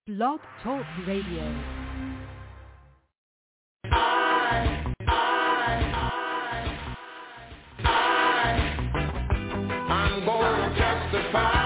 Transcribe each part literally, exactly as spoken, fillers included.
Blog Talk Radio. I, I, I, I, I'm going to testify.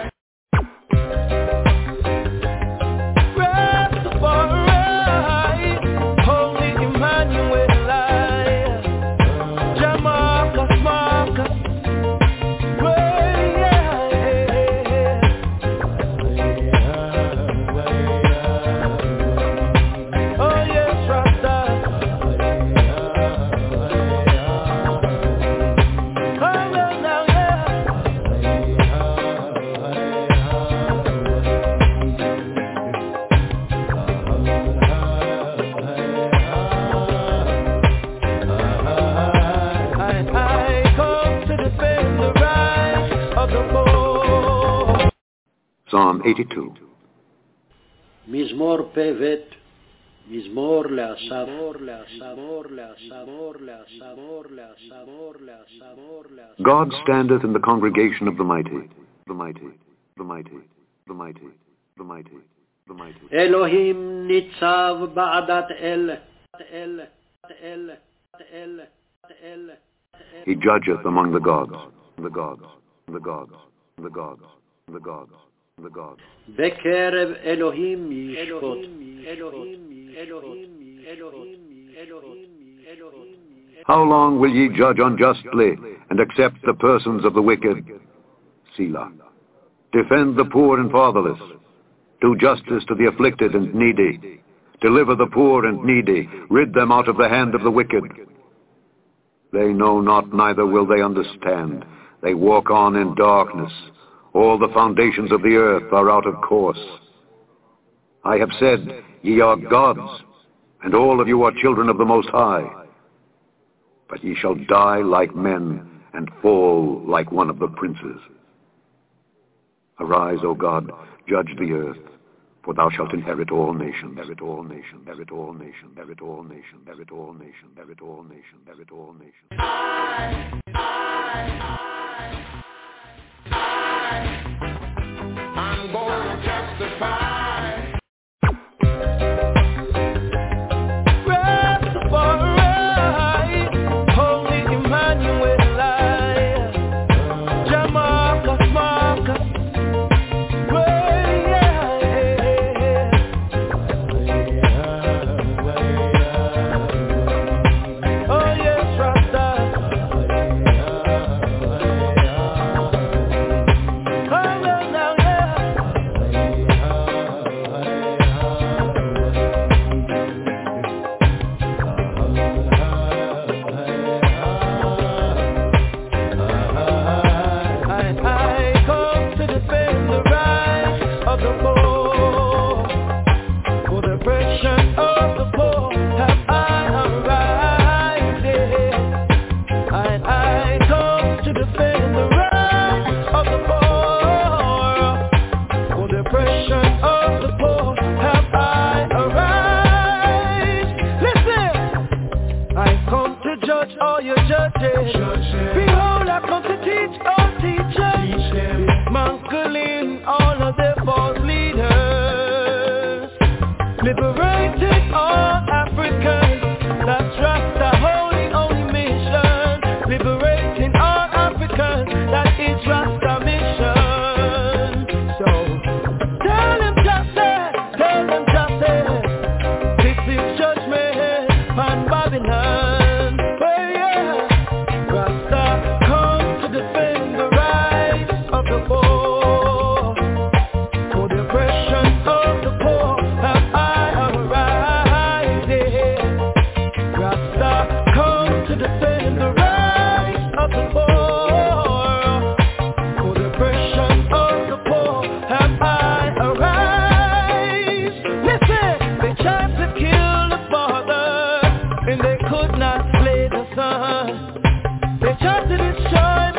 Psalm eighty-two. מזמור פ"ב, מזמור לאסף, God standeth in the congregation of the mighty, the mighty, the mighty, the mighty, the mighty, the mighty. אלוהים ניצב בעדת אל, אל, אל, אל, אל. He judgeth among the gods, the gods, the gods, the gods, the gods. The God. בקרב אלוהים ישפוט. How long will ye judge unjustly and accept the persons of the wicked? Selah. Defend the poor and fatherless. Do justice to the afflicted and needy. Deliver the poor and needy. Rid them out of the hand of the wicked. They know not, neither will they understand. They walk on in darkness. All the foundations of the earth are out of course. I have said, ye are gods, and all of you are children of the Most High. But ye shall die like men, and fall like one of the princes. Arise, O God, judge the earth, for thou shalt inherit all nations, inherit all nations, inherit all nations, inherit all nations, inherit all nations, inherit all nations, inherit all nations. I, I, I, I'm going to testify.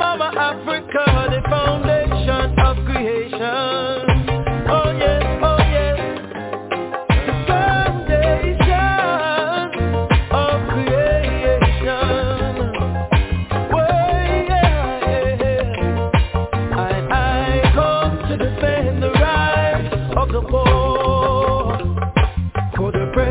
Africa, the foundation of creation. Oh yes, oh yes.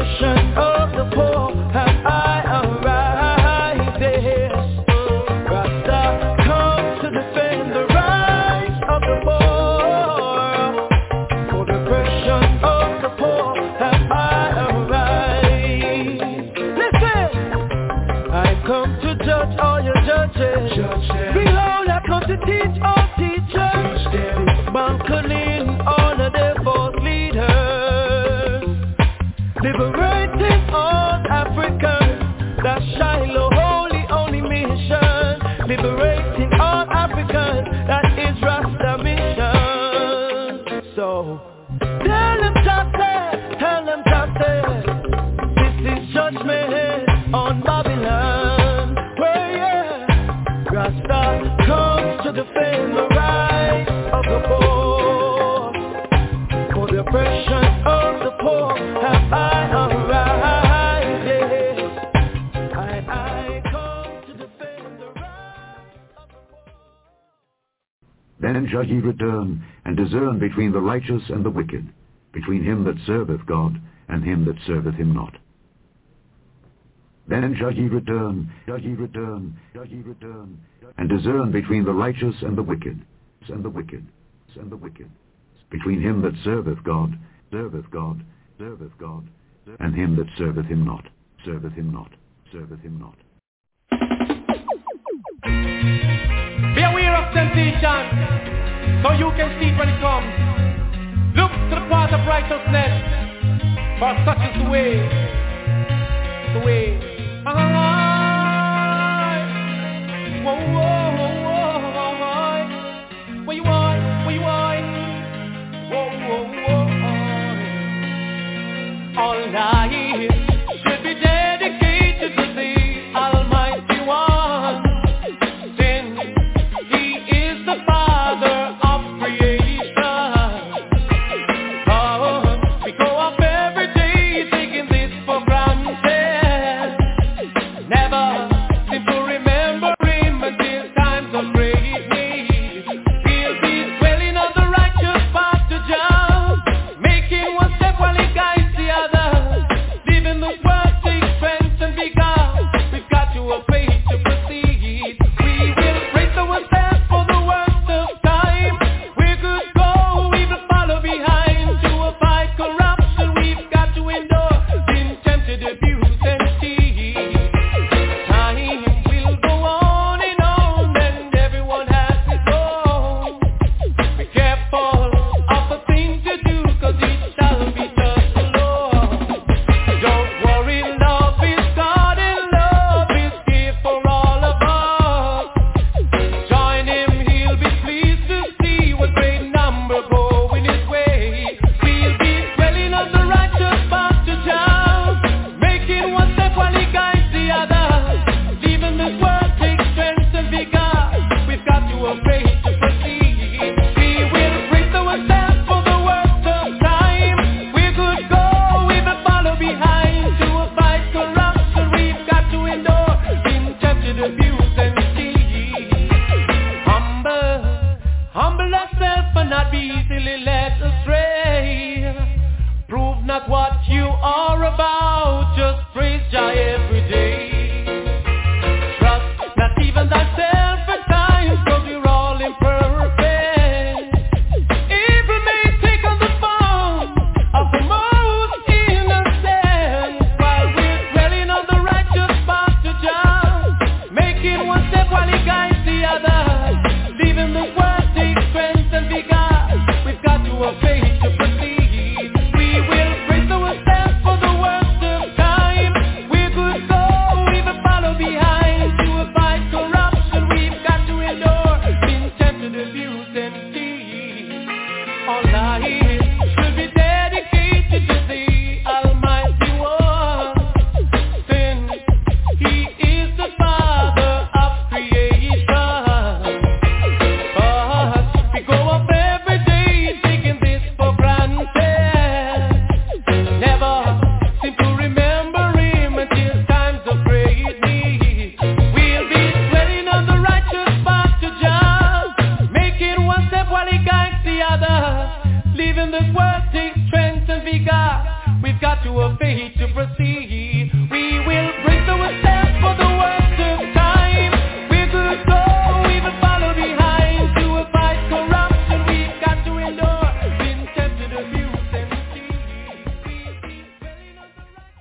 oppression of the poor have I arrived, yes. Rasta come to defend the rights of the poor. For the oppression of the poor have I arrived. Listen! I come to judge all your judges. Behold, I come to teach all teachers. Dismantling all of their false leaders. Liberating all Africans. That's Shiloh holy only mission. Liberating all Africans. That is Rasta mission. So tell them justice, tell them justice. This is judgment on Babylon. Where yeah, Rasta comes to defend the rights of the poor. For the oppression of the poor have I arrived, yes. I, I come to defend the rights of the poor. Then shall ye return, and discern between the righteous and the wicked, between him that serveth God, and him that serveth him not. Then shall ye return, shall ye return, shall ye return, and discern between the righteous and the wicked, and the wicked, and the wicked, between him that serveth God, serveth God, serveth God, and him that serveth him not, serveth him not, serveth him not. Be aware of temptation, so you can see it when it comes. Look to the path of righteousness, for such is the way, the way. Alright. Whoa, whoa, whoa, whoa. Where you are, where you are. Whoa, whoa, whoa. All life should be dedicated to the Almighty One. Then He is the Father of creation. Oh, we go up every day taking this for granted. Never seem to remember Him until times of great need. He'll be dwelling on the righteous path to jump, making one step while He guides the other. we've got to obey to proceed. We will brace ourselves for the worst of time. We're good go, we will follow behind. To fight corruption, we've got to endure. Been tempted, abused, and deceived. We've been telling us the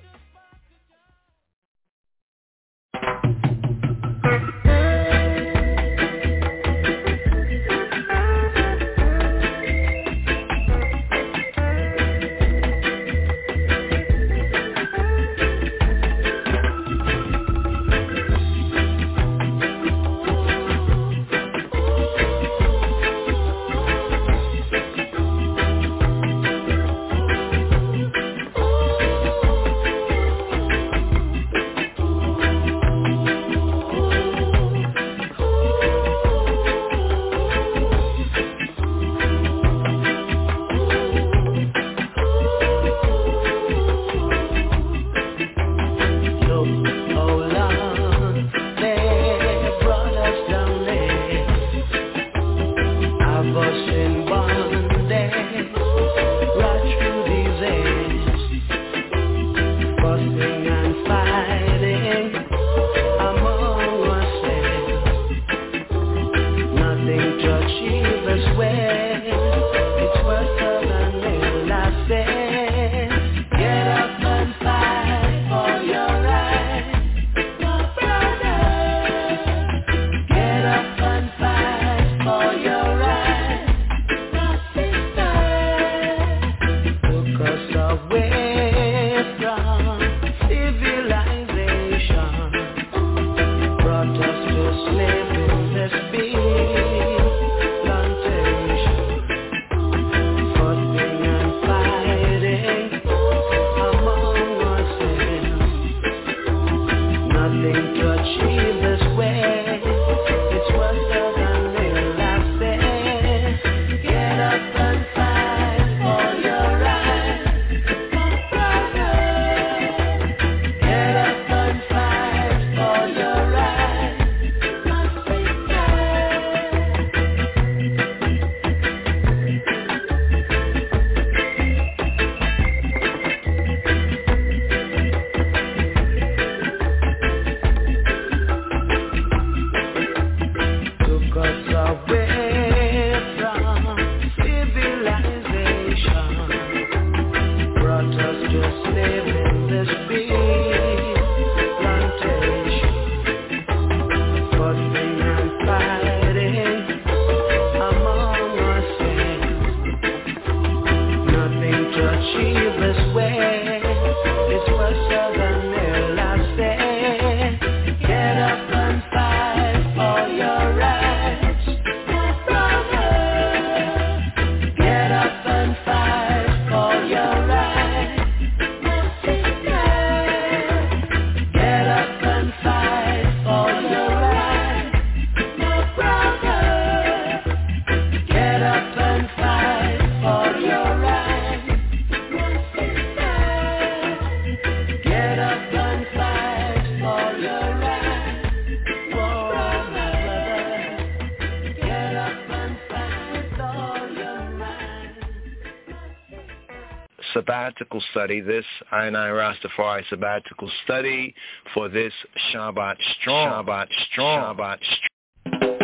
sabbatical study, this I and I Rastafari sabbatical study for this Shabbat Strong. Shabbat Strong. Shabbat Strong.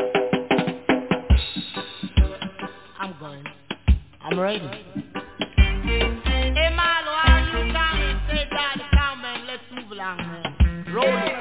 I'm going. I'm ready. Hey man, why you coming? Say that the come man, let's move along, man. Roll it.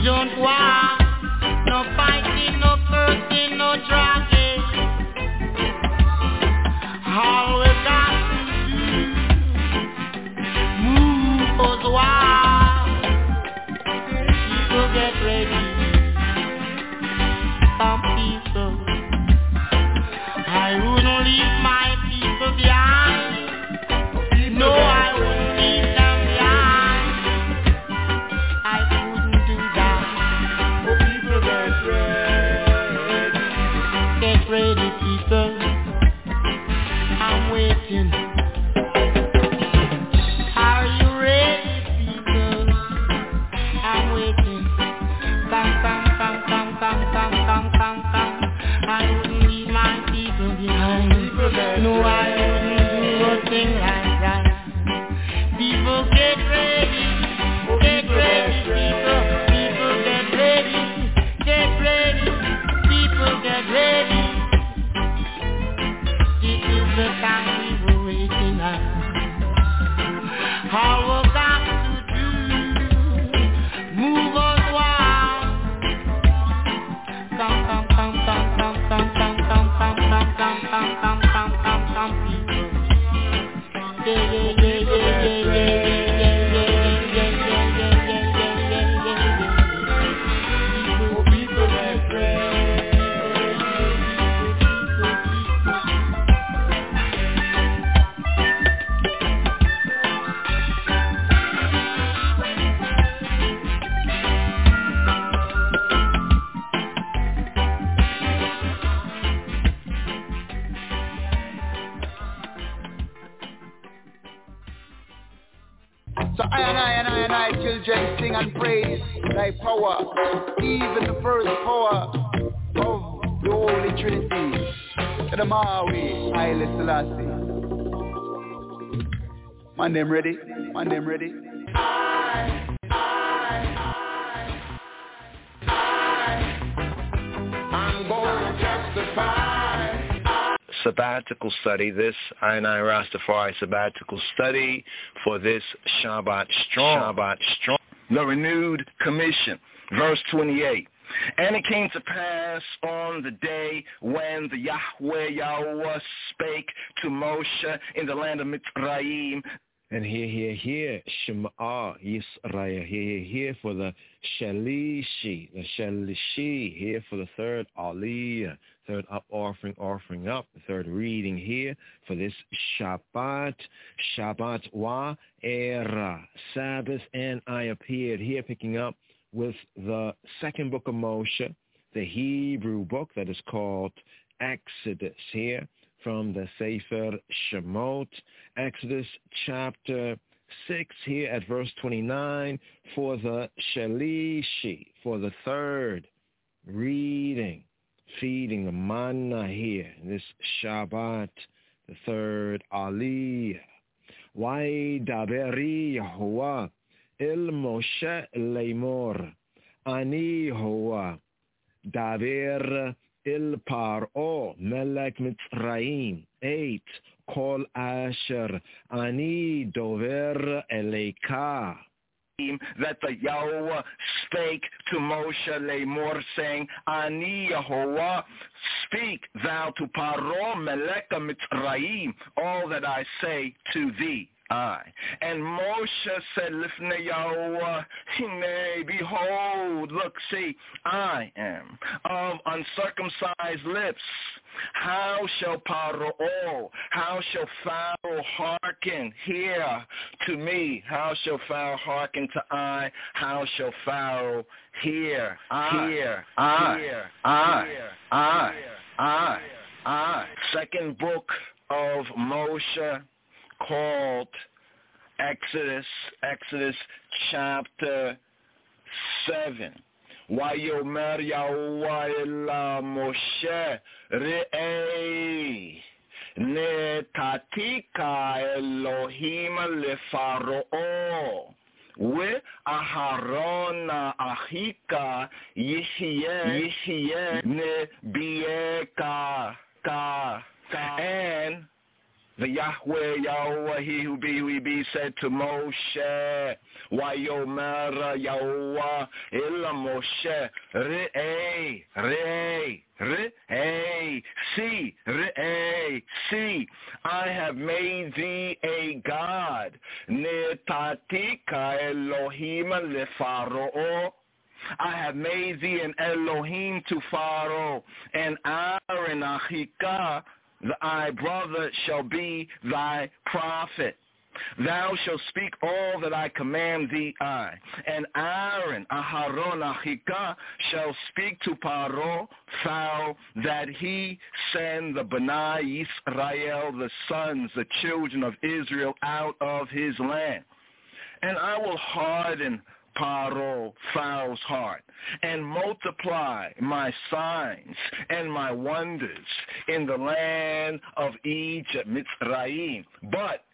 don't want no fighting, no cursing, no dragging. All we got to do, move us wild. People get ready. Some people, I wouldn't leave my people behind. No, I wouldn't leave them behind. I couldn't do that. Oh, people get ready. Get ready, people. I'm waiting. Are you ready, people? I'm waiting. Come, come, come, come, come, come, come, come, come. I wouldn't leave my people behind. No, I wouldn't do a thing like that. People get ready. Get ready, people. People get ready. Get ready. People get ready. This is the time we were waiting on. All we got to do, move us wild. Come, come, come, come, come, come, come, come, come, come, come, come, come, come, come, come, people. Yeah, yeah, yeah, yeah, yeah, yeah, yeah, yeah, yeah, yeah, yeah, yeah, yeah, yeah, yeah. People, people get ready. So I and I and I and I children sing and praise thy power, even the first power of the Holy Trinity. To the Maui, Haile Selassie. My name ready? My name ready? I, I, I, I'm gonna testify. Sabbatical study, this I and I Rastafari sabbatical study for this Shabbat Strong. Shabbat Strong. The renewed commission, verse twenty-eight. And it came to pass on the day when the Yahweh Yahweh spake to Moshe in the land of Mitzrayim. And here, here, here, Shema Yisrael, here, here, here for the Shalishi, the Shalishi, here for the third Aliyah, third up offering, offering up, the third reading here for this Shabbat, Shabbat Wa Era, Sabbath, and I appeared here picking up with the second book of Moshe, the Hebrew book that is called Exodus here, from the Sefer Shemot, Exodus chapter six here at verse twenty-nine for the Shalishi, for the third reading, feeding the manna here, in this Shabbat, the third Aliyah. Why daberi Yahuwah el Moshe leimor, ani Yahuwah daber Il Paro, Melech Mitzrayim, eight, Kol Asher, Ani Dover Eleika. That the Yahweh spake to Moshe Lemor, saying, Ani Yehovah, speak thou to Paro Melech Mitzrayim, all that I say to thee. I. And Moshe said, Lifnei Yahweh, Hine, behold, look, see, I am of uncircumcised lips. How shall Paro, how shall Pharaoh hearken hear to me? How shall Pharaoh hearken to I? How shall Pharaoh hear, I, hear, I, hear, I, hear, I, I, I. Second book of Moshe, called Exodus, Exodus chapter seven. Vayomer Yahweh ela Moshe re'ei netatika Elohim leFaro ve'Aharon achika Yishye Yishye nebieka ka ka. And The Yahweh, Yahweh, he who be, who he be, said to Moshe, Wayomer Yahweh, Illa Moshe, Re'ei, Re'ei, Re'ei, see, Re'ei, see, I have made thee a God, Netatika Elohim leFaro. I have made thee an Elohim to Pharaoh, and Aaron Achika, thy brother, shall be thy prophet. Thou shalt speak all that I command thee I. And Aaron, Aharon, Achika, shall speak to Paro, Pharaoh, that he send the B'nai Israel, the sons, the children of Israel, out of his land. And I will harden Paro, Pharaoh's heart, and multiply my signs and my wonders in the land of Egypt, Mitzrayim. But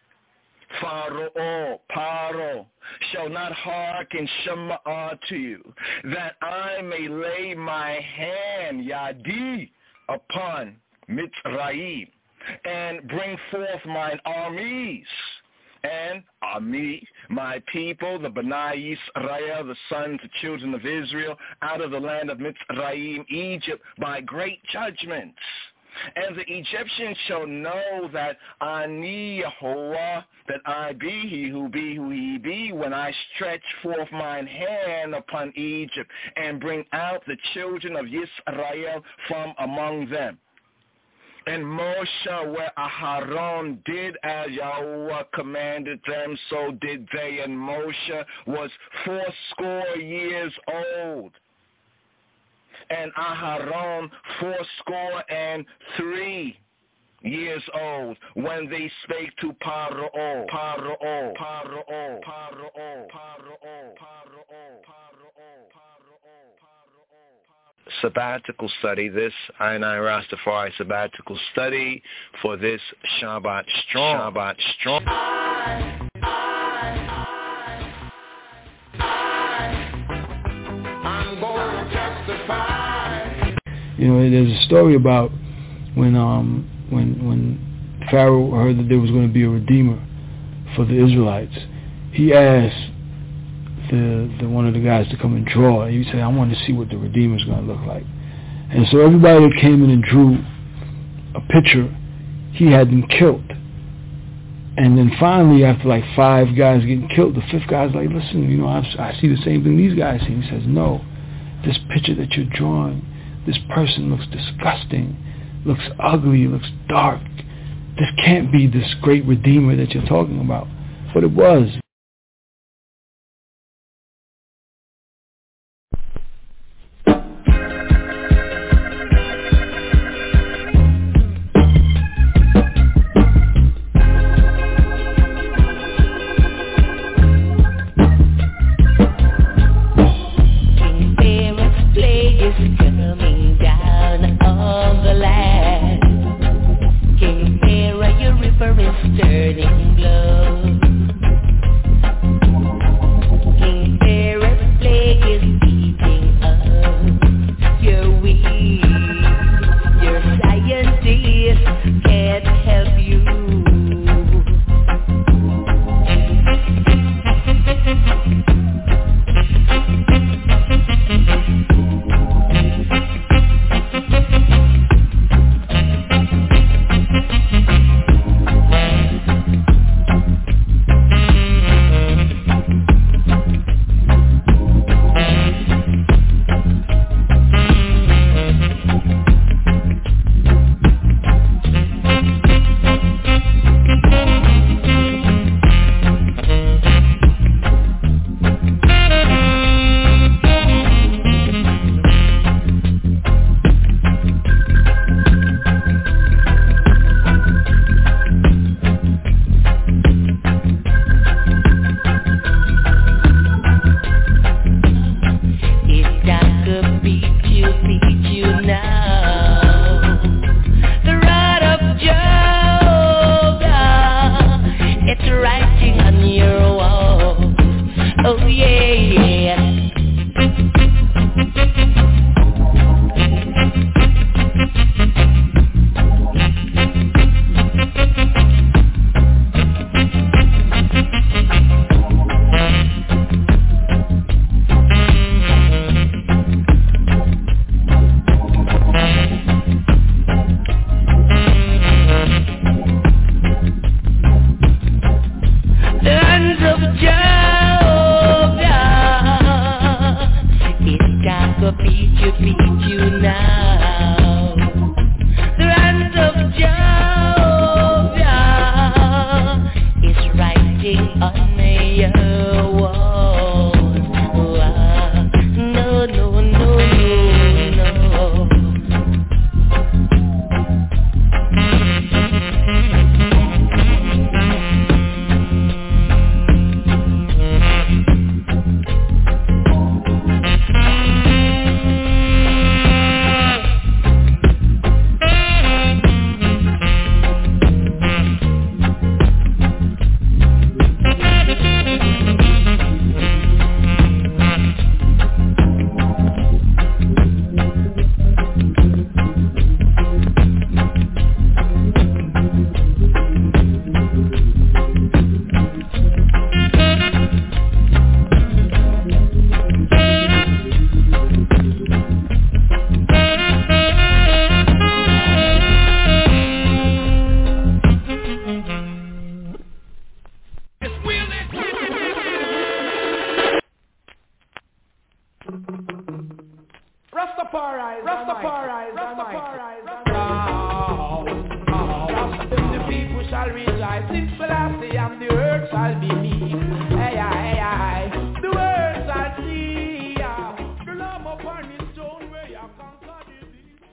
Pharaoh, Paro, shall not hearken Shema'ah to you, that I may lay my hand, Yadi, upon Mitzrayim, and bring forth mine armies, and Ami, my people, the B'nai Israel, the sons, the children of Israel, out of the land of Mitzrayim, Egypt, by great judgments. And the Egyptians shall know that Ani Yehovah, that I be he who be who he be, when I stretch forth mine hand upon Egypt, and bring out the children of Israel from among them. And Moshe, where Aharon did as Yahweh commanded them, so did they. And Moshe was fourscore years old, and Aharon fourscore and three years old, when they spake to Paro, Paro, Paro, Paro, Paro, Paro, Paro, sabbatical study, this I and I Rastafari sabbatical study for this Shabbat Strong. Shabbat Strong. I, I, I, I'm going to testify. You know, there's a story about when um when when Pharaoh heard that there was going to be a redeemer for the Israelites. He asked the, the one of the guys to come and draw. He said, I want to see what the Redeemer's going to look like. And so everybody that came in and drew a picture, he had them killed. And then finally, after like five guys getting killed, the fifth guy's like, listen, you know, I, I see the same thing these guys see. He says, no, this picture that you're drawing, this person looks disgusting, looks ugly, looks dark. This can't be this great Redeemer that you're talking about. But it was. Turning blood. Rastafari, Rastafari, Rastafari, Rastafari. The people shall rejoice. Since Selassie and the earth shall be me. Hey, hey, hey. The world shall see. The Lamb upon his throne where you conquered the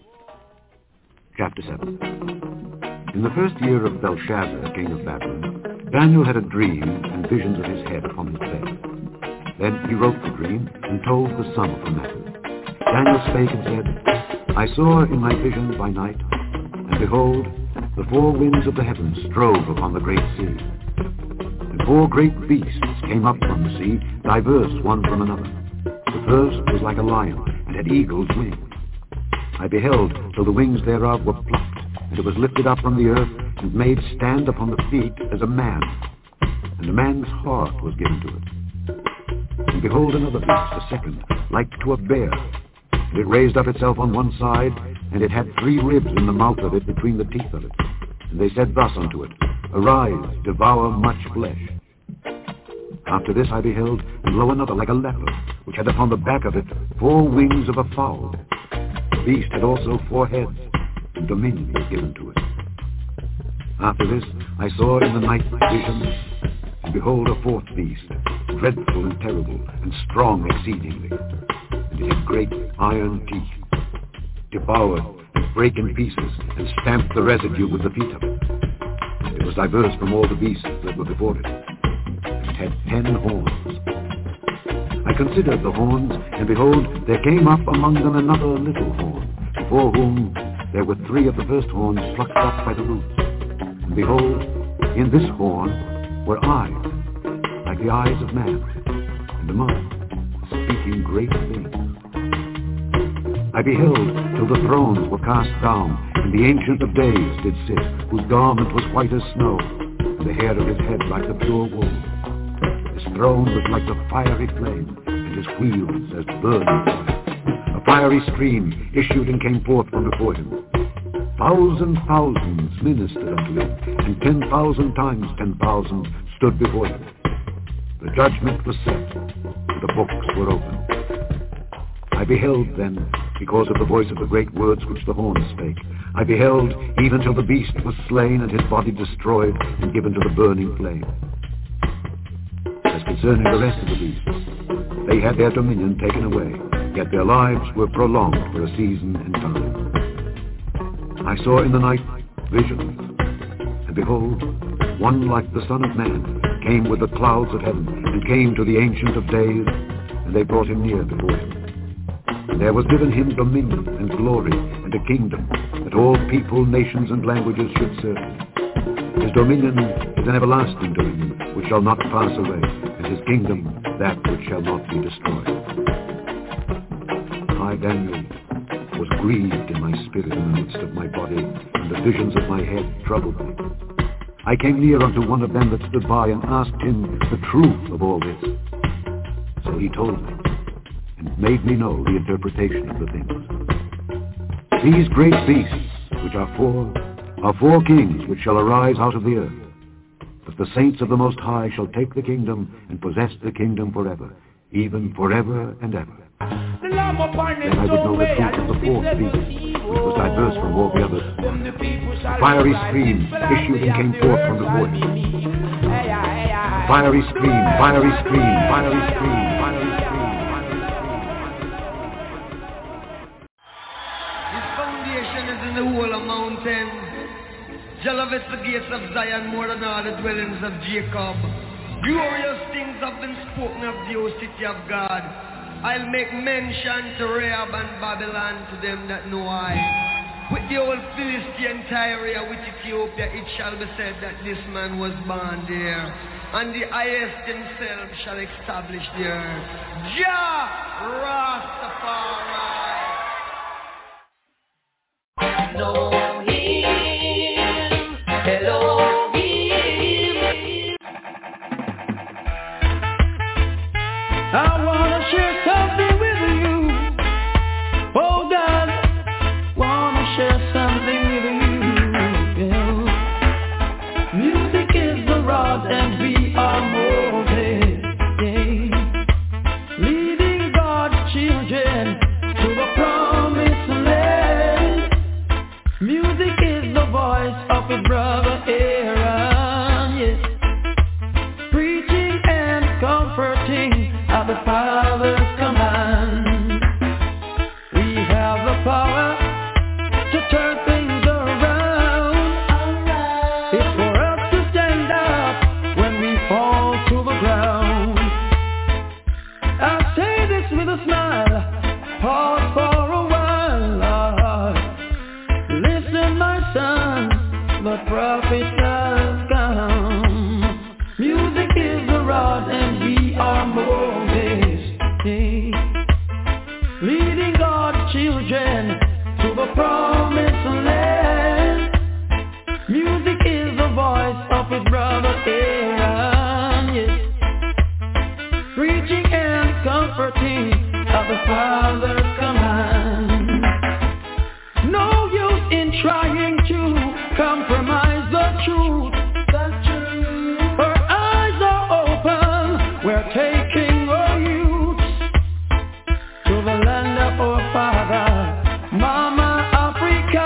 Chapter seven. In the first year of Belshazzar, king of Babylon, Daniel had a dream and visions of his head upon his bed. Then he wrote the dream and told the sum of the matter. Daniel spake and said, I saw in my vision by night, and behold, the four winds of the heavens strove upon the great sea. And four great beasts came up from the sea, diverse one from another. The first was like a lion, and had eagle's wings. I beheld till the wings thereof were plucked, and it was lifted up from the earth, and made stand upon the feet as a man. And a man's heart was given to it. And behold another beast, a second, like to a bear. And it raised up itself on one side, and it had three ribs in the mouth of it between the teeth of it. And they said thus unto it, Arise, devour much flesh. After this I beheld, and lo another like a leopard, which had upon the back of it four wings of a fowl. The beast had also four heads, and dominion was given to it. After this I saw in the night visions, and behold a fourth beast, dreadful and terrible, and strong exceedingly. And it had great iron teeth, devoured and brake in pieces, and stamped the residue with the feet of it. And it was diverse from all the beasts that were before it. And it had ten horns. I considered the horns, and behold, there came up among them another little horn, before whom there were three of the first horns plucked up by the roots. And behold, in this horn were eyes, like the eyes of man, and a mouth, speaking great things. I beheld till the thrones were cast down, and the Ancient of Days did sit, whose garment was white as snow, and the hair of his head like the pure wool. His throne was like the fiery flame, and his wheels as burning fire. A fiery stream issued and came forth from before him. Thousand thousands ministered unto him, and ten thousand times ten thousand stood before him. The judgment was set, and the books were opened. I beheld then, because of the voice of the great words which the horn spake, I beheld even till the beast was slain and his body destroyed and given to the burning flame. As concerning the rest of the beasts, they had their dominion taken away, yet their lives were prolonged for a season and time. I saw in the night visions, and behold, one like the Son of Man came with the clouds of heaven, and came to the Ancient of Days, and they brought him near before him. And there was given him dominion and glory and a kingdom, that all people, nations, and languages should serve him. His dominion is an everlasting dominion, which shall not pass away, and his kingdom that which shall not be destroyed. I, Daniel, was grieved in my spirit in the midst of my body, and the visions of my head troubled me. I came near unto one of them that stood by, and asked him the truth of all this. So he told me, and made me know the interpretation of the things. These great beasts, which are four, are four kings which shall arise out of the earth. But the saints of the Most High shall take the kingdom and possess the kingdom forever, even forever and ever. Then I would know the truth of the fourth beast, which was diverse from all the others. A fiery stream issued and came forth from before him. A fiery stream, fiery stream, fiery stream, fiery stream. His foundation is in the whole of mountain. Jah loveth the gates of Zion more than all the dwellings of Jacob. Glorious things have been spoken of the O city of God. I'll make mention to Rahab and Babylon, to them that know I. With the old Philistine Tyre, with Ethiopia, it shall be said that this man was born there. And the highest himself shall establish the earth. Jah Rastafari. Know him, Elohim. I wanna share something with you. Oh God, wanna share something with you. Yeah. Music is the rod and we are moving. Yeah. with a smile. Pause for a while. Listen, my son, the prophet has come. Music is the rod and we are Moses, leading God's children to the promised land. Music is the voice of his brother Aaron, yes, preaching and comforting of the Father's command. No use in trying to compromise the truth. Our eyes are open, we're taking our youth to the land of our Father, Mama Africa.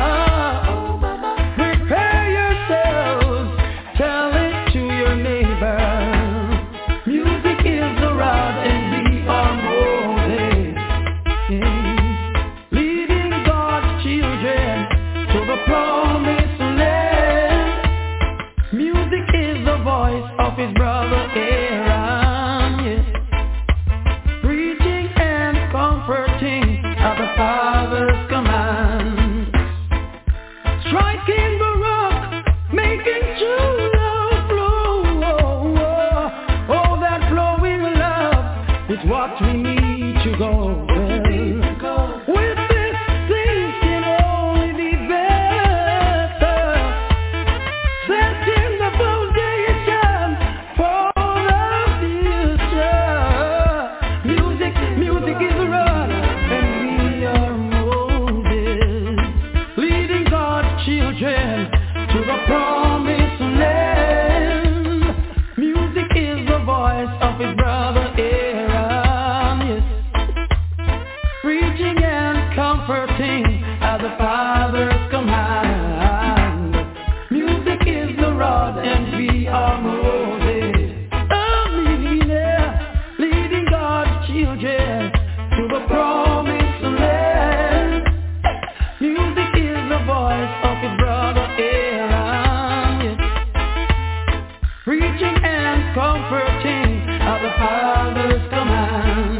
Prepare yourselves, tell it to your neighbor. Music is the rod and we are Moses, leading God's children to the promised land. Music is the voice of his brother Aaron, yes, preaching and comforting of the Father's command. Striking the rock, making true love flow. Oh, that flowing love is what we need to go. With this, things can only be better. Setting the foundation for the future. Music, music is the rod, and we are Moses, leading God's children to the promised land. Music is the voice of his brother Aaron, yes, preaching and comforting as the Father's command. Music is the rod and we are Moses, Amina, leading God's children to the promised land. Music is the voice of his brother Aaron, yes, preaching and comforting as the Father's command.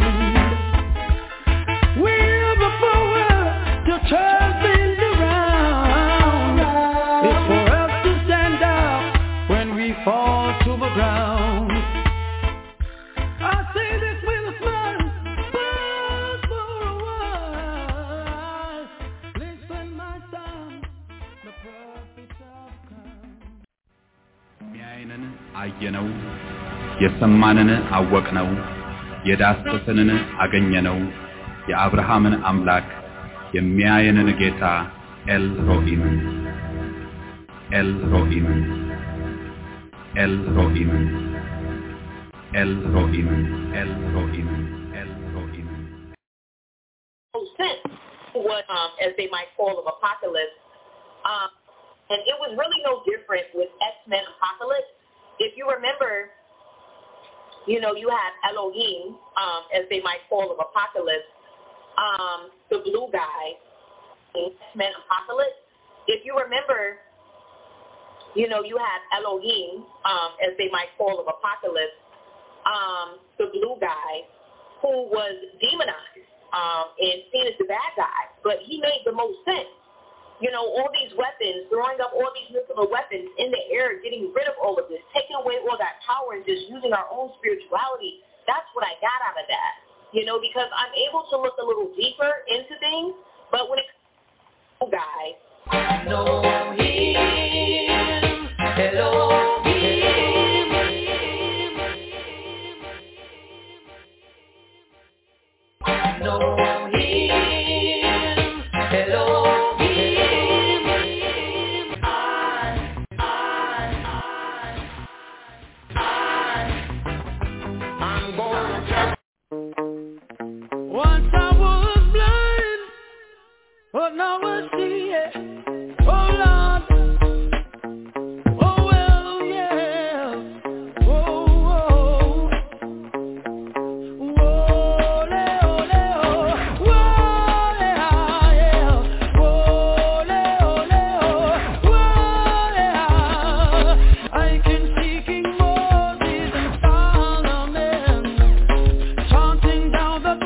We have the power to turn things around. It's for us to stand up when we fall to the ground. I say this with a smile. Pause for a while. Listen, my son, the prophets have come. የሚያየንን አየነው፣ የሰማንን አወቅነው፣ የዳሰሰንን አገኘነው፣ የአብርሃምን አምላክ የሚያየንን ጌታ ኤል ሮኢምን ኤል ሮኢምን ኤል ሮኢምን ኤል ሮኢምን ኤል ሮኢምን ኤል ሮኢምን sense what um as they might call of apocalypse. Um and it was really no different with X-Men Apocalypse. If you remember, you know, you had Elohim, um, as they might call of Apocalypse, um, the blue guy in X-Men Apocalypse. If you remember, you know, you had Elohim, um, as they might call of Apocalypse, um, the blue guy who was demonized um, and seen as the bad guy. But he made the most sense. You know, all these weapons, throwing up all these nuclear weapons in the air, getting rid of all of this, taking away all that power and just using our own spirituality. That's what I got out of that. You know, because I'm able to look a little deeper into things, but when it comes to guy, I know him, Elohim, I know him, Elohim, I, I, I, I'm going to Once I was blind, but now I see it. Oh Lord, oh well, yeah. Oh, oh, oh, le, oh, le, oh, oh, le, ah, yeah. Oh, le, oh, le, oh, oh, le, ah. I can see King Moses and Solomon chanting down the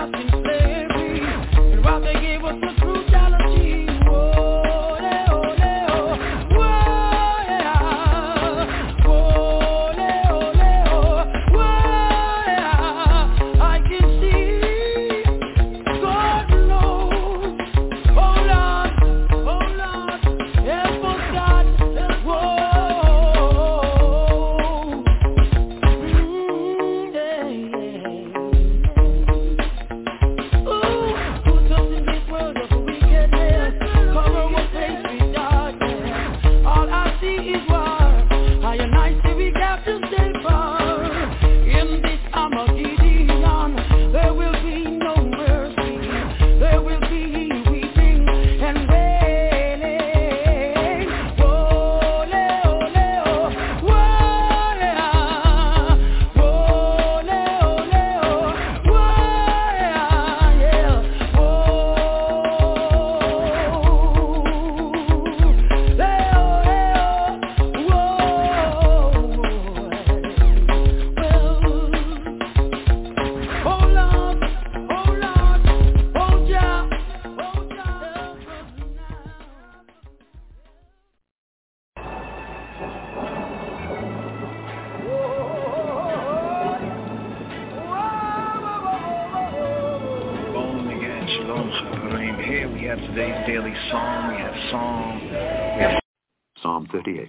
trapped in slavery. And while they gave us the brutality, oh, le, oh, le, oh, whoa, yeah. Oh, le, oh, le, oh, whoa, yeah. I can see God knows. Oh Lord, oh Lord, help us God, whoa. Mm, yeah, yeah. Ooh, put us in this world of wickedness, cover our face with darkness. All I see is war, I and I say we got to stay far. In this Armageddon, there will be no mercy, there will be weeping and wailing. Oh, le, oh, le, oh, whoa, yeah. Oh, le, oh, le, oh, whoa, yeah, yeah. Oh, le, oh, le, oh, whoa. Well, oh Lord, oh Lord, oh Jah, oh Jah, help us now. Shalom again, shalom, Chaverim. Here we have today's daily psalm. We have psalm. We have Psalm thirty-eight.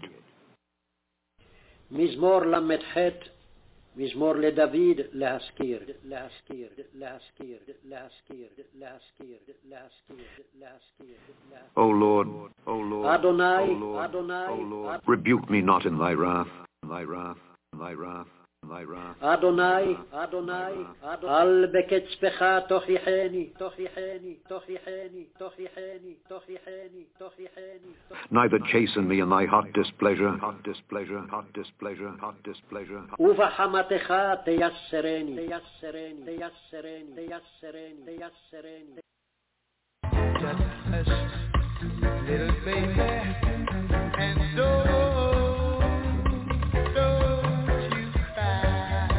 מזמור למ"ח, מזמור לדוד, להזכיר, להזכיר, להזכיר, להזכיר, להזכיר, להזכיר, להזכיר. O Lord, O Lord, Adonai, O Lord, Adonai, O Lord, rebuke me not in thy wrath, thy wrath, thy wrath, thy wrath. אדוני, אדוני, אל בקצפך תוכיחני, תוכיחני, תוכיחני, תוכיחני, תוכיחני, תוכיחני. Neither chasten me in thy hot displeasure, hot displeasure, hot displeasure, hot displeasure. ובחמתך תייסרני, תייסרני, תייסרני, תייסרני, תייסרני. Just hush, little baby, and don't, don't you cry.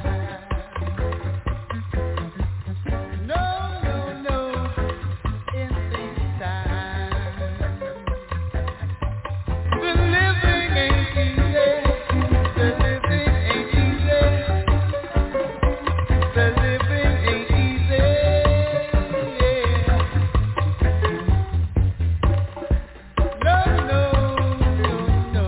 No, no, no, in this time, the living ain't easy, the living ain't easy, the living ain't easy, yeah. No, no, no, no.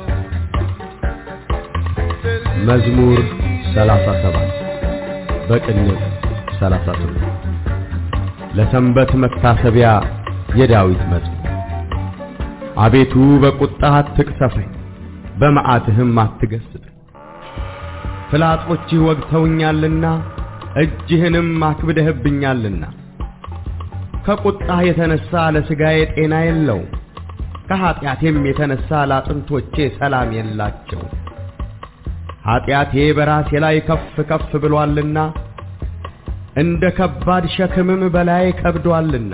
መዝሙር ሰላሳ ሰባት በቅንፍ ሰላሳ ስምንት ለሰንበት መታሰቢያ የዳዊት መዝሙር። አቤቱ በቁጣህ አትቅሰፈኝ፣ በመዓትህም አትገስጸኝ። ፍላጾችህ ወግተውኛልና እጅህንም አክብደህብኛልና። ከቁጣህ የተነሳ ለሥጋዬ ጤና የለውም፣ ከኃጢአቴም የተነሳ ለአጥንቶቼ ሰላም የላቸው። ኃጢአቴ በራሴ ላይ ከፍ ከፍ ብሎአልና እንደ ከባድ ሸክምም በላይ ከብዶአልና።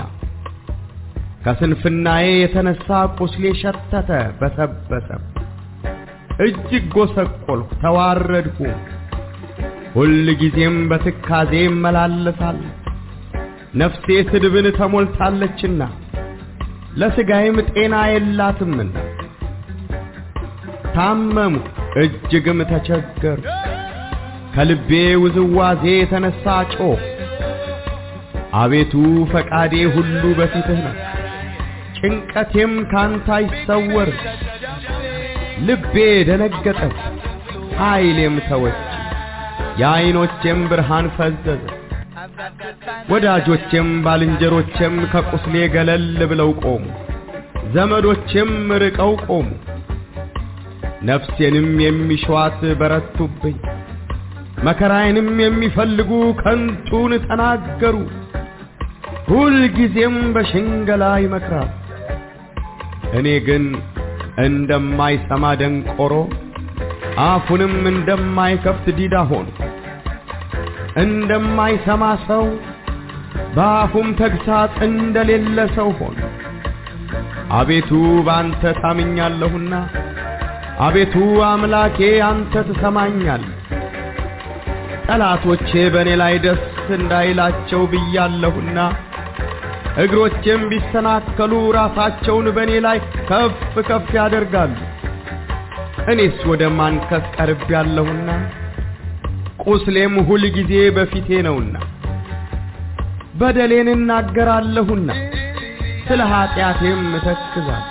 ከስንፍናዬ የተነሳ ቁስሌ ሸተተ በሰበሰም፣ እጅግ ጎሰቆልሁ ተዋረድሁ። ሁል ጊዜም በትካዜ እመላለሳለሁ፣ ነፍሴ ስድብን ተሞልታለችና ለሥጋዬም ጤና የላትምና። ታመምሁ እጅግም ተቸገርሁ፣ ከልቤ ውዝዋዜ የተነሳ ጮኽሁ። አቤቱ ፈቃዴ ሁሉ በፊትህ ነው፣ ጭንቀቴም ካንተ አይሰወርም። ልቤ ደነገጠች፣ ኃይሌም ተወች፣ የዓይኖቼም ብርሃን ፈዘዘ። ወዳጆቼም ባልንጀሮቼም ከቁስሌ ገለል ብለው ቆሙ፣ ዘመዶቼም ርቀው ቆሙ። ነፍሴንም የሚሿት በረቱብኝ፣ መከራዬንም የሚፈልጉ ከንቱን ተናገሩ። ሁል ጊዜም በሽንገላ ይመክራል። እኔ ግን እንደማይሰማ ደንቆሮ፣ አፉንም እንደማይከፍት ዲዳ ሆንሁ። እንደማይሰማ ሰው በአፉም ተግሣጽ እንደሌለ ሰው ሆንሁ። አቤቱ በአንተ ታምኛለሁና፣ አቤቱ አምላኬ አንተ ትሰማኛለህ። ጠላቶቼ በእኔ ላይ ደስ እንዳይላቸው ብያለሁና እግሮቼም ቢሰናከሉ ራሳቸውን በኔ ላይ ከፍ ከፍ ያደርጋሉ። እኔስ ወደ ማንከስ ቀርቤያለሁና ቁስሌም ሁል ጊዜ በፊቴ ነውና በደሌን እናገራለሁና ስለ ኃጢአቴም እተክዛለሁ።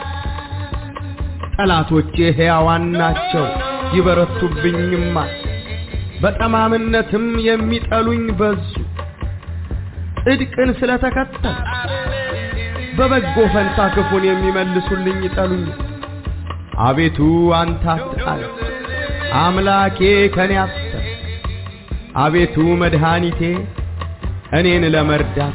ጠላቶቼ ሕያዋን ናቸው ይበረቱብኝማል፣ በጠማምነትም የሚጠሉኝ በዙ። ጽድቅን ስለተከተል በበጎ ፈንታ ክፉን የሚመልሱልኝ ይጠሉኝ። አቤቱ አንተ አትጣል፣ አምላኬ ከኔ አትሰር። አቤቱ መድኃኒቴ እኔን ለመርዳት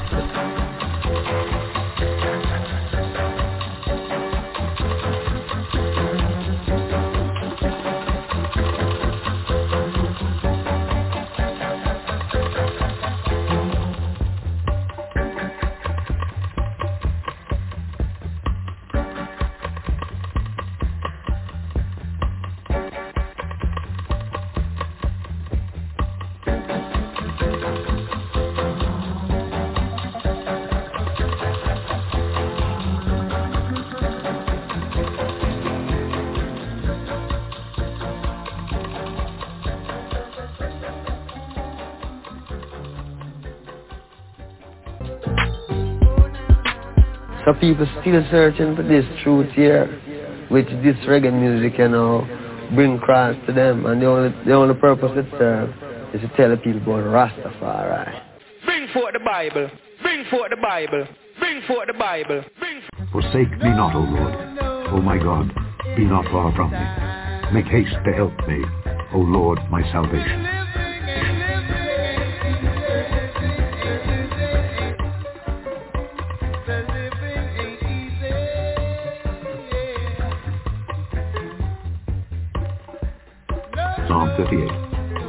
So people still searching for this truth here, which this reggae music, you know, bring across to them, and the only the only purpose it serves is to tell the people about Rastafari. Bring forth the Bible, bring forth the Bible, bring forth the Bible. Bring Forsake me not, O Lord. O my God, be not far from me. Make haste to help me, O Lord, my salvation. Psalm thirty-eight.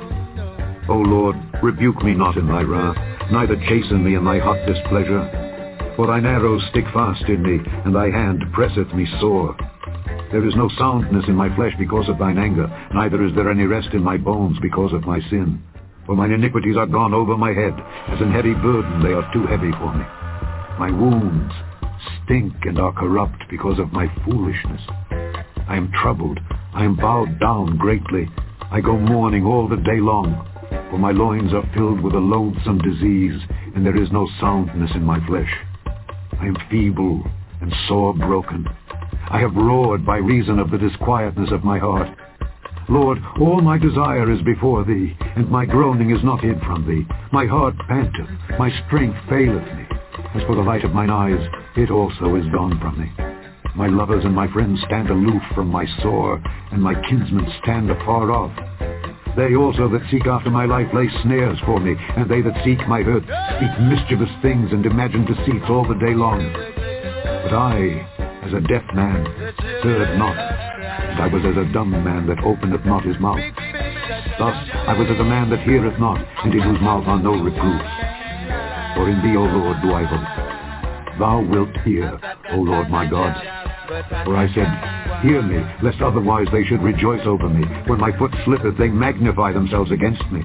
O Lord, rebuke me not in thy wrath, neither chasten me in thy hot displeasure. For thine arrows stick fast in me, and thy hand presseth me sore. There is no soundness in my flesh because of thine anger, neither is there any rest in my bones because of my sin. For mine iniquities are gone over my head, as an heavy burden they are too heavy for me. My wounds stink and are corrupt because of my foolishness. I am troubled, I am bowed down greatly. I go mourning all the day long, for my loins are filled with a loathsome disease, and there is no soundness in my flesh. I am feeble and sore broken. I have roared by reason of the disquietness of my heart. Lord, all my desire is before thee, and my groaning is not hid from thee. My heart panteth, my strength faileth me. As for the light of mine eyes, it also is gone from me. My lovers and my friends stand aloof from my sore, and my kinsmen stand afar off. They also that seek after my life lay snares for me, and they that seek my hurt speak mischievous things and imagine deceits all the day long. But I, as a deaf man, heard not, and I was as a dumb man that openeth not his mouth. Thus I was as a man that heareth not, and in whose mouth are no reproofs. For in thee, O Lord, do I hope. Thou wilt hear, O Lord my God. For I said, hear me, lest otherwise they should rejoice over me. When my foot slippeth, they magnify themselves against me.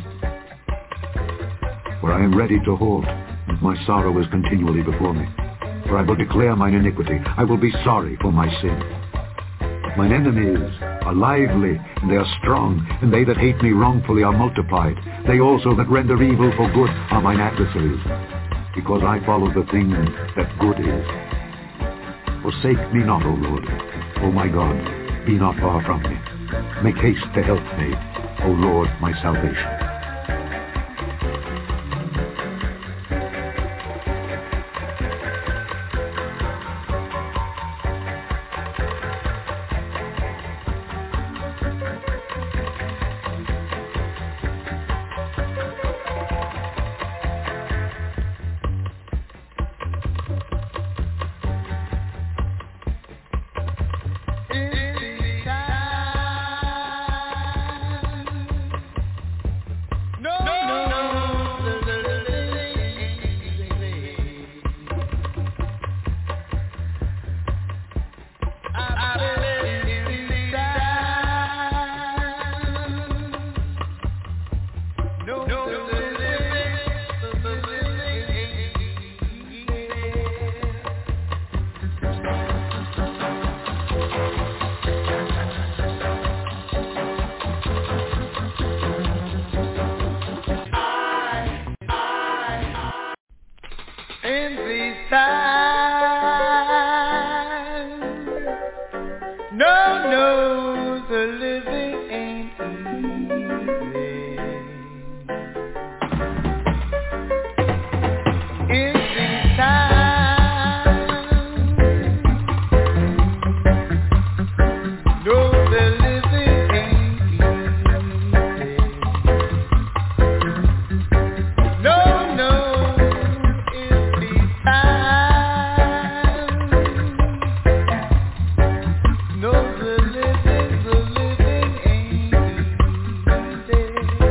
For I am ready to halt, and my sorrow is continually before me. For I will declare mine iniquity. I will be sorry for my sin. Mine enemies are lively, and they are strong, and they that hate me wrongfully are multiplied. They also that render evil for good are mine adversaries, because I follow the thing that good is. Forsake me not, O Lord. O my God, be not far from me. Make haste to help me, O Lord, my salvation. In this time, no, no, the living ain't easy. In this time, no, the living ain't easy. No, no, in this time, no, the living, the living ain't easy.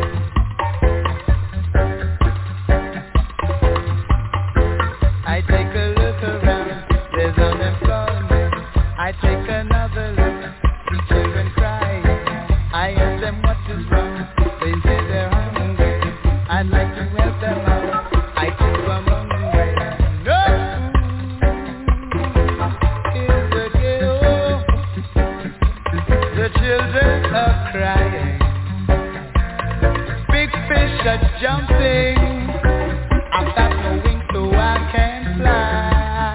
I take a look around, there's unemployment. I take another look, see children crying. I ask them what is wrong, they say they're hungry. I'd like to help them out, I too am hungry. No, in the ghetto, the children are crying. Big fish are jumping, I've got no wings so I can fly.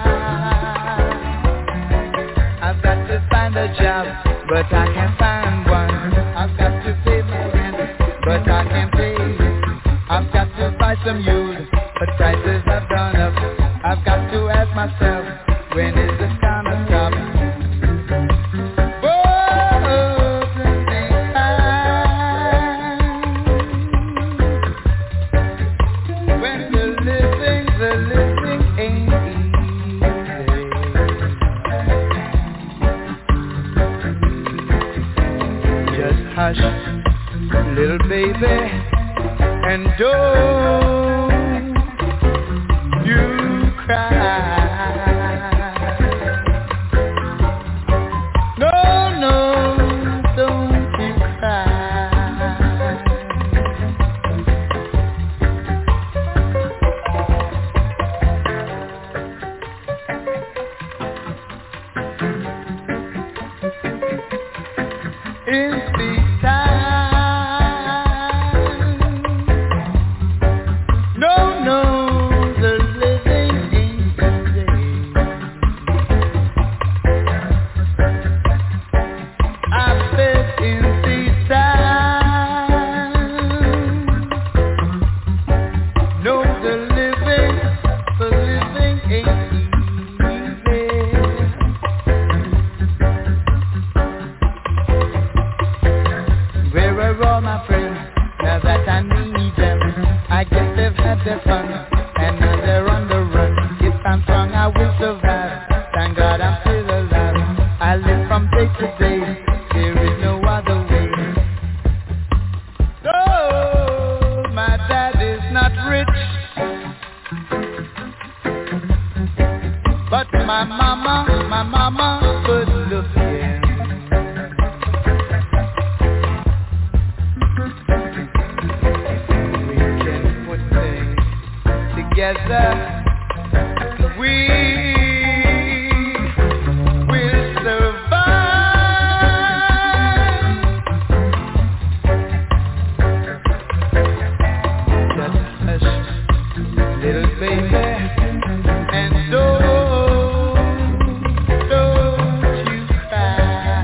I've got to find a job, but I can't find one. I've got to pay my rent, but I can't pay it. I've got to buy some youth, but prices have gone up. I've got to ask myself, when is this gonna stop? Oh, in this time, when the living, the living ain't easy. Just hush, little baby, and don't you cry. No, no, don't you cry. In this time, no, no, the living ain't easy. I said in this time, no, the living, the living ain't easy. Where are all my friends now that I need them? I guess they've had their fun and now they're on the run. If I'm strong I will survive, thank God I'm still alive. I live from day to day, there is no other way. Oh, my dad is not rich, but my mama, my mama good looking. We can put things together, we will survive. Just hush, little baby, and don't, don't you cry.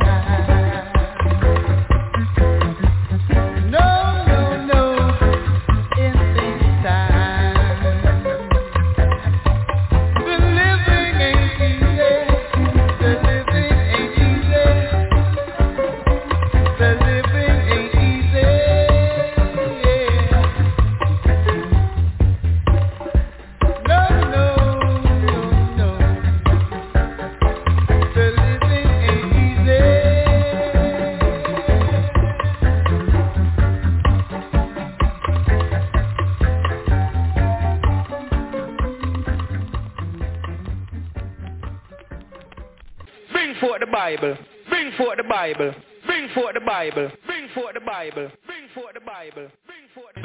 No, no, no, in this time, the living ain't easy, the living ain't easy, the living ain't easy, yeah. No, no, no, no, the living ain't easy. Bring forth the Bible. Bring forth the Bible. Bring forth the Bible. Bring forth the Bible. Bring forth the Bible. Bring forth the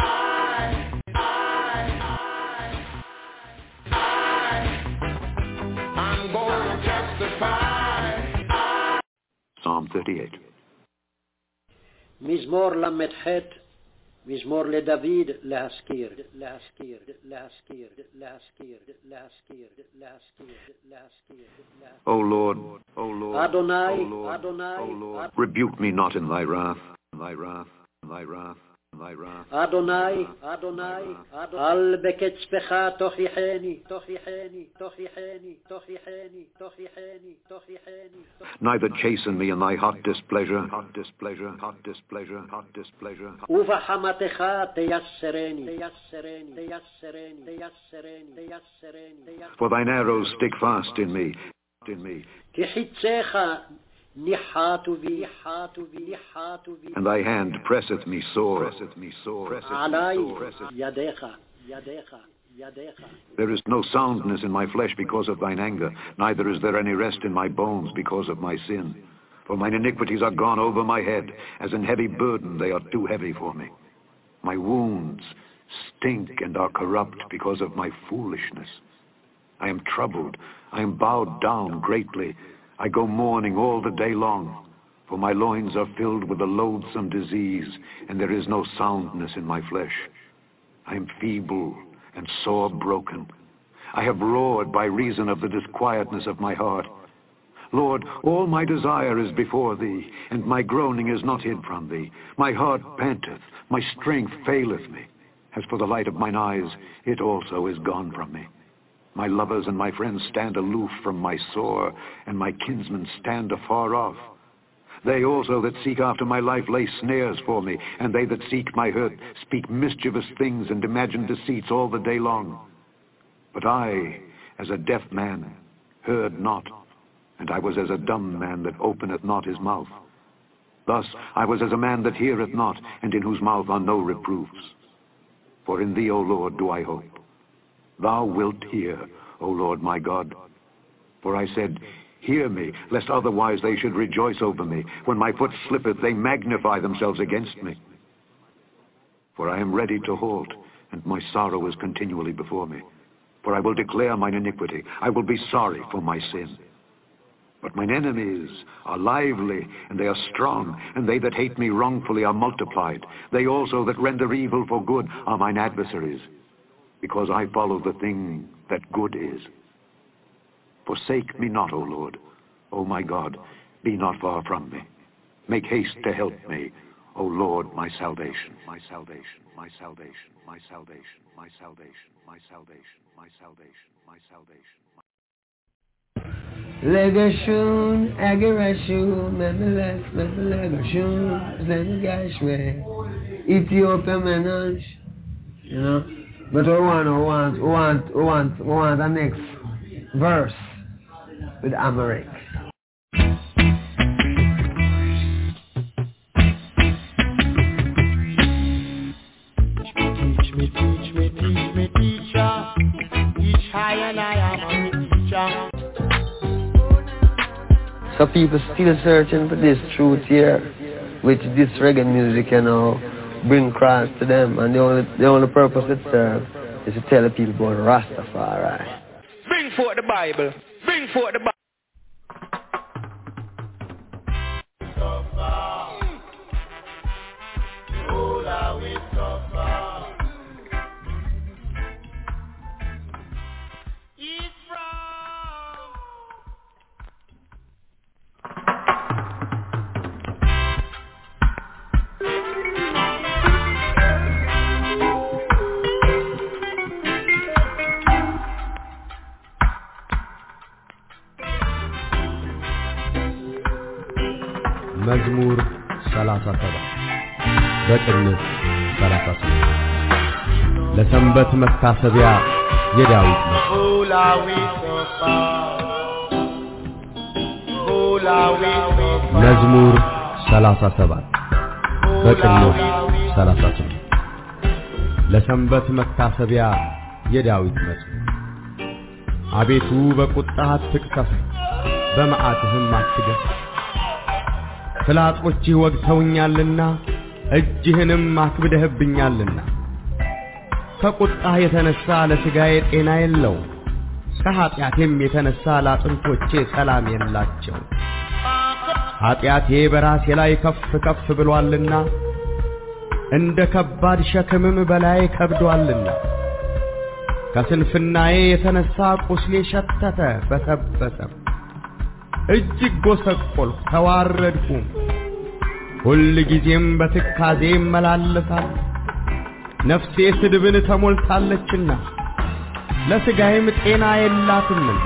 I'm gonna testify. Psalm thirty-eight. מזמור למ"ח מזמור לדוד להזכיר, להזכיר, להזכיר, להזכיר, להזכיר, להזכיר, להזכיר. O Lord, O Lord, Adonai, O Lord, Adonai, O Lord, rebuke me not in thy wrath, thy wrath, thy wrath, thy wrath. Adonai, Adonai, al בקצפך תוכיחני, תוכיחני, תוכיחני, תוכיחני, תוכיחני, תוכיחני. Neither chasten me in thy hot displeasure, hot displeasure, hot displeasure, hot displeasure. ובחמתך תייסרני, תייסרני, תייסרני, תייסרני, תייסרני. For thine arrows stick fast in me, in me. כי חיציך ניחתו בי, ניחתו בי, ניחתו בי. And thy hand presseth me sore, presseth me sore. עלי ידיך, ידיך. There is no soundness in my flesh because of thine anger, neither is there any rest in my bones because of my sin. For mine iniquities are gone over my head, as an heavy burden they are too heavy for me. My wounds stink and are corrupt because of my foolishness. I am troubled, I am bowed down greatly. I go mourning all the day long, for my loins are filled with a loathsome disease, and there is no soundness in my flesh. I am feeble and sore broken. I have roared by reason of the disquietness of my heart. Lord, all my desire is before thee, and my groaning is not hid from thee. My heart panteth, my strength faileth me. As for the light of mine eyes, it also is gone from me. My lovers and my friends stand aloof from my sore, and my kinsmen stand afar off. They also that seek after my life lay snares for me, and they that seek my hurt speak mischievous things and imagine deceits all the day long. But I, as a deaf man, heard not, and I was as a dumb man that openeth not his mouth. Thus I was as a man that heareth not, and in whose mouth are no reproofs. For in thee, O Lord, do I hope. Thou wilt hear, O Lord my God. For I said, hear me, lest otherwise they should rejoice over me. When my foot slippeth, they magnify themselves against me. For I am ready to halt, and my sorrow is continually before me. For I will declare mine iniquity. I will be sorry for my sin. But mine enemies are lively, and they are strong, and they that hate me wrongfully are multiplied. They also that render evil for good are mine adversaries, because I follow the thing that good is. Forsake me not, O Lord, O my God, be not far from me. Make haste to help me, O Lord, my salvation, my salvation, my salvation, my salvation, my salvation, my salvation, my salvation, my salvation. Legashun, Agarashun, Memelech, Memelegashun, Zengashwe, Ethiopia Menage, you know. But we want, we want, we want, we want, we want the next verse with Amharic. Teach me, teach me, teach me, teacher. Teach high and I am a teacher. So people still searching for this truth here, which this reggae music, you know, bring Christ to them, and the only the only purpose it serves is to tell the people about Rastafari. Bring forth the Bible. Bring forth the Bible. መዝሙር ሰላሳ ሰባት በቅንፍ ሰላሳ ስምንት ለሰንበት መታሰቢያ የዳዊት መዝሙር ሰላሳ ሰባት በቅንፍ ሰላሳ ስምንት ለሰንበት መታሰቢያ የዳዊት መዝሙር አቤቱ በቁጣህ አትቅሰፍ በመዓትህም አትገሥ ፍላጾችህ ወግተውኛልና እጅህንም አክብደህብኛልና ከቁጣህ የተነሳ ለሥጋዬ ጤና የለው ከኃጢአቴም የተነሳ ለአጥንቶቼ ሰላም የላቸው ኃጢአቴ በራሴ ላይ ከፍ ከፍ ብሎአልና እንደ ከባድ ሸክምም በላይ ከብዷልና ከስንፍናዬ የተነሳ ቁስሌ ሸተተ በሰበሰም እጅግ ጎሰቆልኩ ተዋረድኩም ሁል ጊዜም በትካዜ እመላለሳለሁ ነፍሴ ስድብን ተሞልታለችና ለስጋዬም ጤና የላትምና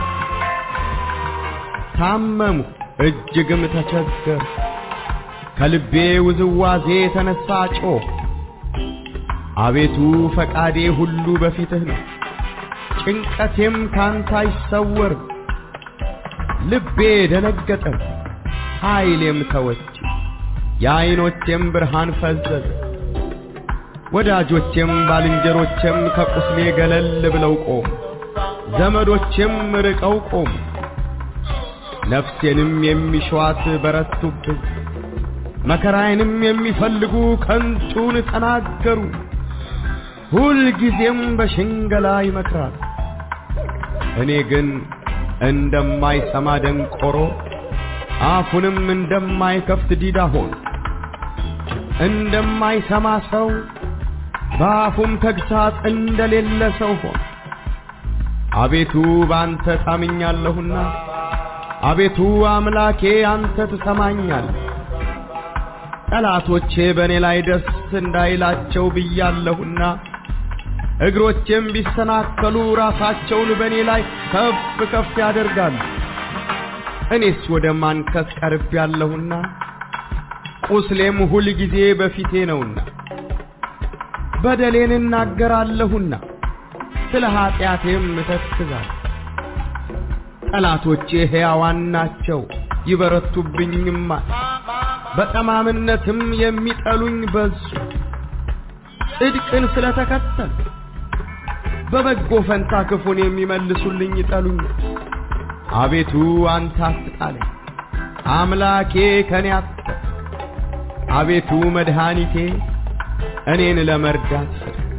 ታመምኩ እጅግም ተቸገርኩ ከልቤ ውዝዋዜ የተነሳ ጮህ አቤቱ ፈቃዴ ሁሉ በፊትህ ነው ጭንቀቴም ካንተ አይሰወር ልቤ ደነገጠ ኃይሌም ተወች የዓይኖቼም ብርሃን ፈዘዘ ወዳጆቼም ባልንጀሮቼም ከቁስሌ ገለል ብለው ቆሙ ዘመዶቼም ርቀው ቆሙ ነፍሴንም የሚሿት በረቱብኝ መከራዬንም የሚፈልጉ ከንቱን ተናገሩ ሁል ጊዜም በሽንገላ ይመክራል እኔ ግን እንደማይሰማ ደንቆሮ አፉንም እንደማይከፍት ዲዳ ሆን እንደማይሰማ ሰው በአፉም ተግሳጽ እንደሌለ ሰው ሆን አቤቱ ባንተ ታምኛለሁና አቤቱ አምላኬ አንተ ትሰማኛለህ ጠላቶቼ በእኔ ላይ ደስ እንዳይላቸው ብያለሁና እግሮቼም ቢሰናከሉ ራሳቸውን በእኔ ላይ ከፍ ከፍ ያደርጋሉ እኔስ ወደ ማንከስ ቀርቤያለሁና ቁስሌም ሁል ጊዜ በፊቴ ነውና በደሌን እናገራለሁና ስለ ኃጢአቴም እተክዛለሁ ጠላቶቼ ሕያዋን ናቸው ይበረቱብኝማል በጠማምነትም የሚጠሉኝ በዙ ጽድቅን ስለተከተል በበጎ ፈንታ ክፉን የሚመልሱልኝ ይጠሉኝ አቤቱ አንተ አትጣለኝ አምላኬ ከኔ አትተው አቤቱ መድኃኒቴ እኔን ለመርዳት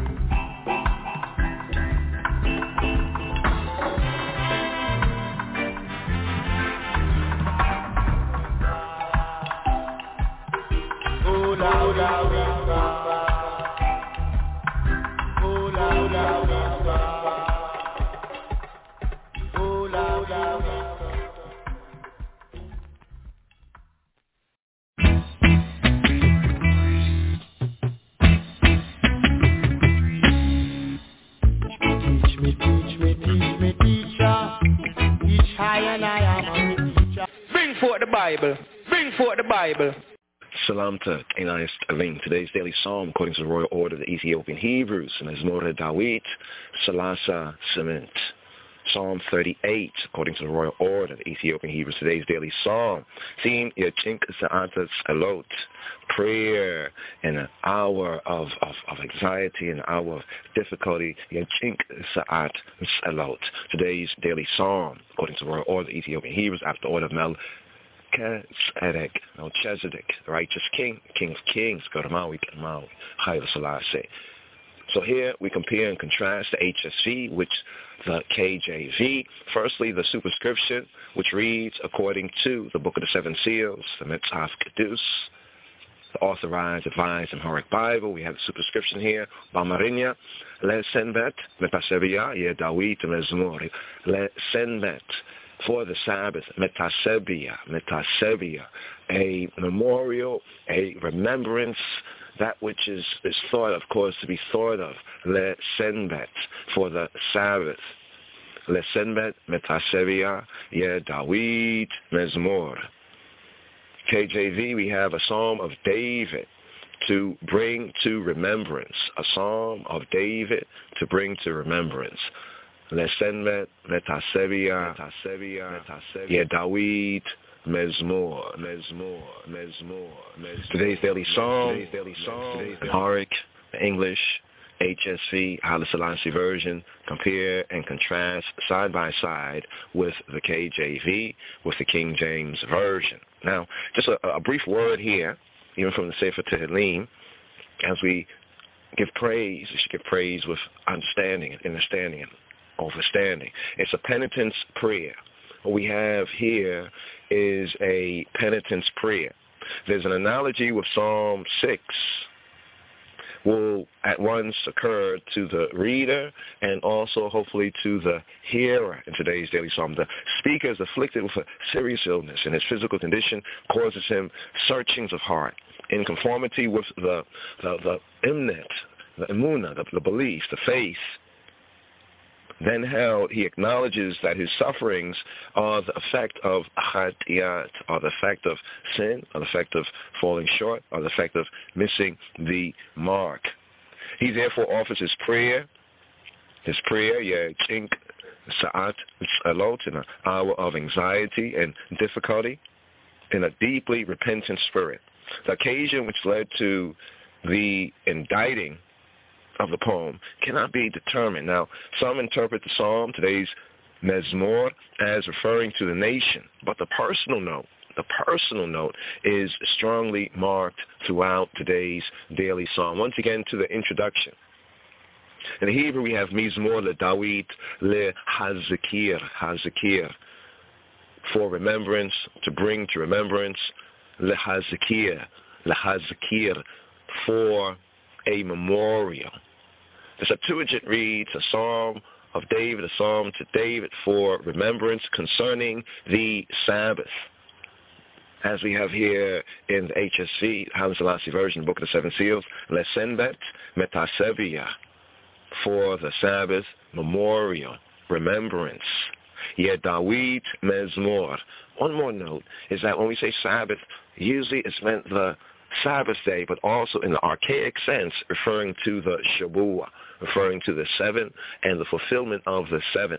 Salam to Anais Avin. Today's daily psalm, according to the royal order of the Ethiopian Hebrews, Mezmor Dawit, Salasa Cement. Psalm thirty-eight, according to the royal order of the Ethiopian Hebrews. Today's daily psalm, theme Yachink Sa'atat Alot, prayer in an hour of, of, of anxiety, an hour of difficulty. Yachink Sa'at Alot. Today's daily psalm, according to the royal order of the Ethiopian Hebrews, after the order of Mel. Melchizedek, Melchizedek, the righteous king, king of kings, Garamawi, Garamawi, Haile Selassie. So here we compare and contrast the H S V with the K J V. Firstly, the superscription, which reads according to the Book of the Seven Seals, the Mitzvah Kedus, the Authorized, Advised, and Horek Bible. We have the superscription here, Bamarinya, Le Senbet, Metasevia, Ye Dawit, Mezmori, Le Senbet. For the Sabbath, metasebia, metasebia, a memorial, a remembrance, that which is, is thought, of course, to be thought of, le senbet, for the Sabbath. Le senbet, metasebia, ye Dawid, mezmor. K J V, we have a psalm of David to bring to remembrance, a psalm of David to bring to remembrance. Lesenmet, Metasebia, Metasebia, Metasebia, Dawid, Mezmor, Mezmor, Mezmor, Mezmor. Today's daily psalm, today's daily psalm, Amharic, English, H S V, Haile Selassie version, compare and contrast side by side with the K J V, with the King James version. Now, just a, a brief word here, even from the Sefer Tehillim, as we give praise, we should give praise with understanding and understanding and overstanding. It's a penitence prayer. What we have here is a penitence prayer. There's an analogy with Psalm six, will at once occur to the reader and also hopefully to the hearer in today's daily psalm. The speaker is afflicted with a serious illness, and his physical condition causes him searchings of heart in conformity with the the, the imnet, the emunah, the, the belief, the faith. Then held, he acknowledges that his sufferings are the effect of chatiyat, are the effect of sin, are the effect of falling short, are the effect of missing the mark. He therefore offers his prayer, his prayer, Yechink Sa'at Alot, in an hour of anxiety and difficulty, in a deeply repentant spirit. The occasion which led to the indicting of the poem cannot be determined. Now, some interpret the psalm, today's Mezmor, as referring to the nation, but the personal note, the personal note is strongly marked throughout today's daily psalm. Once again, to the introduction. In Hebrew, we have Mizmor le Dawid le Hazakir, Hazakir, for remembrance, to bring to remembrance, le Hazakir, le Hazakir, for a memorial. The Septuagint reads a psalm of David, a psalm to David for remembrance concerning the Sabbath. As we have here in the H S V, Haile Selassie version, Book of the Seven Seals, Lesenbet Metasevia, for the Sabbath memorial, remembrance. Yet Dawid Mezmor. One more note is that when we say Sabbath, usually it's meant the Sabbath day, but also in the archaic sense, referring to the Shabuah, referring to the seven and the fulfillment of the seven,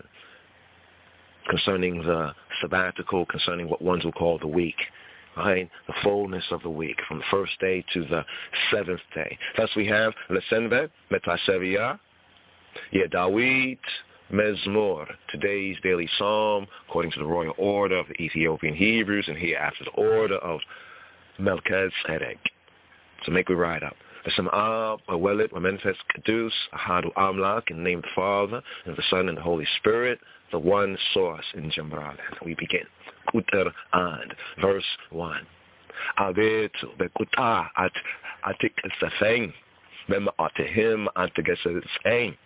concerning the sabbatical, concerning what ones will call the week, right? The fullness of the week, from the first day to the seventh day. Thus we have Lesenbet Metasevia, Yedawit Mezmor, today's daily psalm, according to the royal order of the Ethiopian Hebrews, and here after the order of Melchizedek. So make we ride up. Esam Awelit Wamenfes Kadus Ahadu Amlak, in the name of the Father and the Son and the Holy Spirit, the one source in Jambraland. We begin. Kuter and verse one. Abetu bekuta at atik sefeng mem atehim antegesefeng.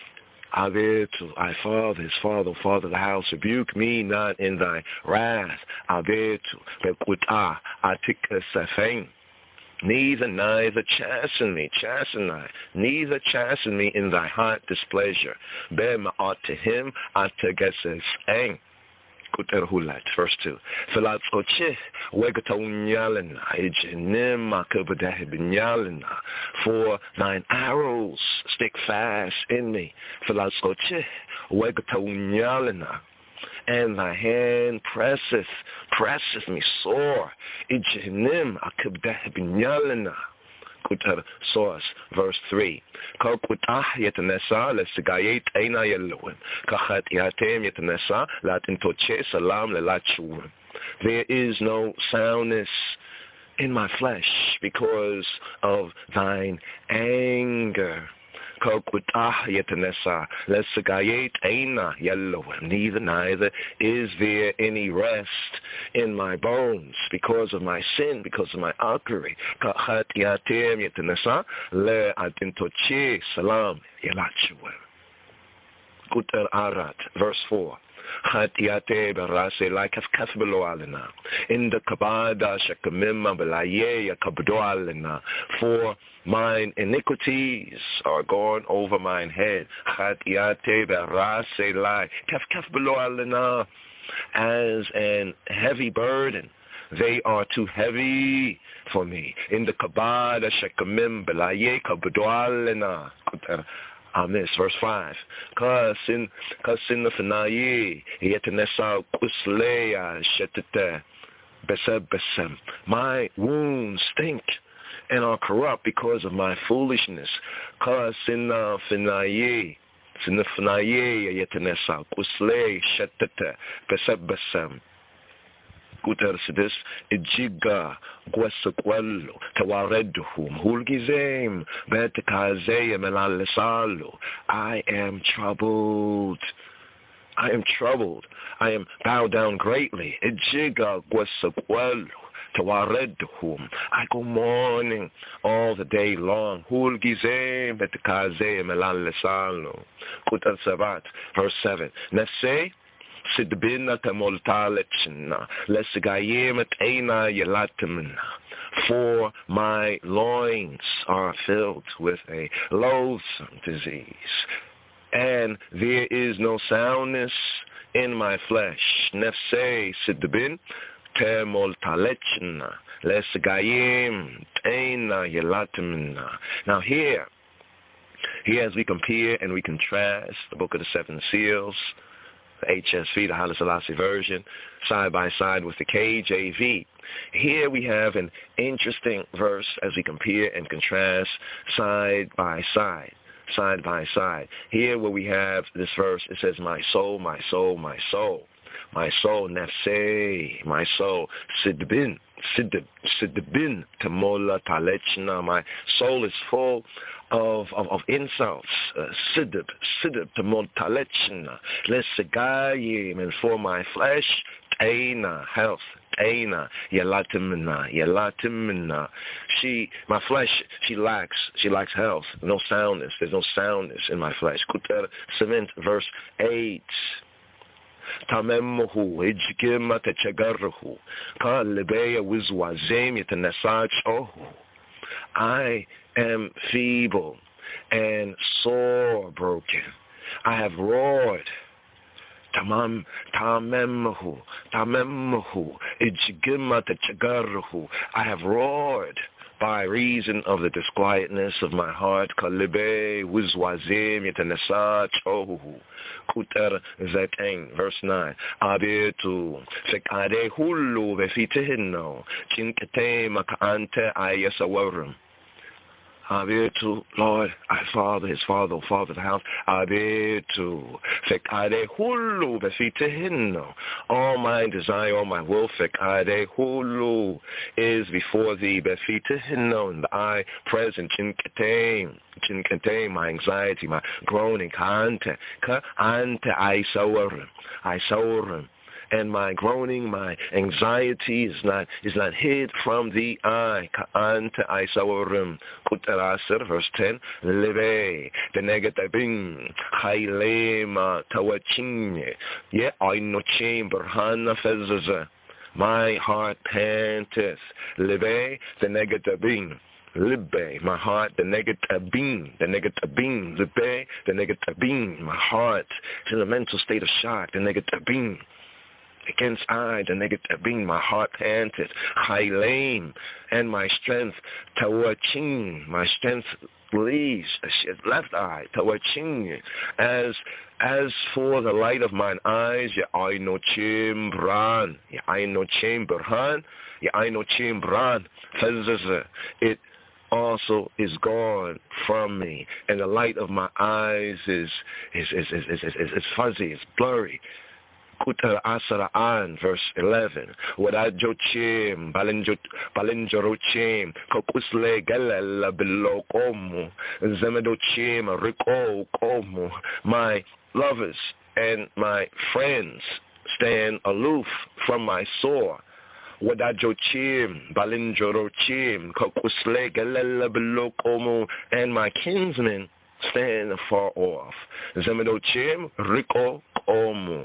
Abetu, I father, his father, father of the house, rebuke me not in thy wrath. Abetu bekuta atik sefeng. Neither, neither chasten me, chasten I, neither chasten me in thy hot displeasure. Bema ought to him, atageses ang. Kuterhulat, verse two. Filat oche, wegatoonyalena, ejenim akabadehibinyalena. For thine arrows stick fast in me. Filat oche, wegatoonyalena. And thy hand presseth, presseth me sore. Ijenim akabdehibinyalena. Kuter source, verse three. Kalkutah yetanesa lesigayet eina yeluim. Kachat yatem yetanesa latin toche salam lelachuim. There is no soundness in my flesh because of thine anger. Neither, neither is there any rest in my bones because of my sin, because of my augury. Verse four. Hatiyate berase like kaf below alena. In the kabada shakamimma belaye yakabdo alena. For mine iniquities are gone over mine head. Hatiyate berase like kaf kaf below alena. As an heavy burden, they are too heavy for me. In the kabada shakamim belaye kabdo alena. Amen. Verse five. Kasin kasin the finaye yetenesa kusleya shetete beseb besem. My wounds stink and are corrupt because of my foolishness. Kasin the finaye sin the finaye yetenesa kusleya shetete beseb besem. Utersidis Ejiga Guesaquello Tawareduhum Hulgizem Betekazeyem Elalesalo. I am troubled. I am troubled. I am bowed down greatly. Ejiga Guesaquello Tawaredhum. I go mourning all the day long. Hul gizem betkazem elalesalo. Kutar Sabat, verse seven. Nefse sidbina temoltalechna. Lesgayem et eina yelatimna. For my loins are filled with a loathsome disease, and there is no soundness in my flesh. Nefse sidbin temol talechna lesgayim teina yelatimna. Now here, here as we compare and we contrast the Book of the Seven Seals, the H S V, the Haile Selassie version, side by side with the K J V. Here we have an interesting verse as we compare and contrast side by side, side by side. Here where we have this verse, it says, my soul, my soul, my soul, my soul, nefse, my soul, sidbin, sidb, sidbin, tamola talechna, my soul is full of, of, of insults, uh, sidb, sidb, tamola talechna, lesegayim, and for my flesh, taina, health, taina, yalatimina, yalatimina. She, my flesh, she lacks, she lacks health, no soundness, there's no soundness in my flesh. Kuter seven, verse eight. Tamemhu ijkima techagarhu ka lebeya wizwazem yatanesach ohu. I am feeble and sore broken. I have roared. Tamam tamemhu tamemhu ijkima techagarhu. I have roared by reason of the disquietness of my heart. Kalibe wizwazem yatanesach ohu. Kuter Zetain, verse nine. Abitu fekade hulu vefitehino chinkate makaante ayasawarum. Abitu, Lord, I father, his father, O father of the house. Abitu fekade hulu vefitehino. All my desire, all my will, fekade hulu, is before thee. Vefitehino, and I present chinkate. Chinkate, my anxiety, my groaning, kante, ka ante aisawarum, aisawarum, and my groaning, my anxiety is not is not hid from the eye. Ka ante aisawarum. Kutarasir, verse ten. Leve the negatabing hailema tawachinye ye aino chamber hana fezaza. My heart panteth. Leve the negatabing. Libbe, my heart, the negatabin, the negatabin, libbe, the negatabin, my heart, it's in a mental state of shock, the negatabin, against I, the negatabin, my heart panted, Hailame, and my strength, Tawachin, my strength leaves, left eye, Tawachin, as as for the light of mine eyes, ya I no chimbran, ya I no chamberhan, ya I no chimbran, it also is gone from me, and the light of my eyes is is is is is, is, is, is fuzzy, it's blurry. Kutar Asara'an, verse eleven. Wadajochim, Balinjarochim, Kokusle Galala below Komu, Zemedochim, Riko Komu. My lovers and my friends stand aloof from my sore. Wadajochim, Balinjarochim, Kokusle Galala below Komu, and my kinsmen stand far off. Zemedochim, Riko Komu.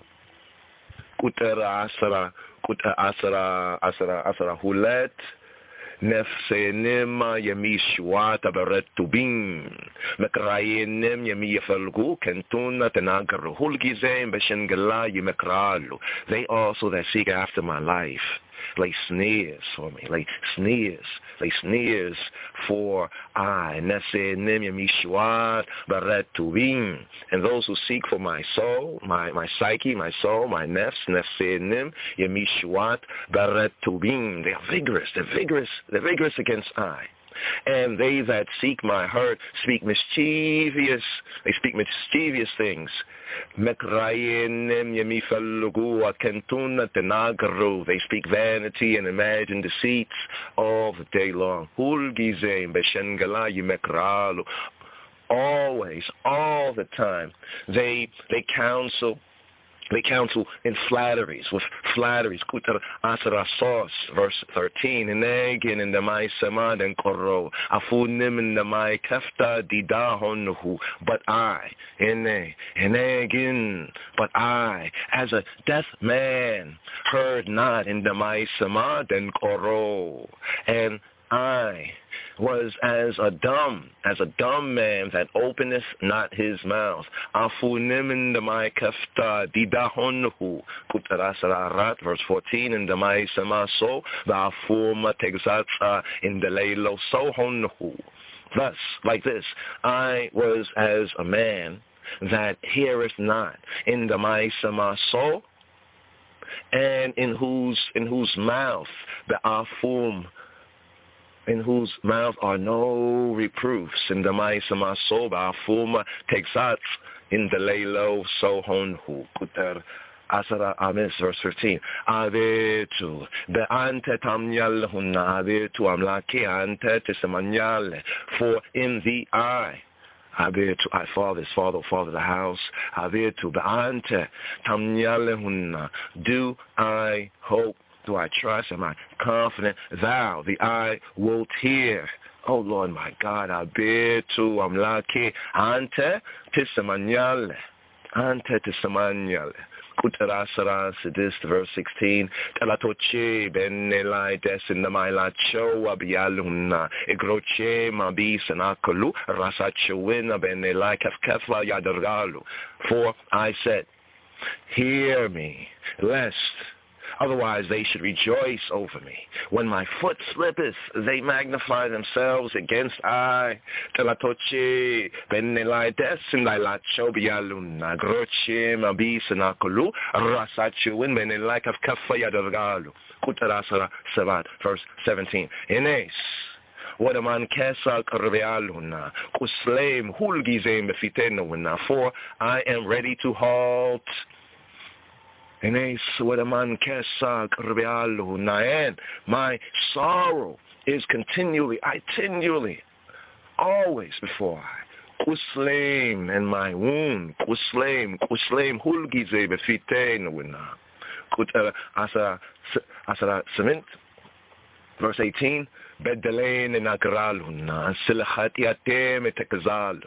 Kutera asara, kuta asara, asara, asara hulet, nefsenem yemishwa tabaret tubin, mekrayenem yemiyafalgu kentuna tenagar hulgizem beshengala yemekralu. They also that seek after my life lay snares for me, lay snares, lay snares for I, nefsenem yemishwa baret tubin. And those who seek for my soul, my, my psyche, my soul, my nefs, nefsenim, yemishwat, baret tubin. They are vigorous, they're vigorous, they're vigorous against I. And they that seek my hurt speak mischievous, they speak mischievous things. Mekrayenim yemifallugu akentuna tenagaru. They speak vanity and imagine deceits all the day long. Hulgizem beshengala yemekralu. Always, all the time, they they counsel They counsel in flatteries, with flatteries. Kutar asra sos, verse thirteen. Inegin in the mai samad and koro. Afunim in the mai kefta didahonhu. But I, ine, inegin, but I, as a deaf man, heard not in the mai samad and koro. And I was as a dumb, as a dumb man that openeth not his mouth. Afunim in the my kafta didahonhu. Kutarasararat, verse fourteen, in the my samaso, the afuma tegzatsa in the leilo sohonhu. Thus, like this, I was as a man that heareth not in the my samaso, and in whose in whose mouth the afum, in whose mouth are no reproofs. In the Maisama Soba, Fuma Texats, in the Leilo Sohonhu, Kuter Asara Amis, verse fifteen. Avetu, the ante tamnyal hunna, avetu amlaki ante tisamanyal, for in the eye. Avetu, I father, father, father, the house. Avetu, the ante tamnyal hunna, do I hope? Do I trust? Am I confident? Thou, the I, wilt hear. Oh, Lord, my God, I bid to, I'm lucky. Ante tisamanyale. Ante tisamanyale. Kutarasara, Sidist, verse sixteen. Telatoche, benelai, desin, the mailacho, abialuna. Egroche, mabis, and akolu. Rasachowina, benelai, kefkefa, yadargalu. For I said, hear me, lest otherwise they should rejoice over me. When my foot slippeth, they magnify themselves against I. Telatoche, benelai desin, lacho, bialuna. Groche, mabis, and akolu. Rasachowin, benelai, kefkefa, yadargalu. Kutarasara, Sabat, verse seventeen. Ines. What a man kesak revealuna, kuslem hulgizem befitenuna, for I am ready to halt. And what a man kesak revealuna, and my sorrow is continually, continually, always before I. Kuslem, and my wound, kuslem, kuslem hulgizem befitenuna. Kut asara asara cement, verse eighteen. Bedelain and Agraluna, Silahatiatem et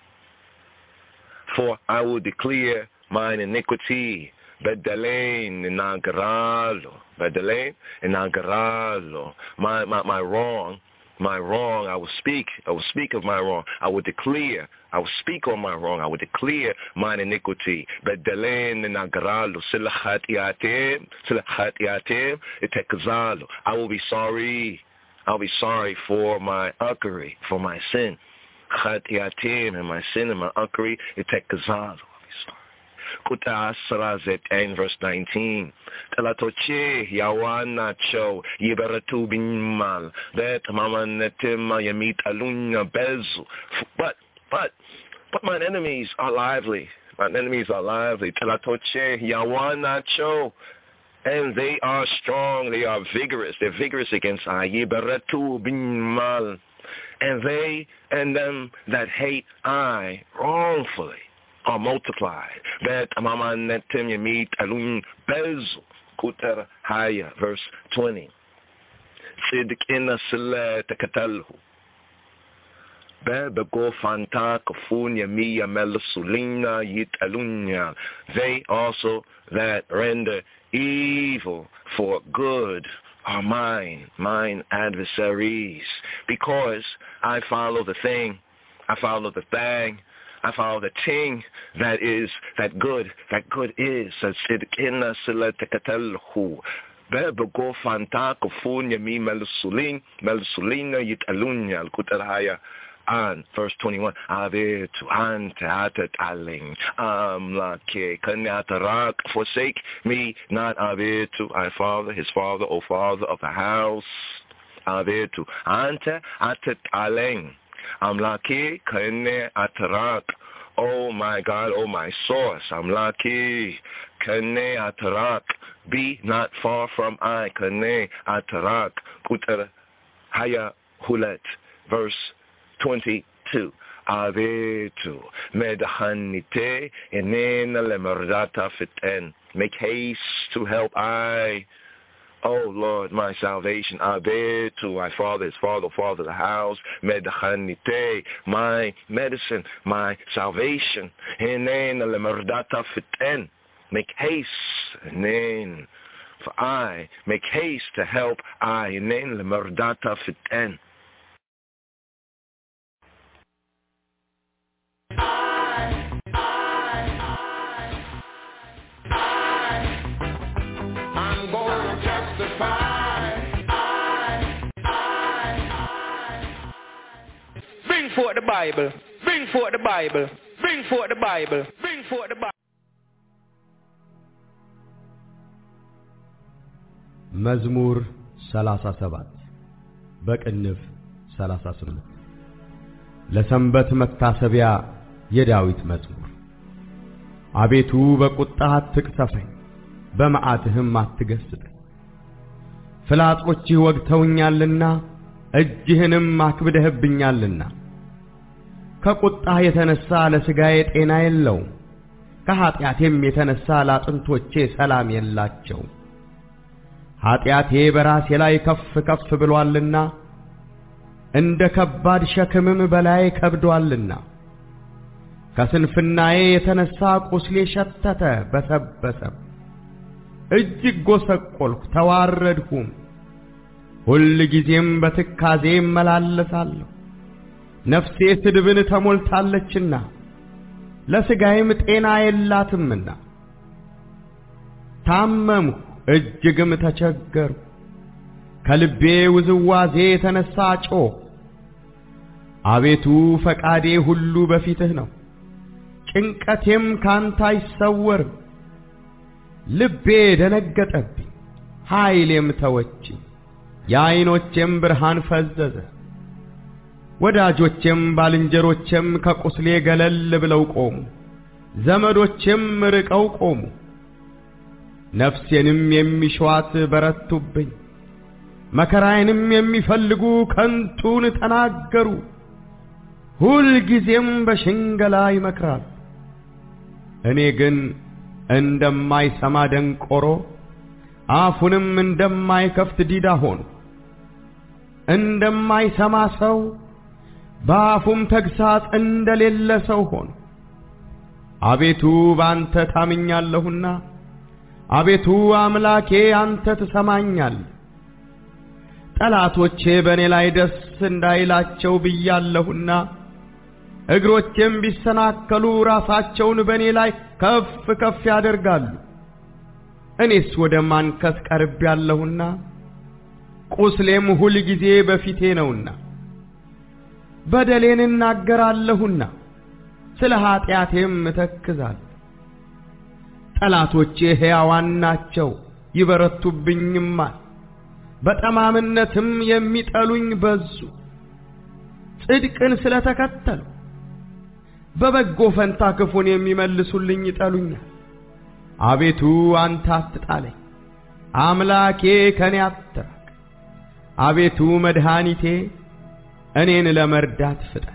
for I will declare mine iniquity. Bedelain and Agralo, Bedelain and Agralo, my, my, my wrong, my wrong, I will speak, I will speak of my wrong, I will declare, I will speak on my wrong, I will declare mine iniquity. Bedelain and Agralo, Silahatiatem, Silahatiatem et I will be sorry. I'll be sorry for my uckery, for my sin. Chatiatim, and my sin and my uckery, itekazal. I'll be sorry. Kuta Asrazet, and verse nineteen. Telatoche, Yawana Cho, Yiberatu bin Mal, that Mama Netima Yamit Alunya Bezu. But, but, but my enemies are lively. My enemies are lively. Telatoche, Yawana Cho. And they are strong, they are vigorous, they're vigorous against Ayibaratu bin Mal. And they and them that hate I wrongfully are multiplied. That Amaman Netim Yamit Alun Bezu Kuter Haya, verse twenty. Sidik inna sila tekatalhu. Bebego fanta kafunya miya melasulina yit alunya. They also that render evil for good are mine, mine adversaries. Because I follow the thing, I follow the thing, I follow the thing that is, that good, that good is. Sidkina sila tekatelhu. Bebego fanta kafunya mi melasulin, melasulina yit alunya al-kutarhaya. And verse twenty-one, Ave to ante atet aling amlake kanyatarak, forsake me not Ave to my father, his father, O father of the house. Ave to ante atet aling amlake kanyatarak. Oh my God, oh my source, amlake kanyatarak. Be not far from I, kanyatarak. Kutar haya hulet, verse twenty-two. Avetu medhanite enena lemerdata fiten. Make haste to help I, oh Lord, my salvation. Avetu, my father, his father, father, the house. Medhanite, my medicine, my salvation. Enena lemerdata fiten. Make haste, enen. For I make haste to help I, enen lemerdata fiten. Bring forth the Bible. Bring forth the Bible. Bring forth the Bible. Bring forth the Bible. መዝሙር ሰላሳ ሰባት በቅንፍ ሰላሳ ስምንት ለሰንበት መታሰቢያ የዳዊት መዝሙር። አቤቱ በቁጣህ አትቅሰፈኝ፣ በመዓትህም አትገስጸኝ። ፍላጾችህ ወግተውኛልና እጅህንም አክብደህብኛልና። ከቁጣህ የተነሳ ለሥጋዬ ጤና የለውም፣ ከኃጢአቴም የተነሳ ለአጥንቶቼ ሰላም የላቸው። ኃጢአቴ በራሴ ላይ ከፍ ከፍ ብሎአልና እንደ ከባድ ሸክምም በላይ ከብዶአልና። ከስንፍናዬ የተነሳ ቁስሌ ሸተተ በሰበሰም፣ እጅግ ጎሰቆልኩ ተዋረድሁም። ሁል ጊዜም በትካዜ እመላለሳለሁ። ነፍሴ ስድብን ተሞልታለችና ለሥጋዬም ጤና የላትምና። ታመምሁ እጅግም ተቸገርሁ፣ ከልቤ ውዝዋዜ የተነሳ ጮኽሁ። አቤቱ ፈቃዴ ሁሉ በፊትህ ነው፣ ጭንቀቴም ካንተ አይሰወርም። ልቤ ደነገጠብኝ፣ ኃይሌም ተወችኝ፣ የዓይኖቼም ብርሃን ፈዘዘ። ወዳጆቼም ባልንጀሮቼም ከቁስሌ ገለል ብለው ቆሙ፣ ዘመዶቼም ርቀው ቆሙ። ነፍሴንም የሚሿት በረቱብኝ፣ መከራዬንም የሚፈልጉ ከንቱን ተናገሩ። ሁል ጊዜም በሽንገላ ይመክራሉ። እኔ ግን እንደማይሰማ ደንቆሮ፣ አፉንም እንደማይከፍት ዲዳ ሆንሁ። እንደማይሰማ ሰው በአፉም ተግሣጽ እንደሌለ ሰው ሆንሁ። አቤቱ ባንተ ታምኛለሁና፣ አቤቱ አምላኬ አንተ ትሰማኛለህ። ጠላቶቼ በእኔ ላይ ደስ እንዳይላቸው ብያለሁና፣ እግሮቼም ቢሰናከሉ ራሳቸውን በእኔ ላይ ከፍ ከፍ ያደርጋሉ። እኔስ ወደ ማንከስ ቀርቤያለሁና፣ ቁስሌም ሁል ጊዜ በፊቴ ነውና። በደሌን እናገራለሁና ስለ ኃጢአቴም እተክዛለሁ። ጠላቶቼ ሕያዋን ናቸው ይበረቱብኝማል፣ በጠማምነትም የሚጠሉኝ በዙ። ጽድቅን ስለ ተከተሉ በበጎ ፈንታ ክፉን የሚመልሱልኝ ይጠሉኛል። አቤቱ አንተ አትጣለኝ፣ አምላኬ ከኔ አትራቅ። አቤቱ መድኃኒቴ እኔን ለመርዳት ፍጠን።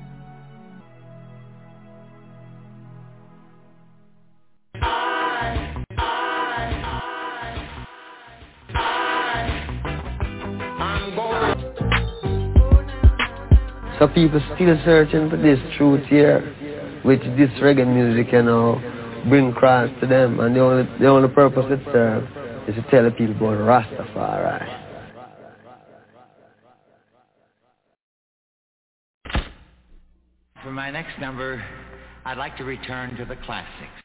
So people still searching for this truth here, which this reggae music, you know, bring Christ to them, and the only the only purpose it serves is to tell the people about Rastafari. For my next number, I'd like to return to the classics.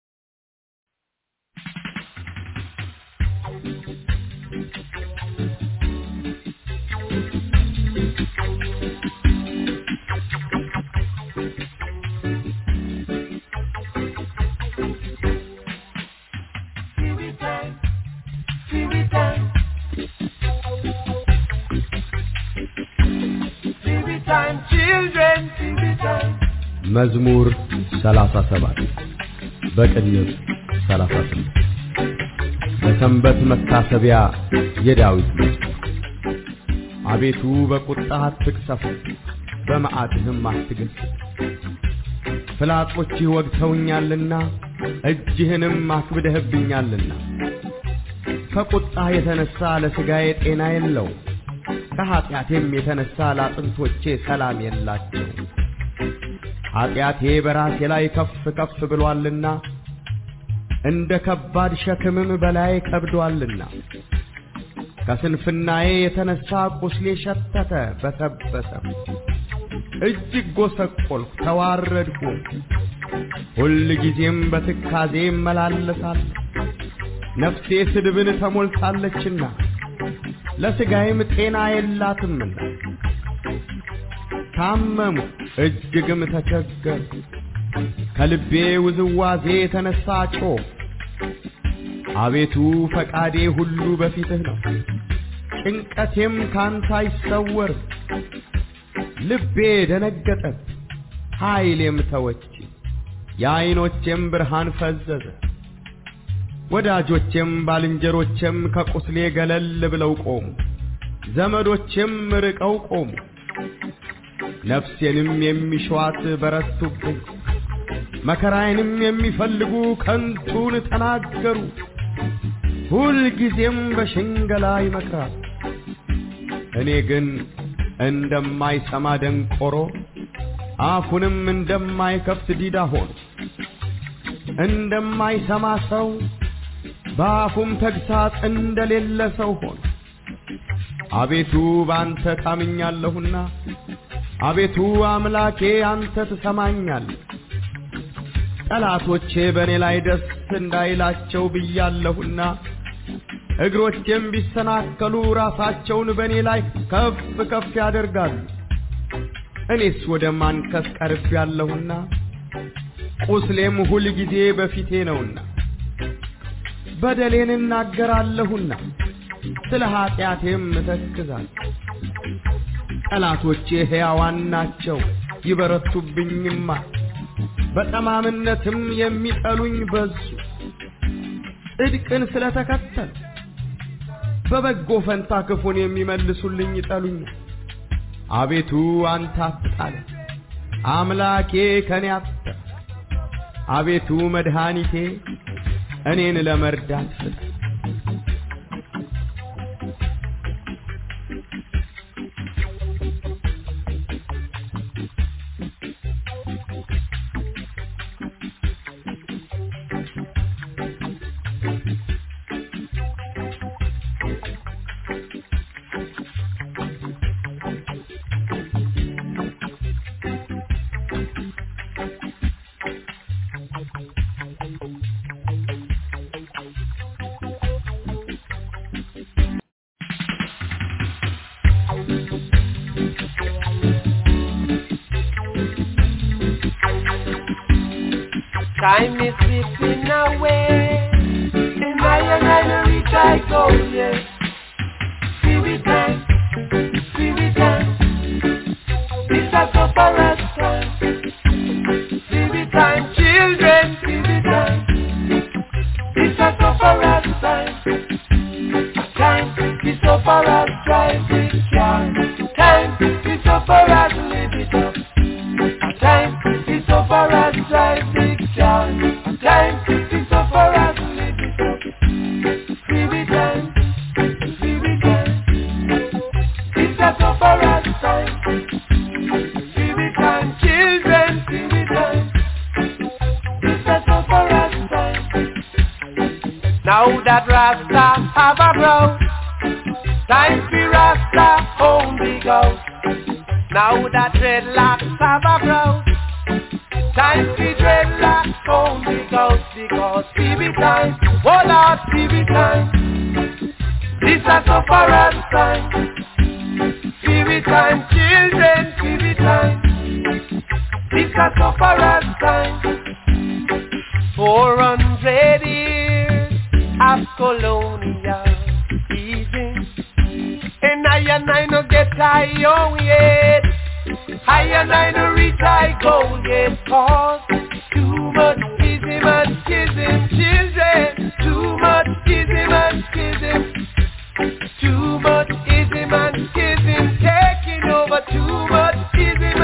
መዝሙር ሰላሳ ሰባት በቅንፍ ሰላሳ ስምንት ለሰንበት መታሰቢያ የዳዊት መዝሙር። አቤቱ በቁጣህ አትቅሰፈኝ፣ በመዓትህም አትግል ፍላጾች ወግተውኛልና እጅህንም አክብደህብኛልና ከቁጣ የተነሳ ለስጋዬ ጤና የለው ከኃጢአቴም የተነሳ ለአጥንቶቼ ሰላም የላቸው ኃጢአቴ በራሴ ላይ ከፍ ከፍ ብሏልና እንደ ከባድ ሸክምም በላይ ከብዷልና ከስንፍናዬ የተነሳ ቁስሌ ሸተተ በሰበሰ እጅግ ጎሰቆልኩ ተዋረድኩ ሁል ጊዜም በትካዜ መላለሳል ነፍሴ ስድብን ተሞልታለችና ለስጋዬም ጤና የላትምና ታመሙ እጅግም ተቸገር ከልቤ ውዝዋዜ የተነሳ ጮህ አቤቱ ፈቃዴ ሁሉ በፊትህ ነው ጭንቀቴም ካንተ አይሰወር ልቤ ደነገጠ ኃይሌም ተወች የዓይኖቼም ብርሃን ፈዘዘ ወዳጆቼም ባልንጀሮቼም ከቁስሌ ገለል ብለው ቆሙ ዘመዶቼም ርቀው ቆሙ ነፍሴንም የሚሿት በረቱብኝ መከራዬንም የሚፈልጉ ከንቱን ተናገሩ ሁል ጊዜም በሽንገላ ይመክራል እኔ ግን እንደማይሰማ ደንቆሮ አፉንም እንደማይከፍት ዲዳ ሆን እንደማይሰማ ሰው በአፉም ተግሳጽ እንደሌለ ሰው ሆን አቤቱ ባንተ ታምኛለሁና አቤቱ አምላኬ አንተ ትሰማኛለህ ጠላቶቼ በእኔ ላይ ደስ እንዳይላቸው ብያለሁና እግሮቼም ቢሰናከሉ ራሳቸውን በእኔ ላይ ከፍ ከፍ ያደርጋሉ እኔስ ወደ ማንከስ ቀርቤያለሁና ቁስሌም ሁል ጊዜ በፊቴ ነውና በደሌን እናገራለሁና ስለ ኃጢአቴም እተክዛለሁ ጠላቶቼ ሕያዋን ናቸው ይበረቱብኝማል በጠማምነትም የሚጠሉኝ በዙ ጽድቅን ስለተከተል በበጎ ፈንታ ክፉን የሚመልሱልኝ ይጠሉኛል አቤቱ አንተ አትጣል አምላኬ ከኔ አትተው አቤቱ መድኃኒቴ እኔን ለመርዳት ፍጠን Time is slipping away, and I and I reach I go, yes. Spirit time, spirit time, this is a for time. Spirit time, children, spirit time, this is a for time. Time is so for us, drive it down. Time is so for us, live it up. Time is so for us, drive it down. Time is so for us, live it up. Spirit time, spirit time, this is so for us, time. Spirit time, children, spirit time, this is so for us, time. Now that Rasta have a grow, time for Rasta home we go. Now that dreadlocks have a grow, time for dreadlocks home we go. Because T V time, oh Lord, T V time, this is so for us time. T V time, children, T V time, this is so for us time. Four hundred years of colonial easing, and I and I no get I young yet. I and I no reach I goal yet. Cause too much ism and schism, children. Too much ism and schism. Too much ism and schism taking over. Too much ism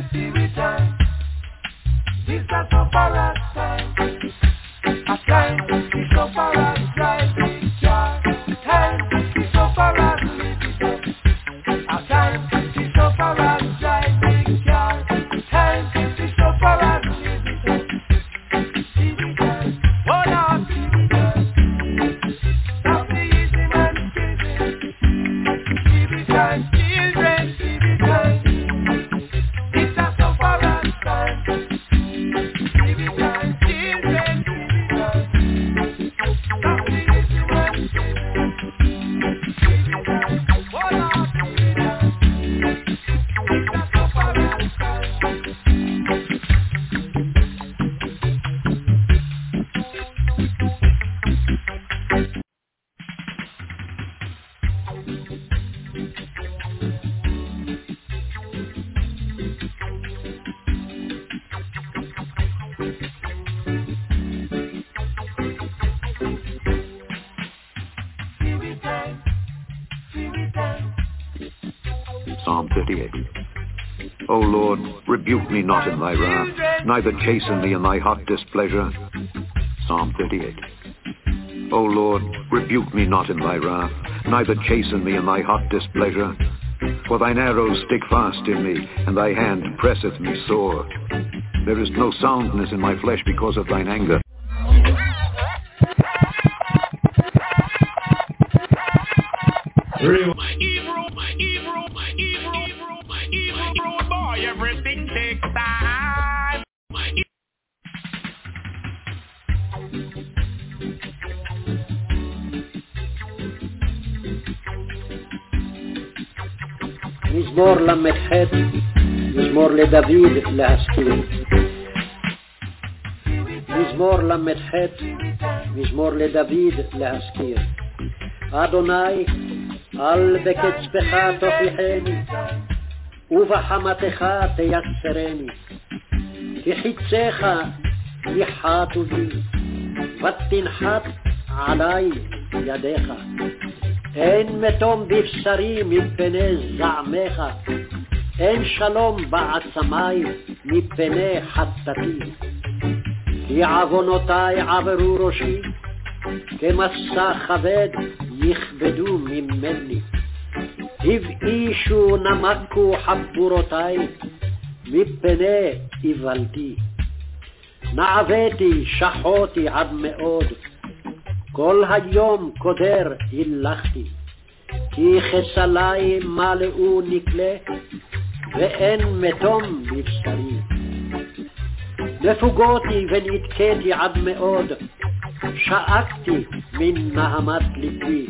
time, TV time. This a sufferer's time. A time the sufferers drive the car. Time the sufferers live it up. A time the sufferers drive the car. Time the sufferers live it up. T V time, hold on T V time. Stop the easy man giving. T V time, children, T V time. It's a sufferer's time. T V time, children, T V time. Stop the easy man giving. T V time, hold on T V time. It's a sufferer's time. Psalm thirty-eight. O Lord, rebuke me not in thy wrath, neither chasten me in thy hot displeasure. Psalm thirty-eight. O Lord, rebuke me not in thy wrath, neither chasten me in thy hot displeasure. For thine arrows stick fast in me, and thy hand presseth me sore. There is no soundness in my flesh because of thine anger. Hebrew, Hebrew, Hebrew, Hebrew, Hebrew boy, everything takes time. מזמור למ"ח, מזמור לדוד להזכיר. מזמור למ"ח, מזמור לדוד להזכיר. אדוני, אל בקצפך תוכיחני, ובחמתך תייסרני. כי חיציך ניחתו בי, ותנחת עלי ידיך. אין מתום בבשרי מפני זעמך, אין שלום בעצמי מפני חטאתי. כי עוונותי עברו ראשי, כמסע כבד יכבדו ממני. הבאישו נמקו חבורותי מפני איוולתי. נעבתי שחותי עד מאוד, כל היום קודר הילכתי. כי חסלי מלאו נקלה, ואין מתום בבשרי. נפוגותי ונתקתי עד מאוד, שאקתי מן נהמת ליבי.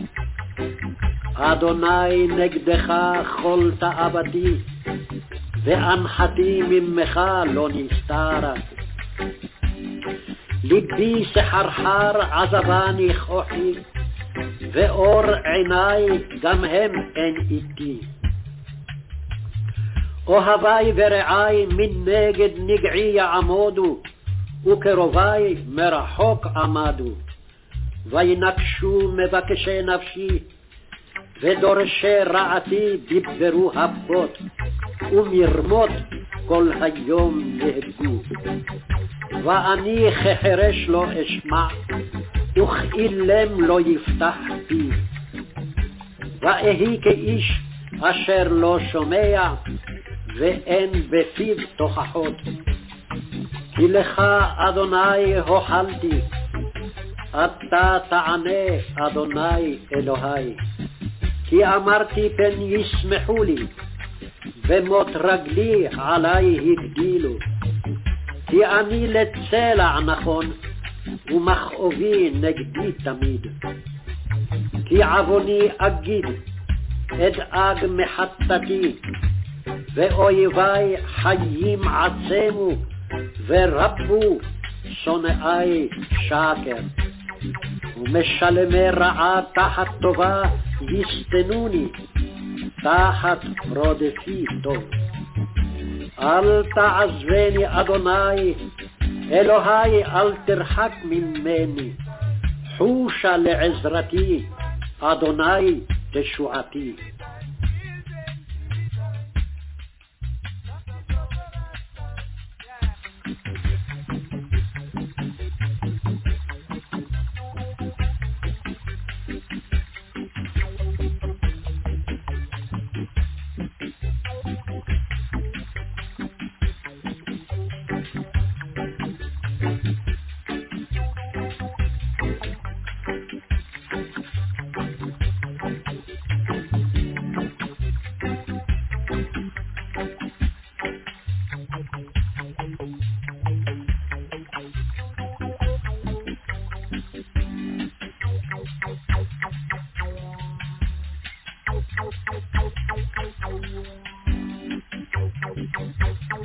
אדוני נגדך כל תאוותי, ואנחתי ממך לא נסתרה. ליבי סחרחר עזבני כוחי, ואור עיני גם הם אין איתי. אוהבי ורעי מנגד נגעי יעמודו, וקרובי מרחוק עמדו. וינקשו מבקשי נפשי, ודורשי רעתי דיברו הפות, ומרמות כל היום נהגו. ואני כחרש לא אשמע, וכאילם לא יפתח פי. ואהי כאיש אשר לא שומע, ואין בפיו תוכחות. כי לך אדוני הוחלתי, אתה תענה אדוני אלוהי. כי אמרתי פן ישמחו לי, ומות רגלי עלי הגדילו. כי אני לצלע נכון, ומכאובי נגדי תמיד. כי עווני אגיד, אדאג מחטאתי, ואויבי חיים עצמו, ורבו שונאי שקר. ומשלמי רעה תחת טובה יסתנוני, תחת רודפי טוב. אל תעזבני אדוני, אלוהי אל תרחק ממני. חושה לעזרתי, אדוני תשועתי.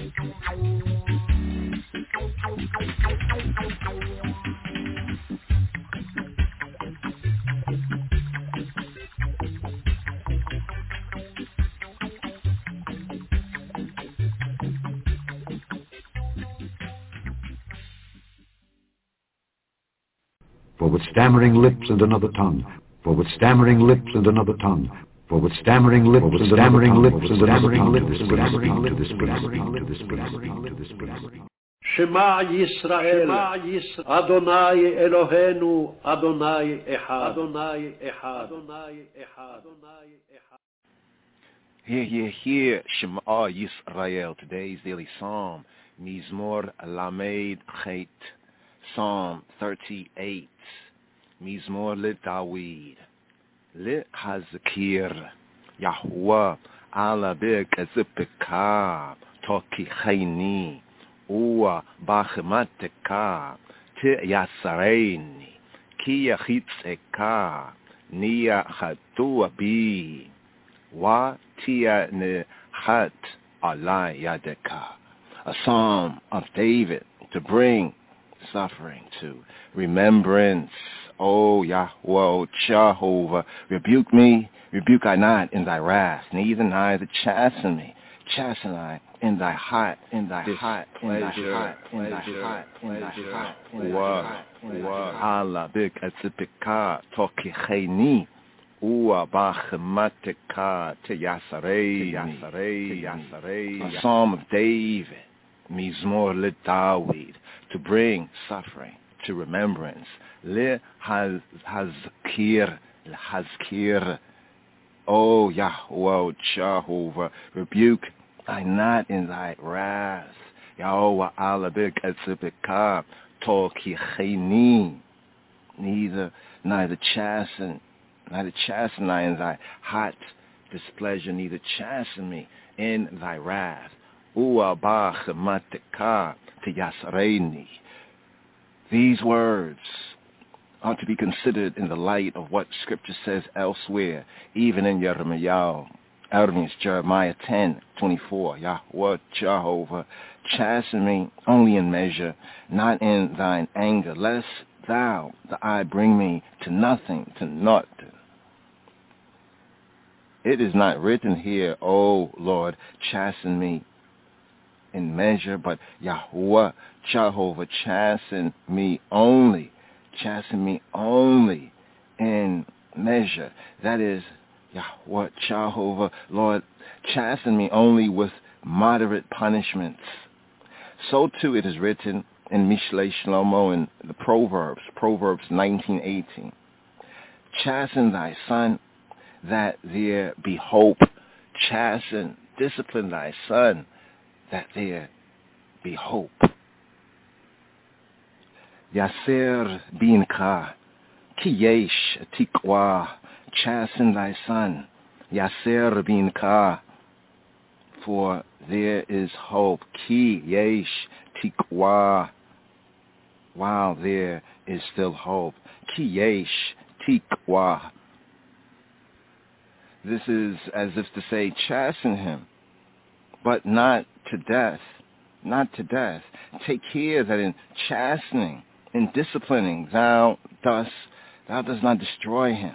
For with stammering lips and another tongue, for with stammering lips and another tongue, for with stammering lips and stammering lips and stammering lips and stammering lips and stammering. Shema Yisrael, Adonai Eloheinu, Adonai Echad, Adonai Echad, Adonai Echad, Adonai Echad. Hear, hear, hear, Shema Yisrael. Today's daily psalm, Mizmor Lamed Chet, Psalm thirty-eight. Mizmor le Dawid, le Hazakir, Yahuwah, ala be'kezipika, toki chayni, uwa bachmateka, te yasareini, ki yachitzeka, niya chatua bi, wa tia nehat alai yadeka. A psalm of David to bring suffering to remembrance. O Yahweh, O Jehovah, rebuke me, rebuke I not in thy wrath, neither neither chasten me, chasten I in thy heart, in thy heart, in thy heart, in thy heart, in thy heart, in thy heart, in thy heart. Allah big atzipika tokicheni, uwa bachmateka te yasarei, yasarei, yasarei. A psalm of David, Mizmor le Dawid, to bring suffering to remembrance. Le hazkir, le hazkir. O Yahweh, Jehovah, rebuke I not in thy wrath. Yahweh alabik etzipika tokicheni. Neither, neither chasten, neither chasten I in thy hot displeasure, neither chasten me in thy wrath. Ua bachmateka te yasreini. These words are to be considered in the light of what Scripture says elsewhere, even in Yirmiyahu, Ermias, Jeremiah ten twenty-four. Yahweh Jehovah, chasten me only in measure, not in thine anger, lest thou, the eye, bring me to nothing, to naught. It is not written here, O Lord, chasten me in measure, but Yahweh Jehovah, chasten me only, chasten me only in measure. That is, Yahweh Jehovah, Lord, chasten me only with moderate punishments. So too it is written in Mishlei Shlomo in the Proverbs, Proverbs nineteen eighteen. Chasten thy son that there be hope. Chasten, discipline thy son that there be hope. Yaser binka, ki yesh tikwa, chasten thy son. Yaser binka, for there is hope. Ki yesh tikwa, while there is still hope. Ki yesh tikwa. This is as if to say, chasten him, but not to death, not to death. Take care that in chastening, in disciplining, thou dost, thou dost not destroy him.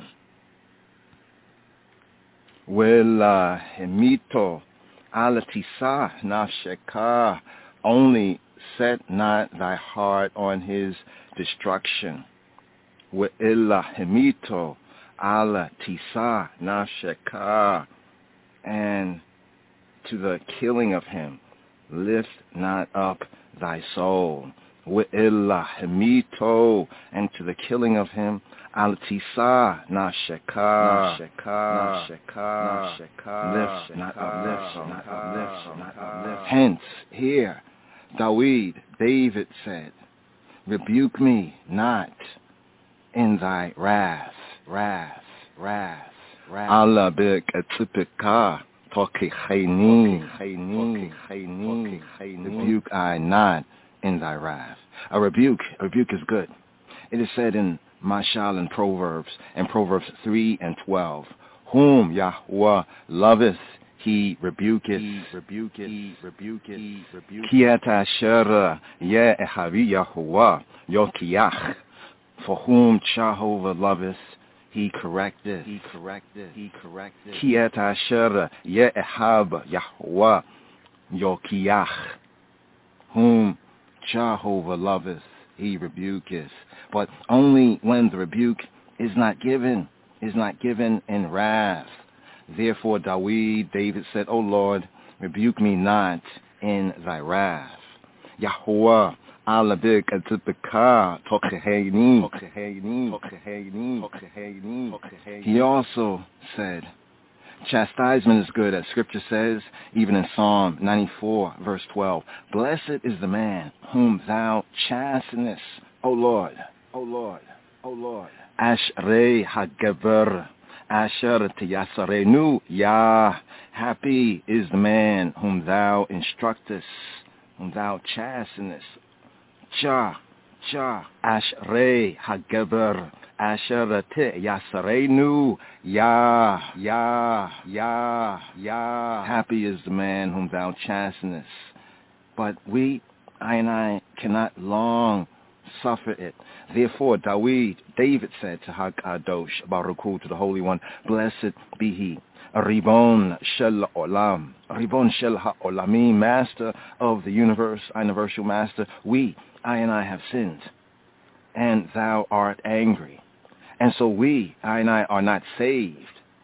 Wela hemito alatisa nafsheka, only set not thy heart on his destruction. Wela hemito alatisa nafsheka, and to the killing of him, lift not up thy soul. We'illah hemito, and to the killing of him, al-tisa nasheka, nasheka, nasheka, lift not up, lift not up, lift not up, lift. Hence, here, Dawid, David said, rebuke me not in thy wrath, wrath, wrath, wrath. Allah bik etzipika. Rebuke I not in thy wrath. A rebuke, a rebuke is good. It is said in Mashal and Proverbs, and Proverbs three and twelve, whom Yahweh loveth, he rebuketh, he rebuketh, he rebuketh, he rebuketh. Kiat asher ye'ehavi Yahuwah yokiach, for whom Jehovah loveth, he correcteth, he correcteth, he correcteth. Kiat asher ye'ehab Yahuwah yokiach, whom Jehovah loveth, he rebuketh. But only when the rebuke is not given, is not given in wrath. Therefore Dawid, David said, O Lord, rebuke me not in thy wrath. Yahuwah, alabik atipika, tokeheni, tokeheni, tokeheni, tokeheni. He also said, chastisement is good, as Scripture says, even in Psalm ninety-four, verse twelve. Blessed is the man whom thou chastenest, O Lord, O Lord, O Lord. Ashrei hageber, asher tiyasarenu, Yah. Happy is the man whom thou instructest, whom thou chastenest. Cha, cha, ashrei hageber, asher tiyasarenu, Yah, Yah, Yah, Yah. Happy is the man whom thou chastenest. But we, I and I, cannot long suffer it. Therefore, Dawid, David said to Hakadosh Baruch Hu, to the Holy One, blessed be he, Ribon Shel Olam, Ribon Shel HaOlamim, Master of the universe, universal Master. We, I and I, have sinned, and thou art angry. And so we, I and I, are not saved,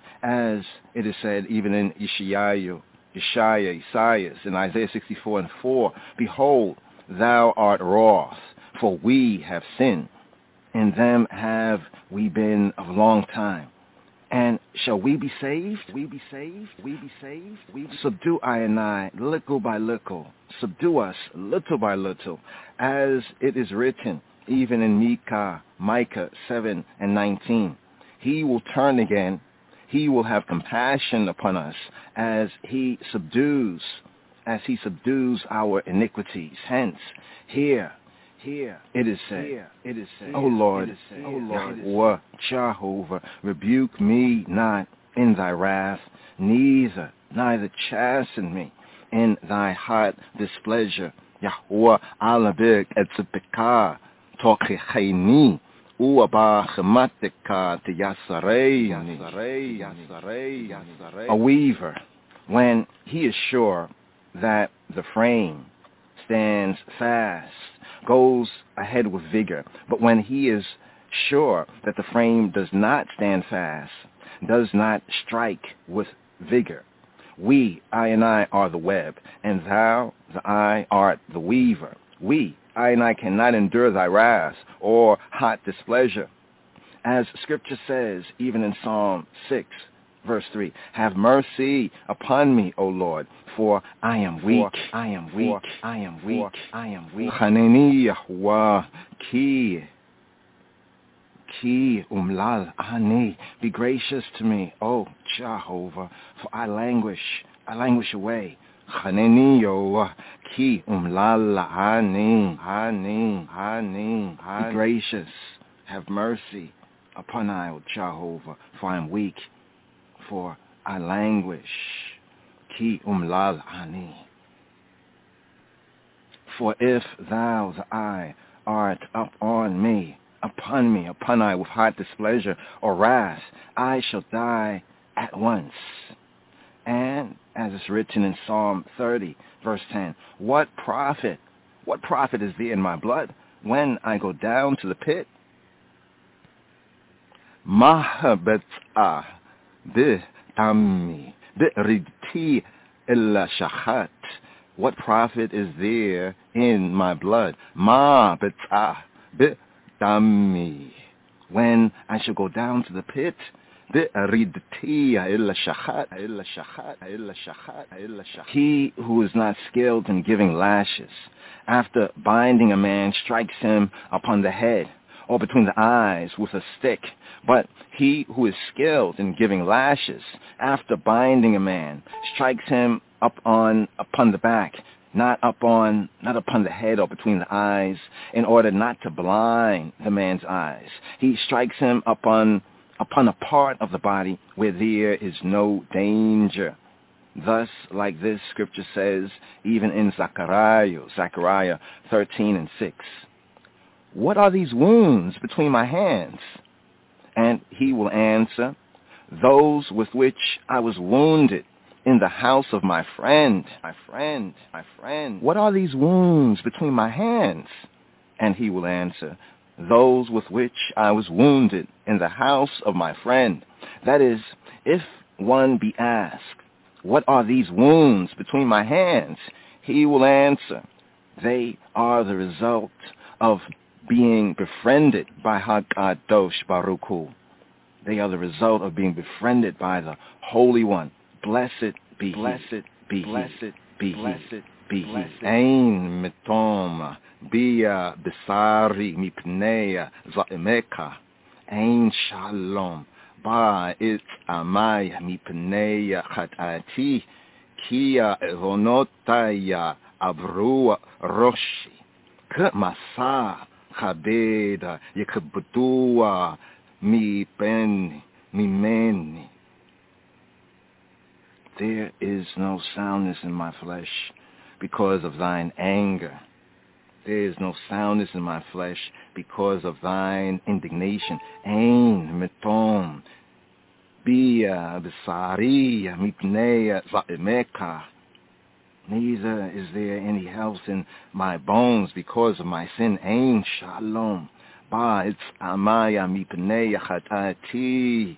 as it is said even in Ishayahu, Isaiah, Isaiah, in Isaiah sixty-four and four, behold, thou art wroth, for we have sinned. In them have we been of long time. And shall we be saved? We be saved? We be saved? We be... Subdue I and I, little by little. Subdue us, little by little. As it is written, even in Micah, Micah seven and nineteen. He will turn again. He will have compassion upon us as he subdues, as he subdues our iniquities. Hence, here, Here it is said, Here, it is said, O Lord, said, O Lord, Yahweh, Jehovah, rebuke me not in thy wrath, neither, neither chasten me in thy hot displeasure. Yahweh, alabik etzipika, tokecheni, uaba chematika tiyasarei, a weaver, when he is sure that the frame stands fast, goes ahead with vigor. But when he is sure that the frame does not stand fast, does not strike with vigor, we, I and I, are the web, and thou, the I, art the weaver. We, I and I, cannot endure thy wrath or hot displeasure. As Scripture says, even in Psalm six, verse three, have mercy upon me, O Lord, for I am weak, I am weak, I am weak, I am weak. Chaneni Yahuwah, ki, ki umlal ani, be gracious to me, O Jehovah, for I languish, I languish away. Chaneni Yahuwah, ki umlal ani, ani, ani, be gracious, have mercy upon I, O Jehovah, for I am weak, for I languish. Ki umlal ani. For if thou, the I, art up on me, upon me, upon I, with hot displeasure or wrath, I shall die at once. And as is written in Psalm thirty, verse ten, what profit, what profit is there in my blood when I go down to the pit? Mahabet'ah bi-tammi bi-ridti illa shachat. What profit is there in my blood? Ma-bet'ah bi-tammi. When I shall go down to the pit, he who is not skilled in giving lashes, after binding a man, strikes him upon the head or between the eyes with a stick. But he who is skilled in giving lashes, after binding a man, strikes him up on upon the back, not up on, not upon the head or between the eyes, in order not to blind the man's eyes. He strikes him upon upon a part of the body where there is no danger. Thus, like this, Scripture says, even in Zechariah, Zechariah thirteen and six, what are these wounds between my hands? And he will answer, those with which I was wounded in the house of my friend, my friend, my friend. What are these wounds between my hands? And he will answer, those with which I was wounded in the house of my friend. That is, if one be asked, what are these wounds between my hands? He will answer, they are the result of being befriended by HaKadosh Baruch Hu. They are the result of being befriended by the Holy One. Blessed be Blessed be Blessed be Blessed be He. Ein mitom bia besari mipnei za'emeka. Ein shalom ba it amai mipnei chatati kia evonotaya avru roshi. K'masa chabeda yekabudua mi ben mi meni. There is no soundness in my flesh because of thine anger. There is no soundness in my flesh because of thine indignation. Ein metom bia besari mipnei za'emeka. Neither is there any health in my bones because of my sin. Ein shalom ba it's amaya mipnei chatati.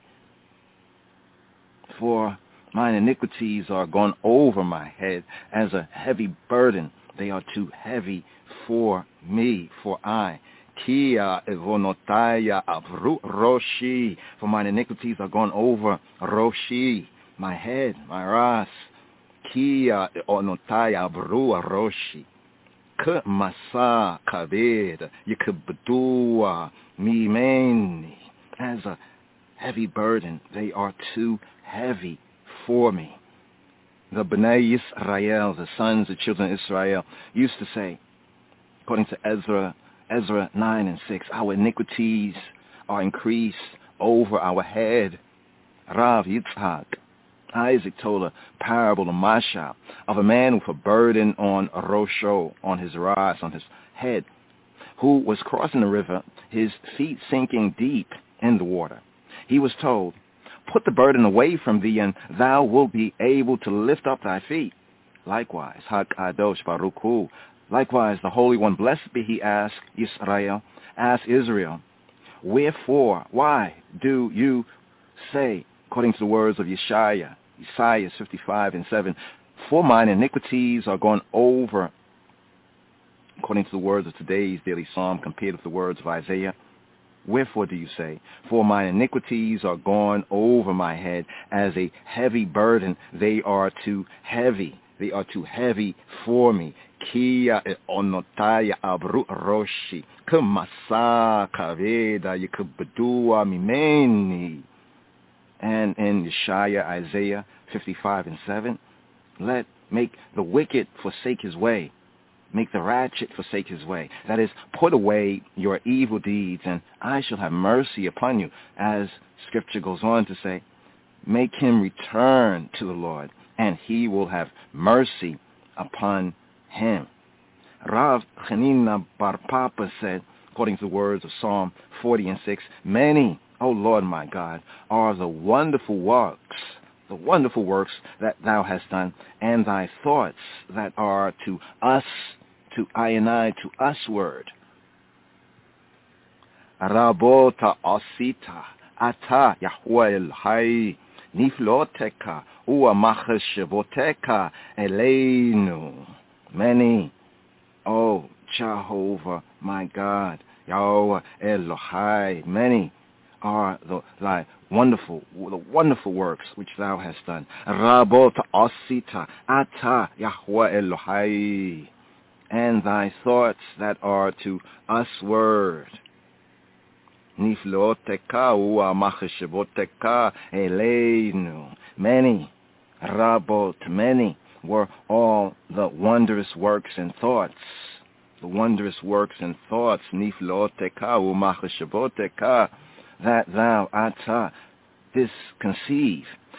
For mine iniquities are gone over my head as a heavy burden. They are too heavy for me, for I. Kia evonotaya avru roshi. For mine iniquities are gone over roshi, my head, my ras. Kia evonotaya avru roshi. K'masa kabed yikabdua mimeni. As a heavy burden, they are too heavy for me. The Bnei Yisrael, the sons of children of Israel, used to say, according to Ezra, Ezra nine and six, our iniquities are increased over our head. Rav Yitzhak, Isaac told a parable, a mashal, of a man with a burden on a rosho, on his ras, on his head, who was crossing the river, his feet sinking deep in the water. He was told, put the burden away from thee, and thou wilt be able to lift up thy feet. Likewise, HaKadosh Baruch Hu, likewise the Holy One, blessed be He, asked Israel, asked Israel, wherefore, why do you say, according to the words of Yeshaya, Isaiah fifty-five and seven, for mine iniquities are gone over, according to the words of today's daily psalm, compared with the words of Isaiah. Wherefore do you say, for mine iniquities are gone over my head as a heavy burden. They are too heavy. They are too heavy for me. Kia onotaya abru roshi. K'masa kaveda yikabdua mimeni. And in Yeshaya, Isaiah fifty-five and seven, let make the wicked forsake his way. Make the ratchet forsake his way. That is, put away your evil deeds, and I shall have mercy upon you. As Scripture goes on to say, make him return to the Lord, and he will have mercy upon him. Rav Chanina Bar Papa said, according to the words of Psalm forty and six, many, O Lord my God, are the wonderful works, the wonderful works that thou hast done, and thy thoughts that are to us, to I and I, to us word. Rabota asita ata Yahweh Elhai nifloteka ua machashevoteka eleinu. Many, oh Jehovah my God, Yahweh Elohai, many are the thy wonderful, the wonderful works which thou hast done. Rabot asita ata Yahweh Elohai, and thy thoughts that are to us word. Nifloteka ua machashevoteka eleinu. Many, Rabot, many were all the wondrous works and thoughts. The wondrous works and thoughts, Nifloteka ua machashevoteka, that thou ata, this conceive,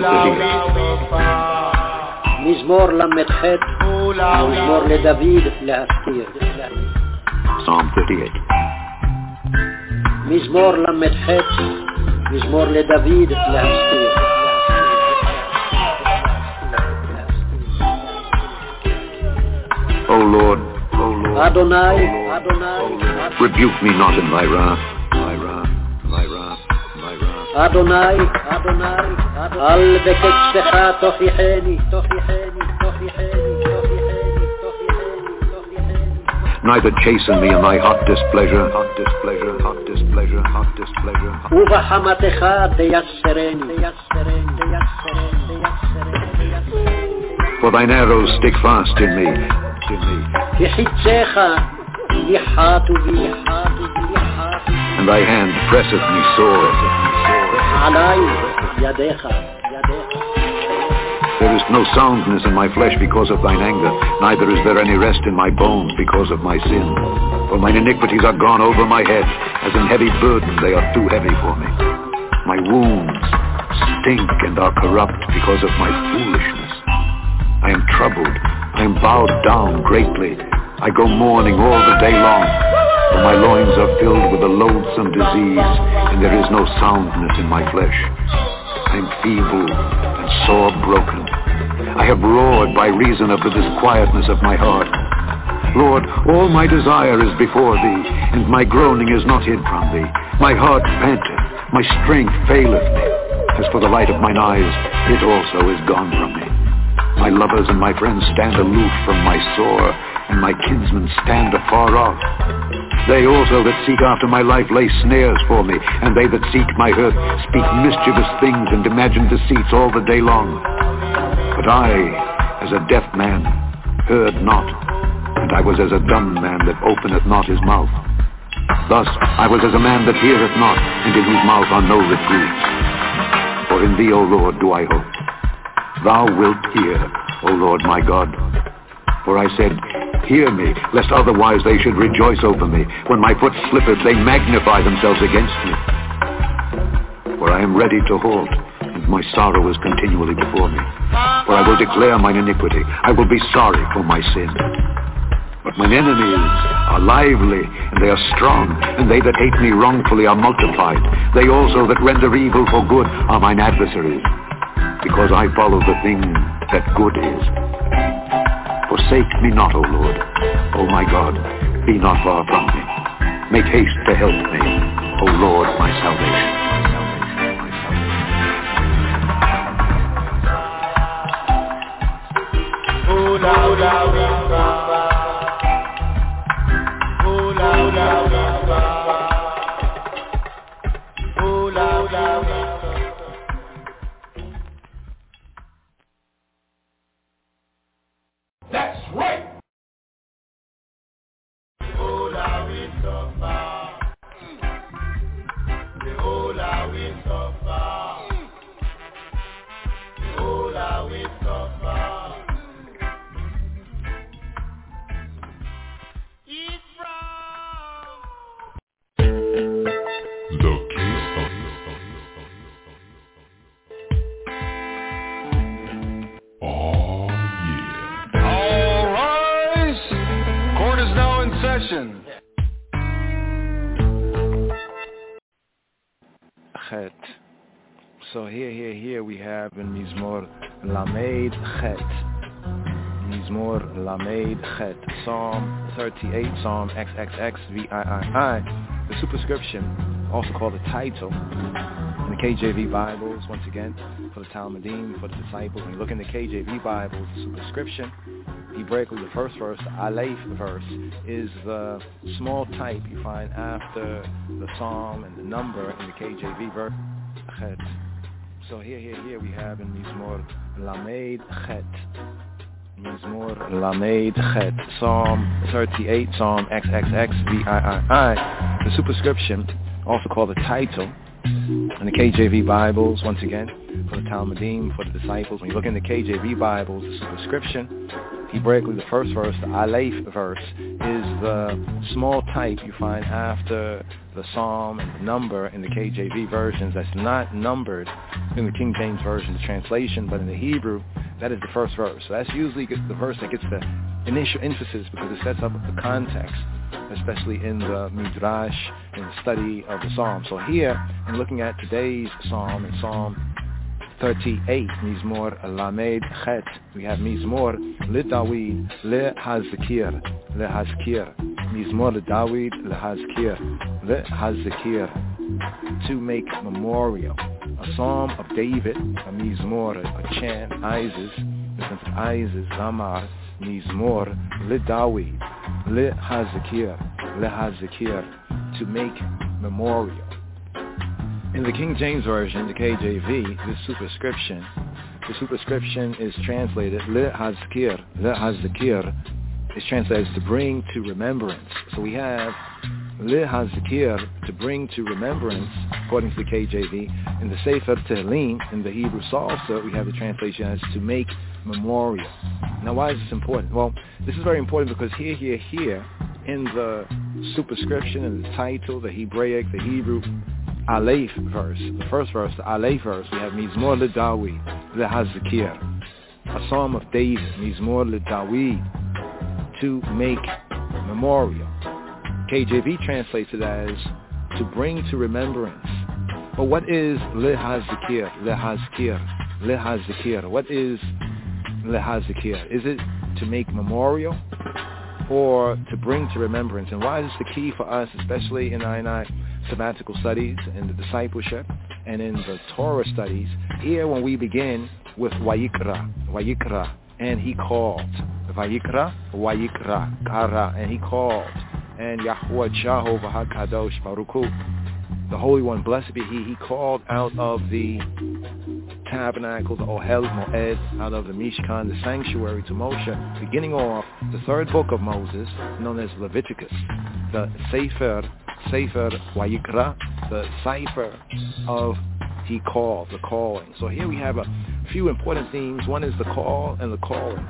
thirty-eight. מזמור למ"ח, מזמור לדוד להזכיר. Psalm thirty-eight. מזמור למ"ח, מזמור לדוד להזכיר. O Lord, O Lord, Adonai, Adonai, rebuke me not in thy wrath, thy wrath, thy wrath, thy wrath. Adonai, Adonai, אל בקצפך תוכיחני, תוכיחני, תוכיחני, תוכיחני, תוכיחני. Neither chasten me in thy hot displeasure, hot displeasure, hot displeasure, hot displeasure. ובחמתך תייסרני, תייסרני, תייסרני, תייסרני. For thine arrows stick fast in me, in me. בחיציך ניחתו בי, ניחתו בי, ניחתו בי. And thy hand presseth me sore. עלי ידיך, ידיך. There is no soundness in my flesh because of thine anger, neither is there any rest in my bones because of my sin. For mine iniquities are gone over my head, as an heavy burden they are too heavy for me. My wounds stink and are corrupt because of my foolishness. I am troubled, I am bowed down greatly. I go mourning all the day long, for my loins are filled with a loathsome disease, and there is no soundness in my flesh. I am feeble and sore broken. I have roared by reason of the disquietness of my heart. Lord, all my desire is before thee, and my groaning is not hid from thee. My heart panteth, my strength faileth me. As for the light of mine eyes, it also is gone from me. My lovers and my friends stand aloof from my sore, and my kinsmen stand afar off. They also that seek after my life lay snares for me, and they that seek my hurt speak mischievous things and imagine deceits all the day long. But I, as a deaf man, heard not, and I was as a dumb man that openeth not his mouth. Thus I was as a man that heareth not, and in whose mouth are no reproofs. For in thee, O Lord, do I hope. Thou wilt hear, O Lord my God. For I said, hear me, lest otherwise they should rejoice over me. When my foot slippeth, they magnify themselves against me. For I am ready to halt, and my sorrow is continually before me. For I will declare mine iniquity. I will be sorry for my sin. But mine enemies are lively, and they are strong, and they that hate me wrongfully are multiplied. They also that render evil for good are mine adversaries, because I follow the thing that good is. Forsake me not, O Lord, O my God, be not far from me. Make haste to help me, O Lord, my salvation. Oh, la, la, la, la. Oh, la, la, la, la. Oh, la, la, la. That's right. Ola we suffer. The Ola we suffer. The Ola we suffer. It's from The case of Oh yeah. All rise. Court is now in session. Chet. So here, here, here we have in Mizmor Lamed Chet. Mizmor Lamed Chet. Psalm thirty-eight, Psalm triple X V I I I. The superscription, also called the title, in the K J V Bibles, once again, for the Talmudim, for the disciples. When you look in the K J V Bibles, the superscription, Hebraically, the first verse, the Aleph verse, is the small type you find after the psalm and the number in the K J V verse. Chet. So here, here, here we have in Mizmor Lamed Chet. Mizmor Lamed Chet. Psalm thirty-eight, Psalm triple X V I I I. The superscription, also called the title, in the K J V Bibles, once again, for the Talmudim, for the disciples. When you look in the K J V Bibles, the superscription, Hebraically, the first verse, the Aleph verse, is the small type you find after the psalm and the number in the K J V versions that's not numbered in the King James Version, the translation, but in the Hebrew, that is the first verse. So that's usually the verse that gets the initial emphasis because it sets up the context, especially in the Midrash, in the study of the Psalm. So here, in looking at today's Psalm, in Psalm thirty-eight, Mizmor Lamed Chet, we have Mizmor LeDavid LeHazkir, LeHazkir, Mizmor LeDavid LeHazkir, LeHazkir, to make memorial. A Psalm of David, a Mizmor, a chant, Isis, the sense of Isis, Zamar, Mizmor LeDavid LeHazkir, LeHazkir, to make memorial. In the King James Version, the K J V, this superscription, the superscription is translated LeHazkir, LeHazkir is translated as to bring to remembrance. So we have LeHazkir, to bring to remembrance, according to the K J V. In the Sefer Tehillim, in the Hebrew Psalter, we have the translation as to make memorial. Now why is this important? Well, this is very important because here, here, here, in the superscription, in the title, the Hebraic, the Hebrew, Aleph verse, the first verse, the Aleph verse, we have Mizmor LeDavid LeHazkir, a psalm of David, Mizmor LeDavid, to make memorial. K J V translates it as to bring to remembrance. But what is LeHazkir, LeHazkir, LeHazkir? What is LeHazkir? Is it to make memorial or to bring to remembrance? And why is this the key for us, especially in I and I sabbatical studies, in the discipleship, and in the Torah studies? Here when we begin with Vayikra, Vayikra, and he called. Vayikra, Vayikra, Kara, and he called. And Yahweh Jehovah HaKadosh Baruch Hu, the Holy One, blessed be He, He called out of the tabernacle, the Ohel Moed, out of the Mishkan, the sanctuary, to Moshe, beginning off the third book of Moses, known as Leviticus, the Sefer, Sefer Vayikra, the cipher of He called, the calling. So here we have a few important themes. One is the call and the calling.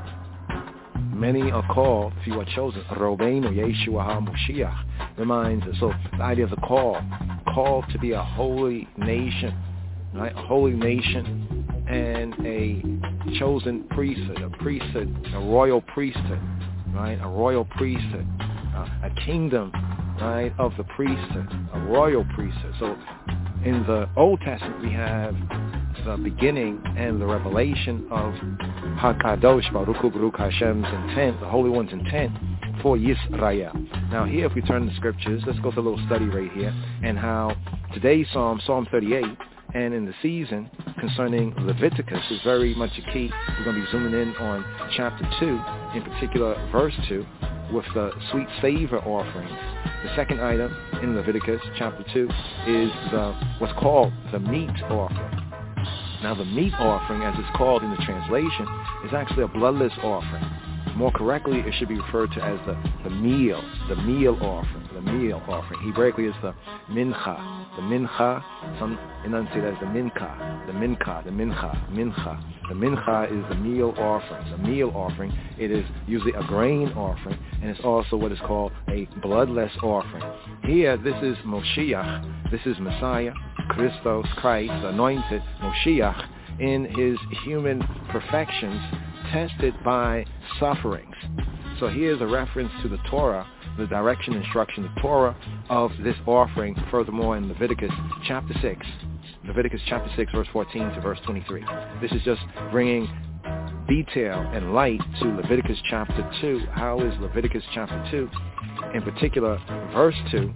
Many are called, few are chosen. Robeinu Yeshua HaMoshiach reminds us. So the idea of the call, called to be a holy nation, right? A holy nation and a chosen priesthood, a priesthood, a royal priesthood, right? A royal priesthood, uh, a kingdom, right, of the priesthood, a royal priesthood. So in the Old Testament we have the beginning and the revelation of HaKadosh Baruch Hu, Baruch Hashem's intent, the Holy One's intent for Yisrael. Now here, if we turn to the scriptures, let's go through a little study right here, and how today's Psalm, Psalm thirty-eight, and in the season concerning Leviticus is very much a key. We're going to be zooming in on chapter two, in particular verse two, with the sweet savor offerings. The second item in Leviticus chapter two is the, what's called the meat offering. Now the meat offering, as it's called in the translation, is actually a bloodless offering. More correctly, it should be referred to as the, the meal, the meal offering, the meal offering. Hebraically, it's the mincha, the mincha, some enunciate as the mincha, the mincha, the mincha, mincha. The mincha is the meal offering. The meal offering, it is usually a grain offering, and it's also what is called a bloodless offering. Here, this is Moshiach, this is Messiah, Christos, Christ, the anointed Moshiach, in his human perfections, tested by sufferings. So here's a reference to the Torah, the direction, instruction, the Torah of this offering, furthermore in Leviticus chapter six, Leviticus chapter six, verse fourteen to verse twenty-three. This is just bringing detail and light to Leviticus chapter two. How is Leviticus chapter two, in particular verse two,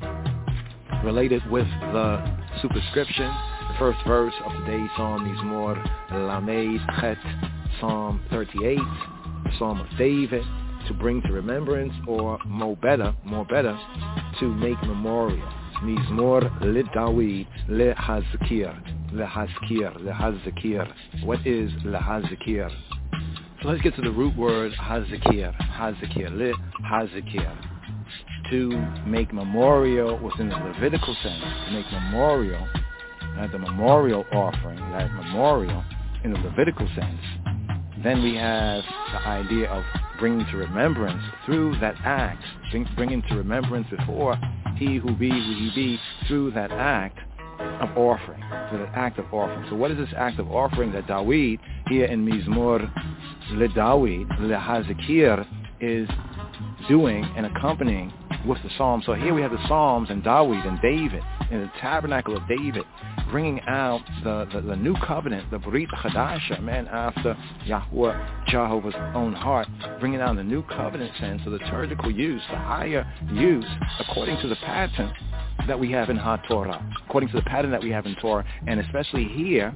related with the superscription? The first verse of today's Psalm, Mizmor Lamed Chet, Psalm thirty-eight, Psalm of David, to bring to remembrance, or more better, more better, to make memorial. Mizmor LeDavid LeHazkir, LeHazkir, LeHazkir. What is LeHazkir? So let's get to the root word Hazkir, Hazkir, LeHazkir. To make memorial within the Levitical sense, to make memorial, not the memorial offering, that memorial in the Levitical sense, Then we have the idea of bringing to remembrance through that act, bring, bringing to remembrance before he who be, who he be, through that act of offering, through that act of offering. So what is this act of offering that Dawid, here in Mizmor le Dawid, le Hazikir, is doing and accompanying with the Psalms? So here we have the Psalms and Dawid and David in the tabernacle of David, bringing out the, the, the new covenant, the Brit Chadasha, man after Yahweh, Jehovah's own heart, bringing out the new covenant sense, the liturgical use, the higher use, according to the pattern that we have in HaTorah, according to the pattern that we have in Torah, and especially here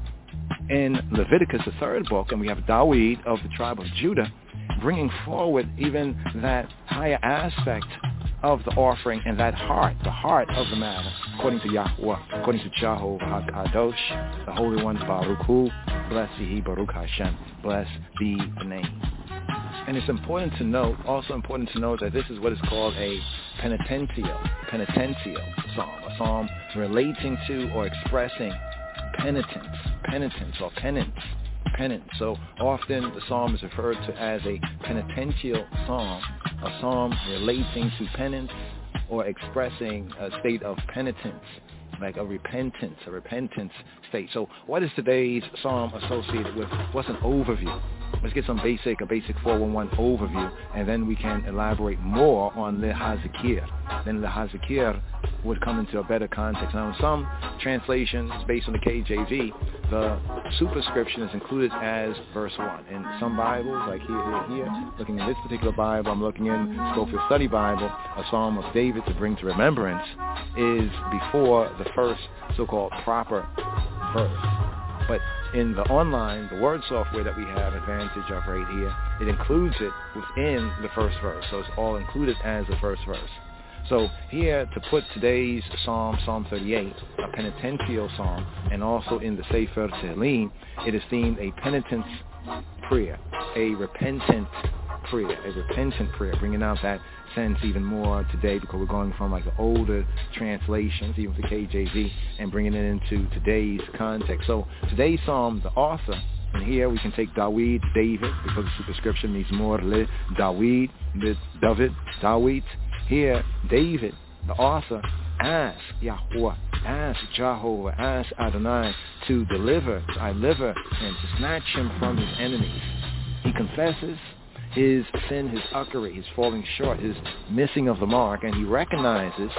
in Leviticus, the third book, and we have Dawid of the tribe of Judah, bringing forward even that higher aspect of the offering and that heart, the heart of the matter, according to Yahweh, according to Jehovah HaKadosh, the Holy One, Baruch Hu, blessed be He, Baruch Hashem, blessed be the name. And it's important to note, also important to note that this is what is called a penitential, penitential psalm, a psalm relating to or expressing penitence, penitence or penance, penance. So often the psalm is referred to as a penitential psalm, a psalm relating to penance or expressing a state of penitence, like a repentance, a repentance state. So what is today's psalm associated with? What's an overview? Let's get some basic, a basic four one one overview, and then we can elaborate more on Le Hazikir. Then Le Hazikir would come into a better context. Now, in some translations, based on the K J V, the superscription is included as verse one. In some Bibles, like here, here, here, looking in this particular Bible, I'm looking in Scofield Study Bible, a Psalm of David to bring to remembrance is before the first so-called proper verse. But in the online, the word software that we have advantage of right here, it includes it within the first verse. So it's all included as the first verse. So here, to put today's Psalm, Psalm thirty-eight, a penitential psalm, and also in the Sefer Tehillim, it is themed a penitence prayer, a repentant prayer, a repentant prayer, bringing out that sense even more today because we're going from like the older translations, even for K J V, and bringing it into today's context. So today's psalm, the author, and here we can take Dawid, David, because the superscription means more le Dawid, le David, Dawid. Here, David, the author, asks Yahweh, asks Jehovah, asks Adonai to deliver, to deliver him, to snatch him from his enemies. He confesses his sin, his uckery, his falling short, his missing of the mark, and he recognizes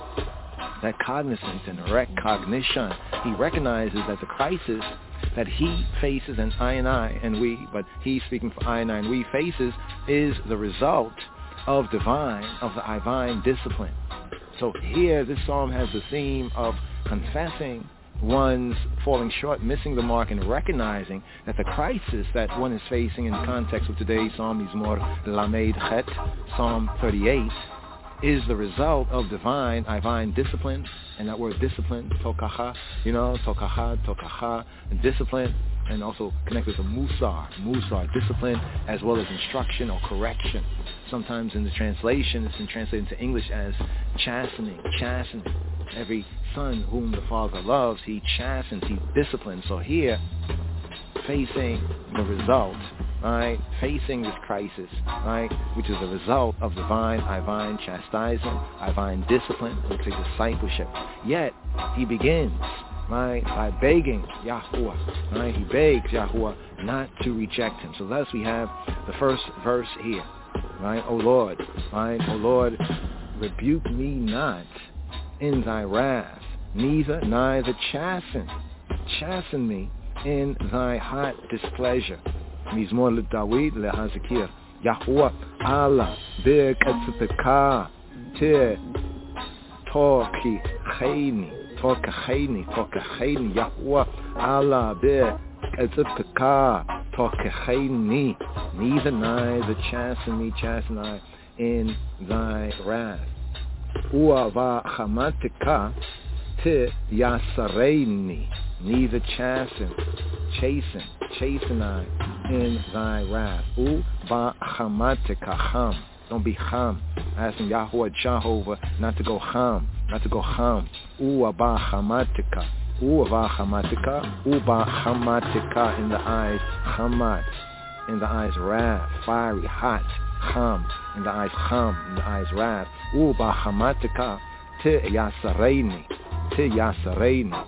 that cognizance and recognition. He recognizes that the crisis that he faces, and I and I and we, but he's speaking for I and I and we faces, is the result of divine, of the divine discipline. So here, this psalm has the theme of confessing one's falling short, missing the mark, and recognizing that the crisis that one is facing in context with today's psalm, Mizmor Lamed Chet, Psalm thirty-eight, is the result of divine, divine discipline. And that word discipline, tokaha, you know, tokaha, tokaha, and discipline, and also connected to musar, musar, discipline, as well as instruction or correction. Sometimes in the translation, it's been translated into English as chastening, chastening. Every son whom the Father loves, he chastens, he disciplines. So here, facing the result, right, facing this crisis, right, which is the result of divine, divine chastisement, divine discipline, which is discipleship. Yet, he begins, right, by begging Yahweh, right, he begs Yahweh not to reject him. So thus we have the first verse here, right, O Lord, right, O Lord, rebuke me not in thy wrath, neither, neither chasten, chasten me in thy hot displeasure. Mizmor le Dawid le Hazikir, Yahweh, Allah, be'katzpeka, te, toki, chayni, toki, chayni, toki, chayni, Yahweh, Allah, be'katzpeka, toki, chayni, neither, neither chasten me, chasten I in thy wrath. Uava chamatika te yasareini, neither chasten, chasten, chasten I in thy wrath. Uva chamatika ham, don't be ham. Asking Yahweh Jehovah not to go ham, not to go ham. Uava chamatika, uava chamatika, uva chamatika in the eyes, chamat. in the eyes wrath, fiery, hot, cham, in the eyes cham, in the eyes wrath. Uba hamatika te yasareini, te yasareini.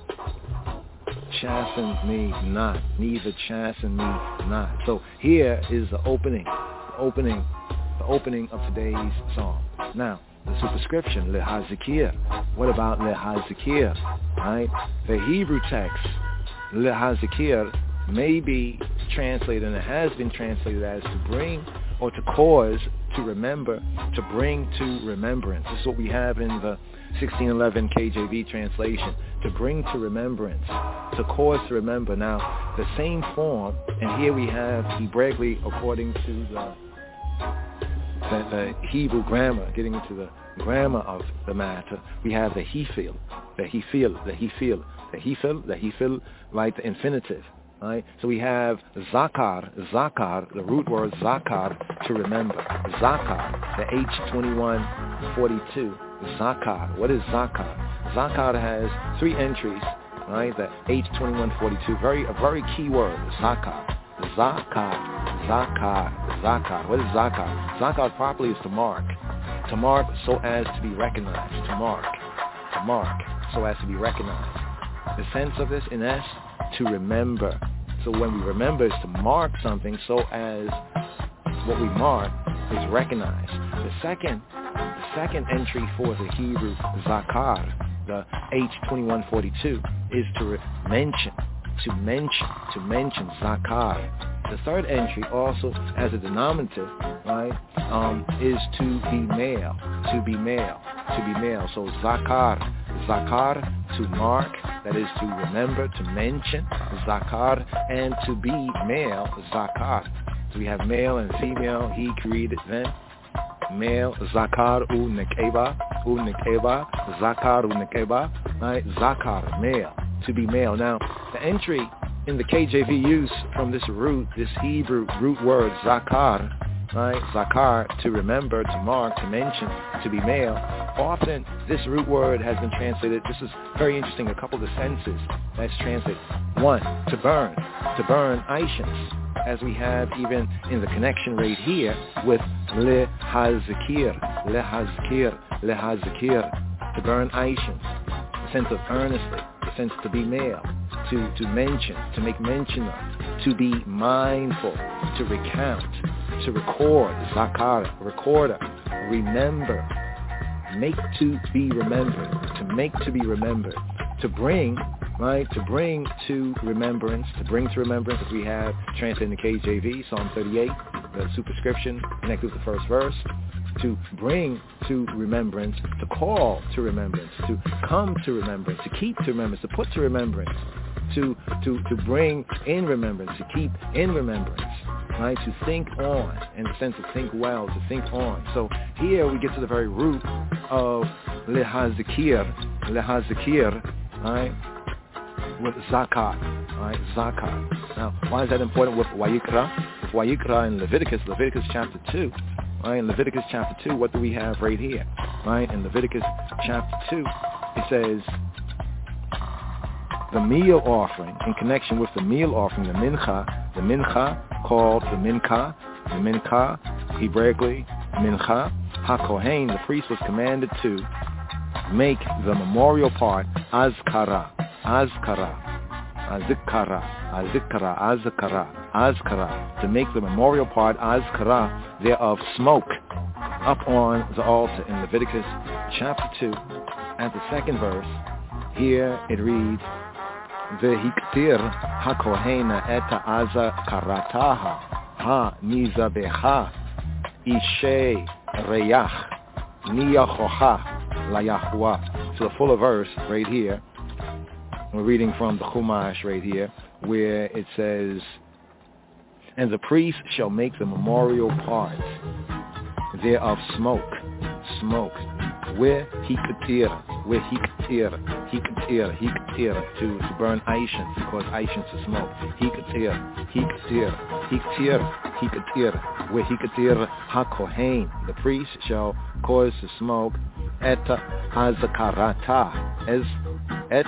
Chasten me not, neither chasten me not. So here is the opening, the opening, the opening of today's song. Now, the superscription, lehazikir. What about lehazikir? Right? The Hebrew text, lehazikir, may be translated, and it has been translated as to bring or to cause to remember, to bring to remembrance. This is what we have in the sixteen eleven K J V translation, to bring to remembrance, to cause to remember. Now, the same form, and here we have Hebraically, according to the, the, the Hebrew grammar, getting into the grammar of the matter, we have the he-feel, the he-feel, the he-feel, the he-feel, the he-feel, like the infinitive. Right? So we have zakar, zakar, the root word zakar, to remember. Zakar, the H twenty-one forty-two, zakar. What is zakar? Zakar has three entries, right? The H twenty-one forty-two, very a very key word, zakar. Zakar, zakar, zakar. What is zakar? Zakar properly is to mark. To mark so as to be recognized. To mark. To mark so as to be recognized. The sense of this, in essence, to remember. So when we remember is to mark something so as what we mark is recognized. The second, the second entry for the Hebrew zakar, the H twenty-one forty-two, is to re- mention, to mention, to mention zakar. The third entry also as a denominative, right, um, is to be male, to be male, to be male. So zakar, zakar, to mark, that is to remember, to mention, zakar, and to be male, zakar. So we have male and female, he created them. Male, zakar u nekeba, u nekeba, zakar u nekeba, right, zakar, male, to be male. Now, the entry in the K J V use from this root, this Hebrew root word, zakar, right, zakar, to remember, to mark, to mention, to be male. Often this root word has been translated, this is very interesting, a couple of the senses that's translated. One, to burn, to burn aishans, as we have even in the connection right here with lehazikir, lehazikir, lehazikir, to burn aishans, the sense of earnestly, the sense to be male, to, to mention, to make mention of, to be mindful, to recount, to record, zakar, recorder, remember, make to be remembered, to make to be remembered, to bring, right, to bring to remembrance, to bring to remembrance, as we have translated in the K J V, Psalm thirty-eight, the superscription connected with the first verse, to bring to remembrance, to call to remembrance, to come to remembrance, to keep to remembrance, to put to remembrance, to, to, to bring in remembrance, to keep in remembrance, right, to think on, in the sense of think well, to think on. So here we get to the very root of lehazikir, lehazikir, right, with zakat, right, zakat. Now, why is that important with Wayikra? With Wayikra in Leviticus, Leviticus chapter two, right, in Leviticus chapter two, what do we have right here, right, in Leviticus chapter two, it says, the meal offering, in connection with the meal offering, the mincha, the mincha, called the mincha, the mincha, Hebraically, mincha, HaKohen, the priest was commanded to make the memorial part azkara, azkara, azikara, azikara, azkara, azkara, to make the memorial part azkara thereof smoke up on the altar. In Leviticus chapter two, at the second verse, here it reads, Vehiktir hakohena eta azakarataha ha nizabeha ishe reyach niyachoha la Yahuwah. So the fuller verse right here, we're reading from the Chumash right here, where it says, and the priest shall make the memorial part thereof smoke, smoke, where he could tear, where he could tear, he could tear, he could tear, to, to burn aishans, to cause aishans to smoke. He could tear, he could tear, he could tear, he could tear, where he could tear, ha-kohen, the priest shall cause to smoke, et azkarata, as, et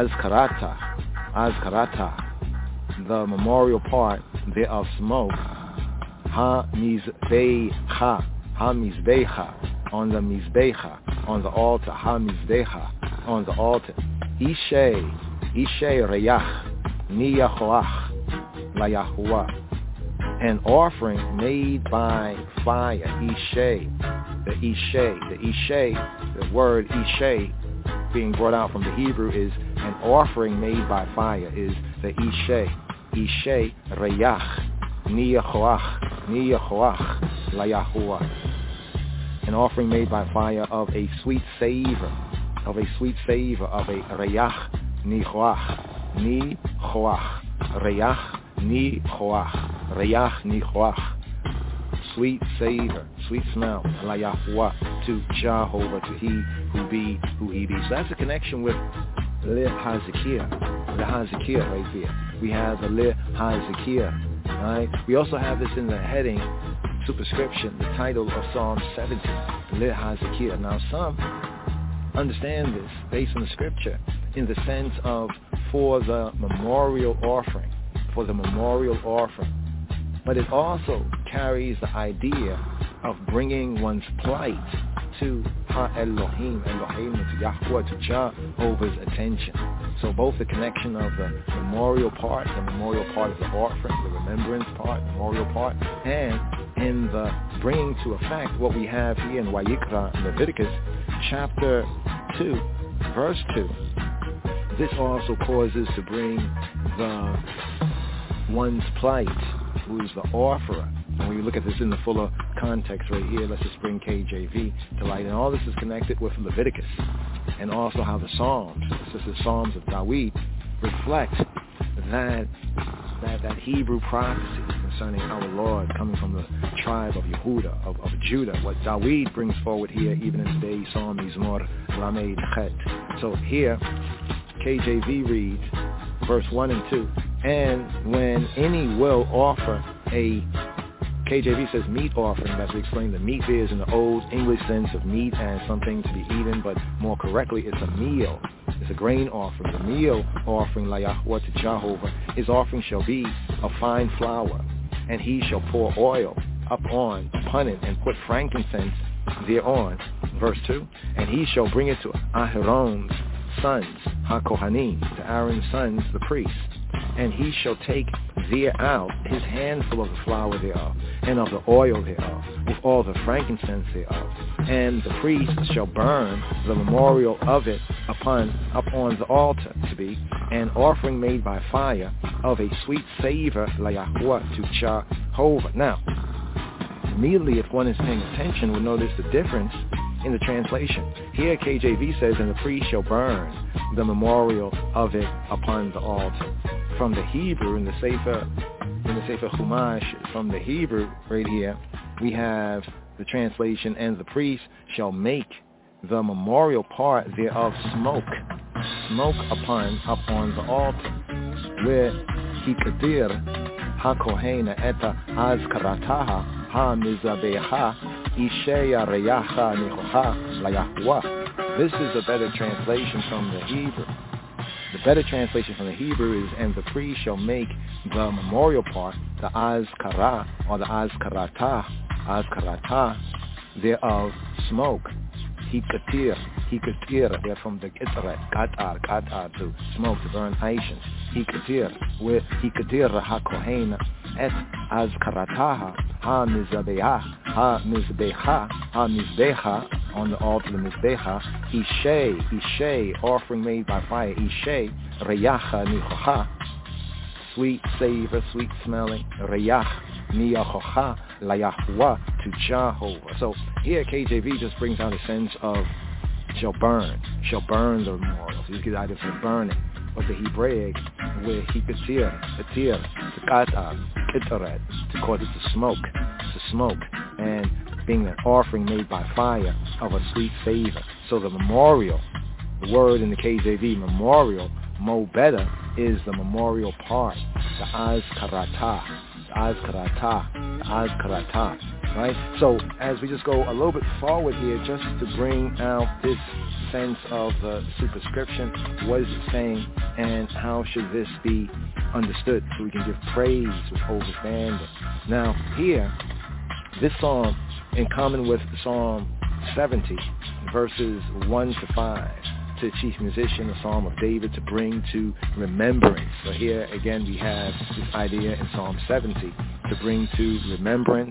azkarata, azkarata, the memorial part thereof smoke, ha-mizbecha, ha-mizbecha, on the mizbecha, on the altar, ha-mizbecha, on the altar. Ishay, Ishay reyach, niyahoach, la Yahuwah. An offering made by fire, Ishay, the Ishay, the Ishay, the word Ishay being brought out from the Hebrew is an offering made by fire, is the Ishay, Ishay reyach, niyahoach, niyahoach, la Yahuwah. An offering made by fire of a sweet savor, of a sweet savor, of a reyach, nichoach, nichoach, reyach, nichoach, reyach, nichoach, sweet savor, sweet smell, la Yahuwah, to Jehovah, to he who be, who he be. So that's a connection with Le Hazakiah, Le Hazakiah right there. We have the Le Hazakiah, right? We also have this in the heading, superscription, the title of Psalm seventy, Le Hazakiah. Now some understand this based on the scripture in the sense of for the memorial offering, for the memorial offering. But it also carries the idea of bringing one's plight to Ha-Elohim, Elohim, to Yahweh, to Jehovah's attention. So both the connection of the memorial part, the memorial part of the offering, the remembrance part, the memorial part, and in the bringing to effect what we have here in Vayikra, Leviticus, chapter two, verse two. This also causes to bring the one's plight, who's the offerer. And when you look at this in the fuller context right here, let's just bring K J V to light. And all this is connected with Leviticus, and also how the Psalms, this is the Psalms of Dawid, reflect that that, that Hebrew prophecy concerning our Lord coming from the tribe of Yehuda, of, of Judah, what Dawid brings forward here, even in today's Psalm Mizmor Lamed Chet. So here, K J V reads, verse one and two, and when any will offer a, K J V says meat offering, as we explained, the meat there is in the old English sense of meat and something to be eaten, but more correctly, it's a meal. It's a grain offering. The meal offering, la Yahweh to Jehovah, his offering shall be of fine flour, and he shall pour oil upon, upon it, and put frankincense thereon. Verse two, and he shall bring it to Aharon's sons, HaKohanim, to Aaron's sons, the priests, and he shall take thereout his handful of the flour thereof, and of the oil thereof, with all the frankincense thereof, and the priest shall burn the memorial of it upon upon the altar, to be an offering made by fire of a sweet savor, la Yahweh, to Jehovah. Now, immediately if one is paying attention, we'll notice the difference in the translation. Here K J V says, and the priest shall burn the memorial of it upon the altar. From the Hebrew, in the Sefer, in the Sefer Chumash, from the Hebrew right here, we have the translation, and the priest shall make the memorial part thereof smoke, smoke upon, upon the altar, where hikadir ha-kohena eta azkarataha ha-mizabeha isheya reyacha nichocha la Yahuwah. This is a better translation from the Hebrew. The better translation from the Hebrew is, and the priest shall make the memorial part, the azkara, or the azkarata, azkarata, thereof smoke. Hikatir, hikatir, they're from the kitret, katar, katar, to smoke, to burn ashes. Hikatir, with hikatir ha-kohen et azkarataha, ha-mizabeha, ha-mizbeha, ha-mizbeha, on the altar, the mizbeha, ishay, ishay, offering made by fire, ishay, reyacha nichocha, sweet savor, sweet smelling, reyach, niyachocha, la Yahuwah, to Jehovah. So here K J V just brings out a sense of shall burn, shall burn the memorial. So you get either for burning, but the Hebraic, where he could tear, to tear, to katar, kitaret, to cause it to smoke, to smoke, and being an offering made by fire of a sweet savor. So the memorial, the word in the K J V, memorial, mo better, is the memorial part, the azkarata, the azkarata, the azkarata, right? So as we just go a little bit forward here, just to bring out this sense of the superscription, what is it saying, and how should this be understood so we can give praise with overstanding. Now here, this psalm, in common with Psalm seventy, verses one to five, to the chief musician, a psalm of David to bring to remembrance. So here again we have this idea in Psalm seventy, to bring to remembrance,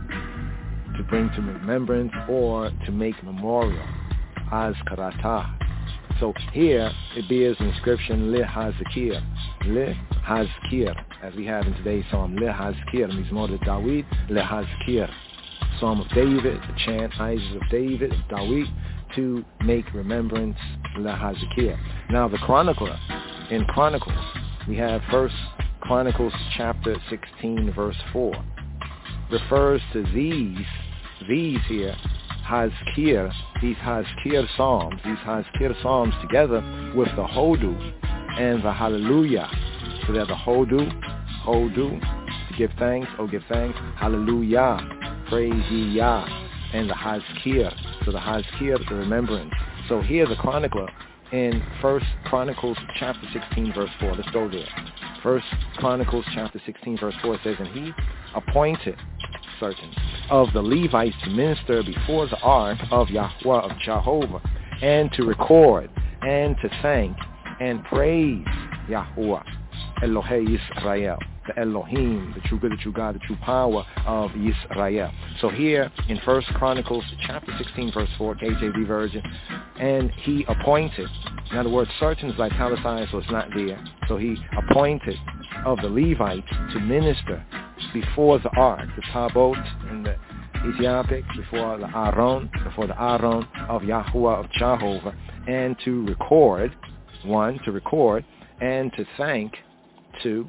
to bring to remembrance, or to make memorial, as karata. So here it bears the inscription Le Hazkir, Le Hazkir, as we have in today's psalm, Le Hazkir, Mizmor David, Le Hazkir, Psalm of David, the chant, Isaiah of David, David, to make remembrance, Le Hazkir. Now the chronicler, in Chronicles, we have First Chronicles chapter sixteen, verse four, refers to these, these here, Hazkir, these Hazkir psalms, these Hazkir psalms together with the Hodu and the Hallelujah. So they're the Hodu, Hodu, to give thanks, oh give thanks, Hallelujah, praise ye Yah, and the Hazkir. So the Hazkir, the remembrance. So here the chronicler in First Chronicles chapter sixteen, verse four. Let's go there. First Chronicles chapter sixteen, verse four says, and he appointed certain of the Levites to minister before the ark of Yahweh of Jehovah, and to record, and to thank, and praise Yahweh, Elohei Yisrael, the Elohim, the true good, the true God, the true power of Yisrael. So here in First Chronicles chapter sixteen, verse four, K J V version, and he appointed, now the word certain is italicized, so it's not there. So he appointed of the Levites to minister before the ark, the tabot in the Ethiopic, before the Aaron, before the Aaron of Yahweh of Jehovah, and to record, one, to record, and to thank, two,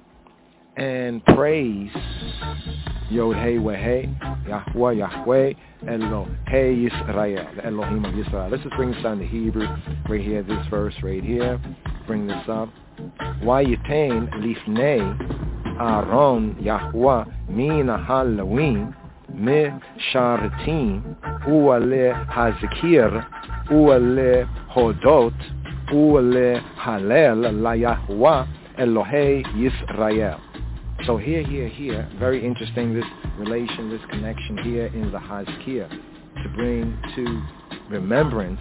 and praise Yod-Heh Weh-Heh, Yahweh, Yahweh, Elohei Yisrael, the Elohim of Yisrael. Let's just bring this down to Hebrew, right here, this verse right here. Bring this up. Wayitain lifnei Aaron Yahweh mina halawim me shartim uale hazikir uale hodot uale halel la Yahweh Elohei Yisrael. So here, here, here, very interesting, this relation, this connection here in the Hazkir, to bring to remembrance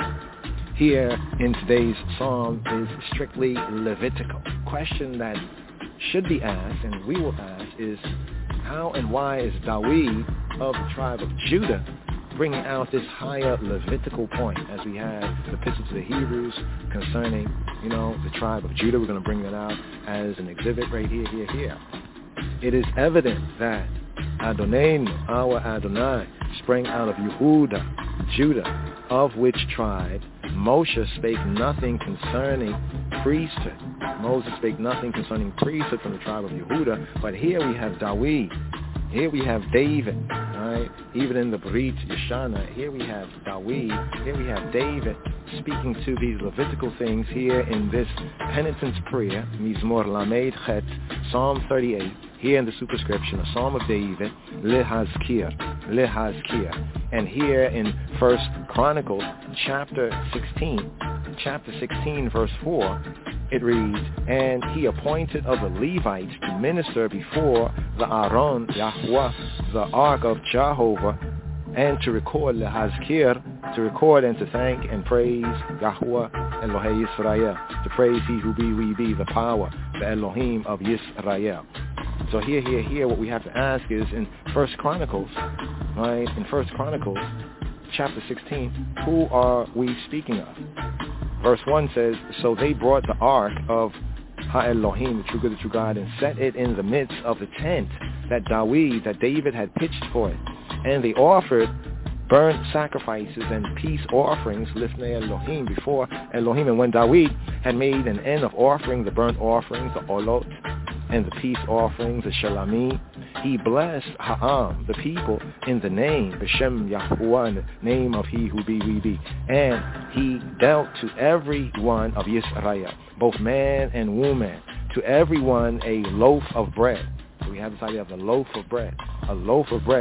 here in today's psalm is strictly Levitical. Question that should be asked, and we will ask, is how and why is David of the tribe of Judah bringing out this higher Levitical point, as we have the epistle to the Hebrews concerning, you know, the tribe of Judah. We're going to bring that out as an exhibit right here, here, here. It is evident that Adonai, our Adonai, sprang out of Yehuda, Judah, of which tribe Moshe spake nothing concerning priesthood. Moses spake nothing concerning priesthood from the tribe of Yehuda, but here we have David. Here we have David, right? Even in the Brit Yeshana, here we have David, here we have David speaking to these Levitical things here in this penitence prayer, Mizmor Lamed Chet, Psalm thirty-eight, here in the superscription, a Psalm of David, Le Hazkir, Le Hazkir. And here in First Chronicles, chapter sixteen, chapter sixteen, verse four, it reads, and he appointed of the Levites to minister before the Aaron, Yahweh, the ark of Jehovah, and to record the Hazkir, to record and to thank and praise Yahweh, Elohei Yisrael, to praise he who be, we be, the power, the Elohim of Yisrael. So here, here, here, what we have to ask is in First Chronicles, right, in First Chronicles, chapter sixteen, who are we speaking of? Verse one says, so they brought the ark of Ha-Elohim, the true good, the true God, and set it in the midst of the tent that David, that David had pitched for it. And they offered burnt sacrifices and peace offerings, lifnei Elohim, before Elohim. And when David had made an end of offering the burnt offerings, the olot, and the peace offerings, the shalamim, he blessed Ha'am, the people, in the name, B'Shem Yahuwah, in the name of he who be, we be. And he dealt to every one of Yisrael, both man and woman, to every one a loaf of bread. So we have this idea of a loaf of bread, a loaf of bread,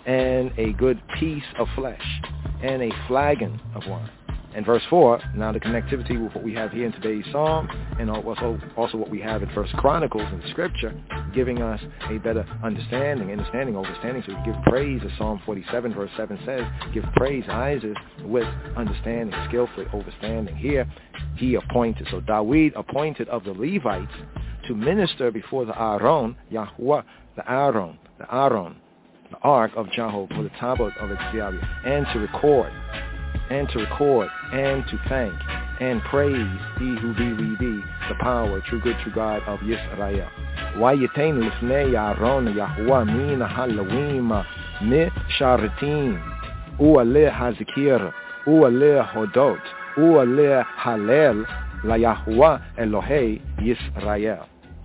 and a good piece of flesh, and a flagon of wine. And verse four, now the connectivity with what we have here in today's Psalm, and also, also what we have in First Chronicles in Scripture, giving us a better understanding, understanding, overstanding, so we give praise, as Psalm forty-seven, verse seven says, give praise, Isaac, with understanding, skillfully overstanding. Here, he appointed, so Dawid appointed of the Levites to minister before the Aaron, Yahuwah, the Aaron, the Aaron, the Ark of Jehovah, for the Tabernacle of Expiation, and to record, and to record, and to thank, and praise he who be, we be, the power, true good, true God of Yisrael. Wayetenu lifnei Aaron Yahuwah min halawim mi sharitim u'aleh hazikir u'aleh hodot u'aleh halel la Yahuwah Elohei Yisrael.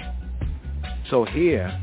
So here,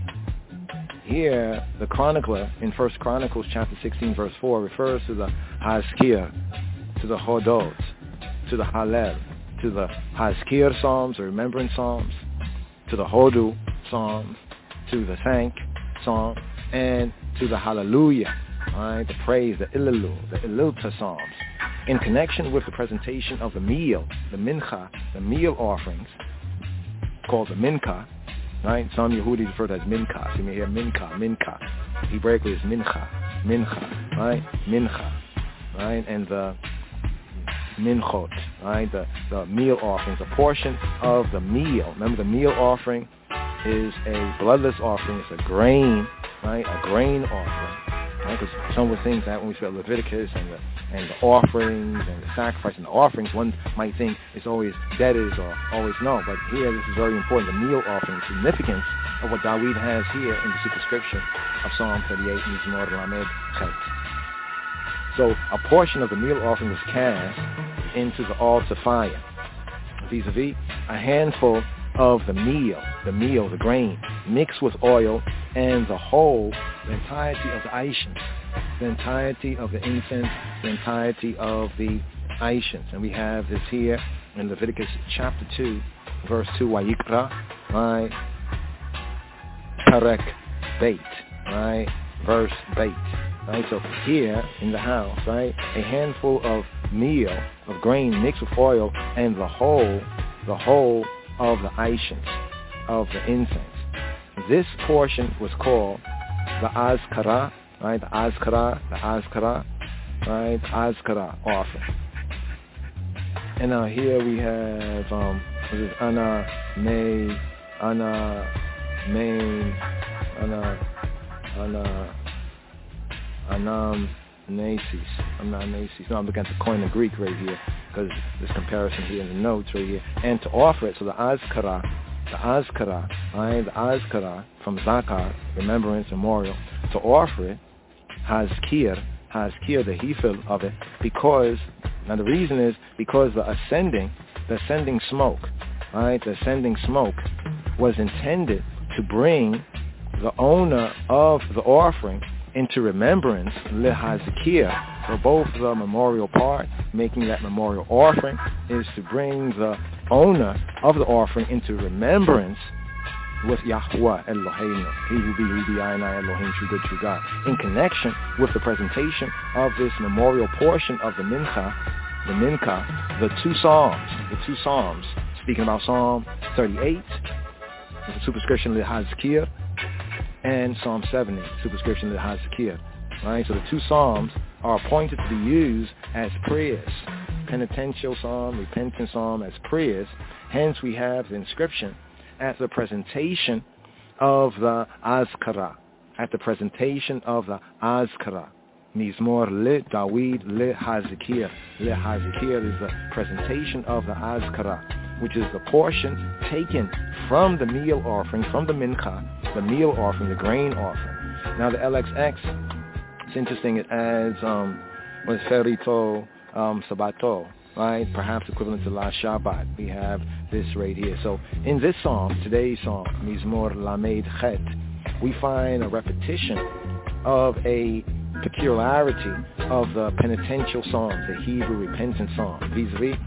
here the chronicler in First Chronicles chapter sixteen verse four refers to the Hazkir, to the Hodot, to the Halel, to the Hazkir Psalms, the remembrance Psalms, to the Hodu Psalms, to the Thank Psalm, and to the Hallelujah, right, the praise, the Ilalu, the Ililta Psalms, in connection with the presentation of the meal, the Mincha, the meal offerings, called the Mincha, right? Some Yehudis refer to it as Mincha. So you may hear Mincha, Mincha. Hebraically is Mincha, Mincha, right? Mincha, right? And the Minchot, right? The, the meal offerings, a portion of the meal. Remember, the meal offering is a bloodless offering. It's a grain, right? A grain offering, right? Because some of the things that when we say Leviticus and the and the offerings and the sacrifice and the offerings, one might think it's always debtors or always no. But here, this is very important. The meal offering, the significance of what Dawid has here in the superscription of Psalm thirty-eight, Mizmor Lamed Chet. So a portion of the meal offering was cast into the altar fire, vis-a-vis a handful of the meal, the meal, the grain, mixed with oil, and the whole, the entirety of the Aishans, the entirety of the incense, the entirety of the Aishans. And we have this here in Leviticus chapter two, verse two, Wayikra, right, Perek Beit, right, verse Beit. Right, so here in the house, right, a handful of meal, of grain mixed with oil, and the whole, the whole of the Aishans, of the incense. This portion was called the Azkara, right, the Azkara, the Azkara, right, Azkara offering. And now here we have, um, this is Ana, May, Ana, Main, Ana, Ana, Anam Nasis. I'm not Nasis. No, I'm looking at the coin of Greek right here because this comparison here in the notes right here. And to offer it, so the Azkara, the Azkara, right, the Azkara from Zakar, remembrance, memorial, to offer it, Hazkir, Hazkir, the hefil of it, because, now the reason is because the ascending, the ascending smoke, right, the ascending smoke was intended to bring the owner of the offering into remembrance, lehazikir, for both the memorial part, making that memorial offering, is to bring the owner of the offering into remembrance with Yahuwah Eloheinu, he who be, we be, I and I, Elohim, true good, true God, in connection with the presentation of this memorial portion of the Mincha, the Mincha, the two Psalms, the two Psalms, speaking about Psalm thirty-eight, with the superscription lehazikir, and Psalm seventy, superscription of Hazakir. Right? So the two Psalms are appointed to be used as prayers. Penitential Psalm, repentant Psalm as prayers. Hence we have the inscription at the presentation of the Azkara. At the presentation of the Azkara. Mizmor le Dawid le Hazakir. Le Hazakir is the presentation of the Azkara, which is the portion taken from the meal offering, from the Mincha, the meal offering, the grain offering. Now the L X X, it's interesting, it adds, um, what is Ferito um, Sabato, right? Perhaps equivalent to La Shabbat. We have this right here. So in this song, today's song, Mizmor Lamed Chet, we find a repetition of a peculiarity of the penitential psalms, the Hebrew repentant psalm, vis-a-vis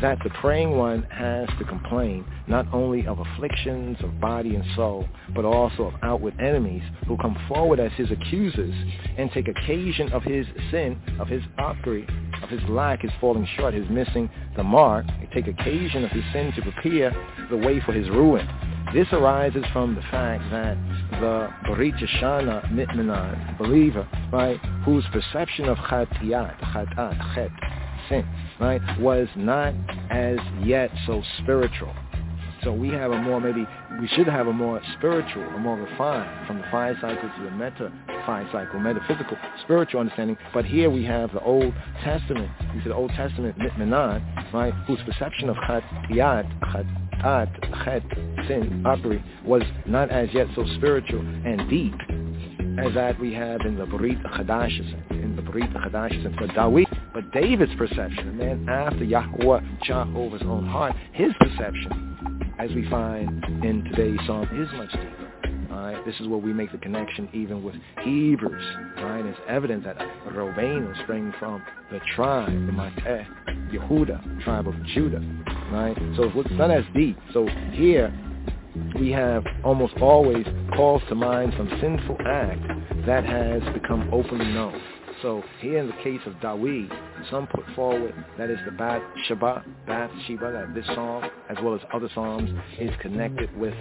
that the praying one has to complain not only of afflictions of body and soul, but also of outward enemies who come forward as his accusers and take occasion of his sin, of his mockery, of his lack, his falling short, his missing the mark. They take occasion of his sin to prepare the way for his ruin. This arises from the fact that the Brit Yeshana Mitmenan, believer, right, whose perception of Chatiyat, Chatat, Chet, sin, right, was not as yet so spiritual. So we have a more, maybe, we should have a more spiritual, a more refined, from the five cycles to the meta five cycle, metaphysical, spiritual understanding. But here we have the Old Testament, we see the Old Testament Mitmenan, right, whose perception of Chatiyat, Chatat, Chet, sin, mockery, was not as yet so spiritual and deep as that we have in the Brit Chadashis, in the Brit Chadashis. But David, but David's perception, a man after Yahweh, Jehovah's own heart, his perception, as we find in today's psalm, is much deeper. Right? This is where we make the connection even with Hebrews. Right? It's evident that Reuben sprang from the tribe, the Mateh, Yehuda, tribe of Judah. Right? So it's not as deep. So here we have almost always calls to mind some sinful act that has become openly known. So here in the case of David, some put forward that is the Bath Sheba, Bath Sheba, that this psalm, as well as other psalms, is connected with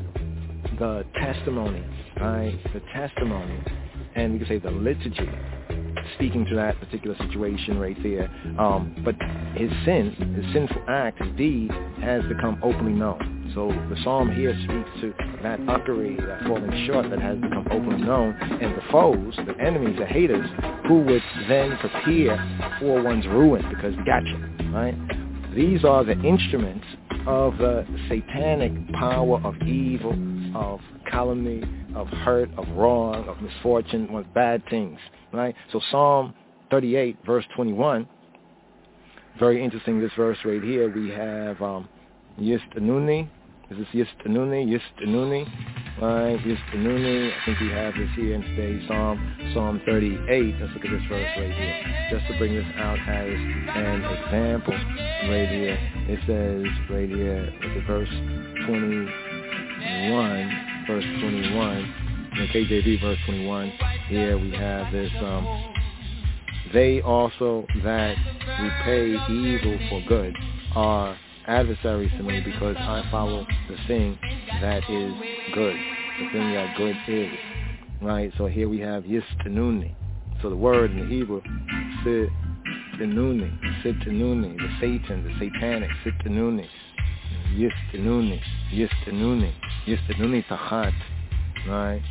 the testimony, right? The testimony, and we can say the liturgy, speaking to that particular situation right there. Um, but his sin, his sinful act, his deed, has become openly known. So the psalm here speaks to that mockery, that falling short that has become openly known, and the foes, the enemies, the haters, who would then prepare for one's ruin because gotcha, right? These are the instruments of the satanic power of evil, of calumny, of hurt, of wrong, of misfortune, of bad things, right? So Psalm thirty-eight, verse twenty-one, very interesting, this verse right here. We have um, Yistanuni. Is this Yistanuni? Yistanuni, right? Yistanuni. I think we have this here in today's Psalm, Psalm thirty-eight. Let's look at this verse right here, just to bring this out as an example right here. It says right here, look at verse twenty-one. Verse twenty-one, in K J V, verse twenty-one, here we have this, um, they also that repay evil for good are adversaries to me because I follow the thing that is good, the thing that good is, right? So here we have Yistanuni. So the word in the Hebrew, Sitanuni, Sitanuni, the Satan, the satanic, Sitanuni. Yistanuni, Yistanuni, Yistanuni Tachat, right?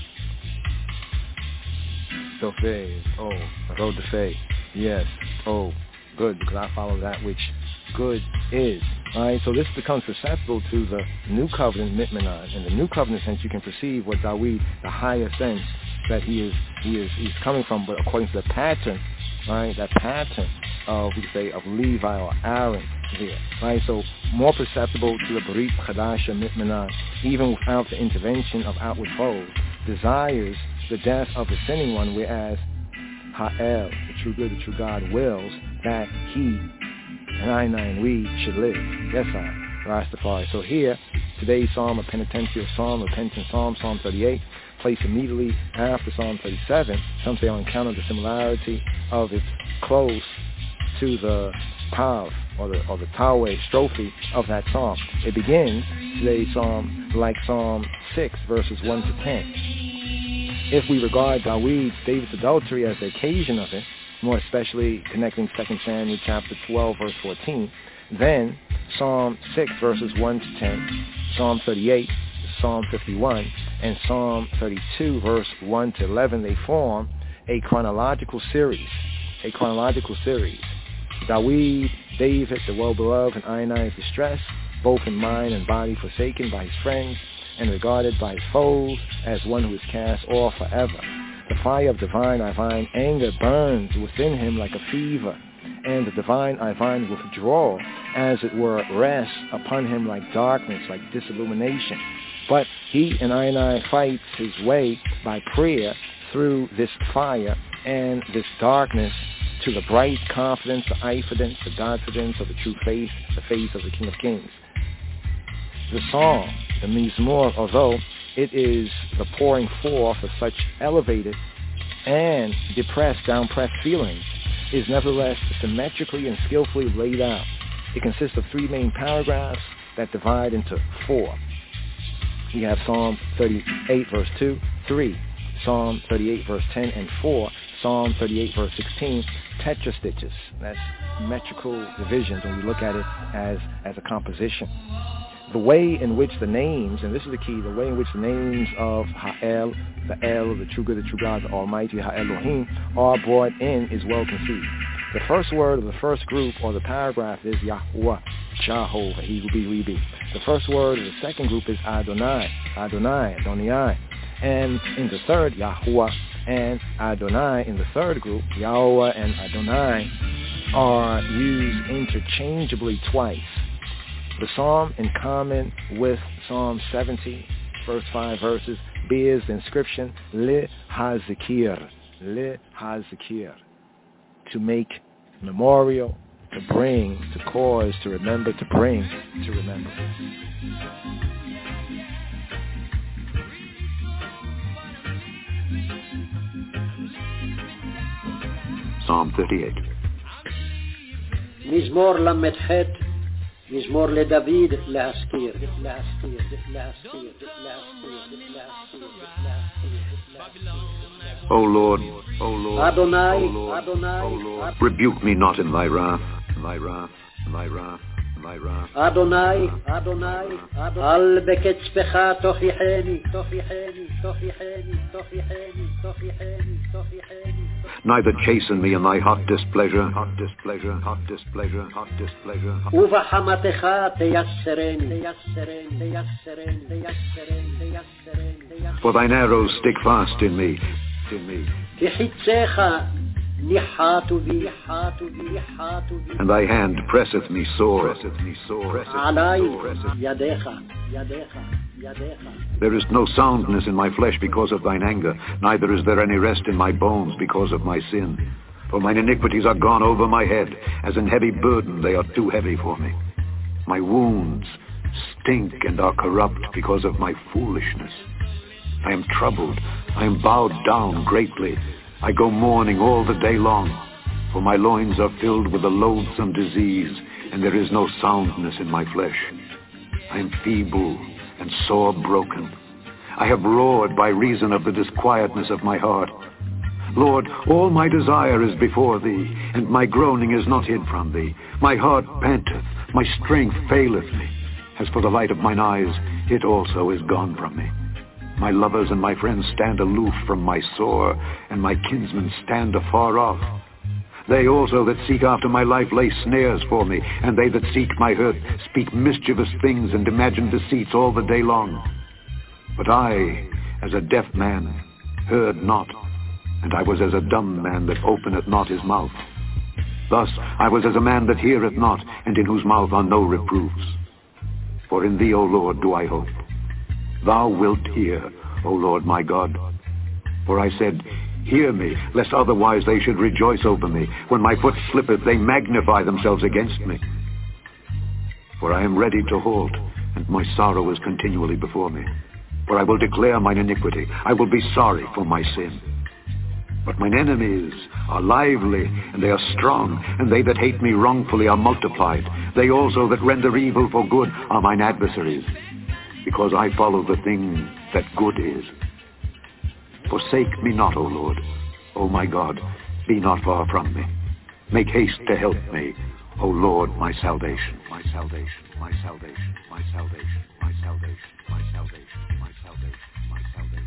Dofe, oh, Rodefe, yes, oh, good, because I follow that which good is, right? So this becomes perceptible to the New Covenant Mitmenan. In the New Covenant sense, you can perceive what David, the higher sense that he is, he is, he's coming from, but according to the pattern, right, that pattern of, we say, of Levi or Aaron there, right? So more perceptible to the Brit Chadasha Mitmenan, even without the intervention of outward foes, desires the death of the sinning one, whereas Ha'el, the true good, the true God, wills that he and I and we should live. Yes, I, Rastafari. So here, today's psalm, a penitential psalm, repentant psalm, Psalm thirty-eight, placed immediately after Psalm thirty-seven. Some say on account of the similarity of its close to the Tav, or the, or the Taweh strophe of that psalm. It begins today's psalm like Psalm six, verses one to ten. If we regard David, David's adultery as the occasion of it, more especially connecting Second Samuel chapter twelve, verse fourteen, then Psalm six, verses one to ten, Psalm thirty-eight, Psalm fifty-one, and Psalm thirty-two, verse one to eleven, they form a chronological series, a chronological series. David, David, the well-beloved, and I and I is distressed, both in mind and body, forsaken by his friends, and regarded by his foes as one who is cast off forever. The fire of divine Ivine anger burns within him like a fever, and the divine Ivine withdrawal, as it were, rests upon him like darkness, like disillumination. But he and I and I fights his way by prayer through this fire and this darkness to the bright confidence, the ifidence, the godfidence of the true faith, the faith of the King of Kings. The song, the Mizmor, although it is the pouring forth of such elevated and depressed, downpressed feelings, is nevertheless symmetrically and skillfully laid out. It consists of three main paragraphs that divide into four. You have Psalm thirty-eight, verse two, three, Psalm thirty-eight, verse ten, and four, Psalm thirty-eight, verse sixteen, tetrastitches. That's metrical divisions when you look at it as, as a composition. The way in which the names, and this is the key, the way in which the names of Ha'el, the El, the true good, the true God, the Almighty, Ha'elohim, are brought in is well conceived. The first word of the first group or the paragraph is Yahuwah, Jehovah, he will be, we be. The first word of the second group is Adonai, Adonai, Adonai. And in the third, Yahuwah and Adonai. In the third group, Yahweh and Adonai are used interchangeably twice. The psalm, in common with Psalm seventy, first five verses, bears the inscription Le Hazikir, Le Hazikir, to make memorial, to bring, to cause, to remember, to bring, to remember. Psalm thirty-eight. מזמור למ"ח, מזמור לדוד להזכיר, להזכיר, להזכיר, להזכיר, להזכיר, O Lord, O Lord, Adonai, O Lord, Adonai, O Lord, rebuke me not in thy wrath, thy wrath, thy wrath, thy wrath. Adonai, Adonai, al בקצפך תוכיחני, תוכיחני, תוכיחני, תוכיחני, תוכיחני, תוכיחני. Neither chasten me in thy hot displeasure, hot displeasure, hot displeasure, hot displeasure. ובחמתך תייסרני, תייסרני, תייסרני, תייסרני, תייסרני. For thine arrows stick fast in me, in me. כי חיציך ניחתו בי, ניחתו בי, ניחתו בי. And thy hand presseth me sore, presseth me sore. עלי ידיך, ידיך, ידיך. There is no soundness in my flesh because of thine anger, neither is there any rest in my bones because of my sin. For mine iniquities are gone over my head, as an heavy burden they are too heavy for me. My wounds stink and are corrupt because of my foolishness. I am troubled, I am bowed down greatly. I go mourning all the day long, for my loins are filled with a loathsome disease, and there is no soundness in my flesh. I am feeble and sore broken. I have roared by reason of the disquietness of my heart. Lord, all my desire is before thee, and my groaning is not hid from thee. My heart panteth, my strength faileth me. As for the light of mine eyes, it also is gone from me. My lovers and my friends stand aloof from my sore, and my kinsmen stand afar off. They also that seek after my life lay snares for me, and they that seek my hurt speak mischievous things and imagine deceits all the day long. But I, as a deaf man, heard not, and I was as a dumb man that openeth not his mouth. Thus I was as a man that heareth not, and in whose mouth are no reproofs. For in thee, O Lord, do I hope. Thou wilt hear, O Lord my God. For I said, hear me, lest otherwise they should rejoice over me. When my foot slippeth, they magnify themselves against me. For I am ready to halt, and my sorrow is continually before me. For I will declare mine iniquity. I will be sorry for my sin. But mine enemies are lively, and they are strong, and they that hate me wrongfully are multiplied. They also that render evil for good are mine adversaries, because I follow the thing that good is. Forsake me not, O Lord. O my God, be not far from me. Make haste to help me, O Lord, my salvation, my salvation, my salvation, my salvation, my salvation, my salvation, my salvation, my salvation, my salvation.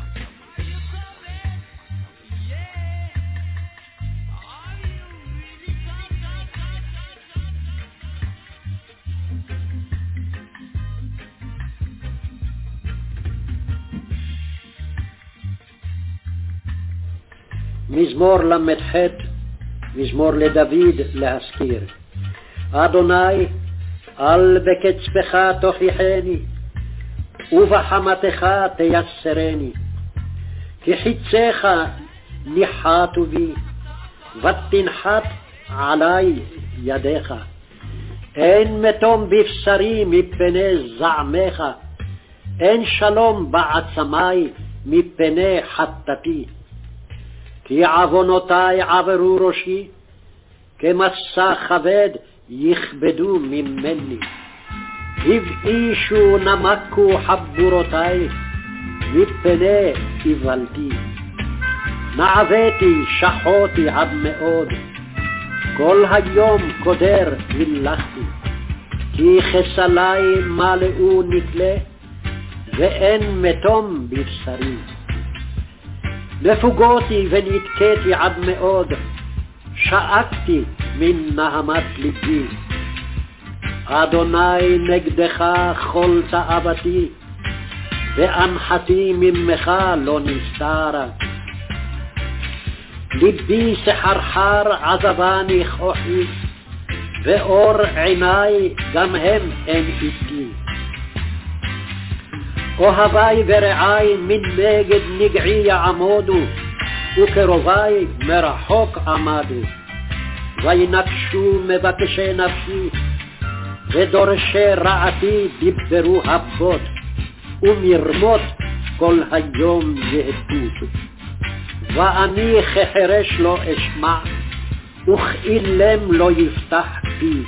מזמור למ"ח, מזמור לדוד להזכיר. אדוני, אל בקצפך תוכיחני, ובחמתך תייסרני. כי חיציך ניחתו בי, ותנחת עלי ידיך. אין מתום בבשרי מפני זעמך, אין שלום בעצמי מפני חטאתי. כי עוונותי עברו ראשי, כמסע כבד יכבדו ממני. הבאישו נמקו חבורותי מפני איוולתי. נעוויתי שחותי עד מאוד, כל היום קודר הילכתי. כי חסלי מלאו נקלה, ואין מתום בבשרי. נפוגותי ונתקתי עד מאוד, שאקתי מן נהמת ליבי. אדוני נגדך כל תאוותי, ואנחתי ממך לא נסתרה. ליבי סחרחר עזבני כוחי, ואור עיני גם הם אין איתי. אוהבי ורעי מנגד נגעי יעמודו, וקרובי מרחוק עמדו. וינקשו מבקשי נפשי, ודורשי רעתי דיברו הבות, ומרמות כל היום יהדות. ואני כחרש לא אשמע, וכאילם לא יפתח פי.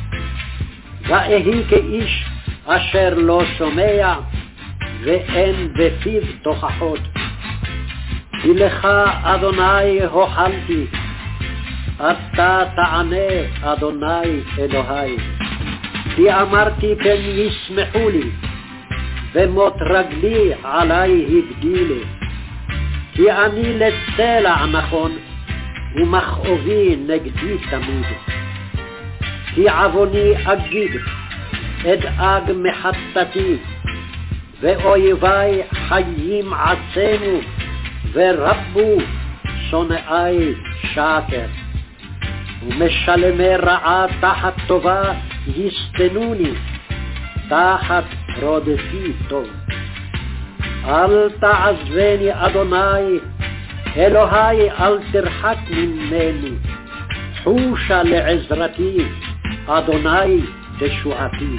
ואהי כאיש אשר לא שומע, ואין בפיו תוכחות. כי לך אדוני הוחלתי, אתה תענה אדוני אלוהי. כי אמרתי פן ישמחו לי, ומות רגלי עלי הגדילו. כי אני לצלע נכון, ומכאובי נגדי תמיד. כי עווני אגיד, אדאג מחטאתי, ואויבי חיים עצמו, ורבו שונאי שקר. ומשלמי רעה תחת טובה יסתנוני, תחת רודפי טוב. אל תעזבני אדוני, אלוהי אל תרחק ממני. חושה לעזרתי, אדוני תשועתי.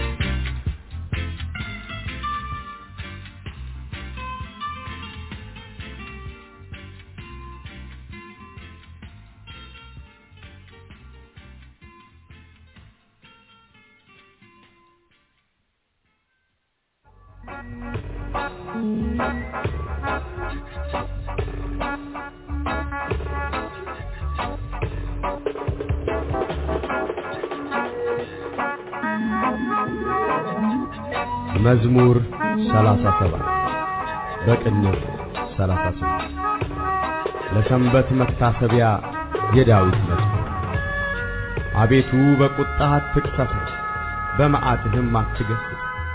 መዝሙር ሰላሳ ሰባት በቅንፍ ሰላሳ ስምንት ለሰንበት መታሰቢያ የዳዊት መዝሙር። አቤቱ በቁጣህ አትቅሰፈኝ፣ በመዓትህም አትገስጽ።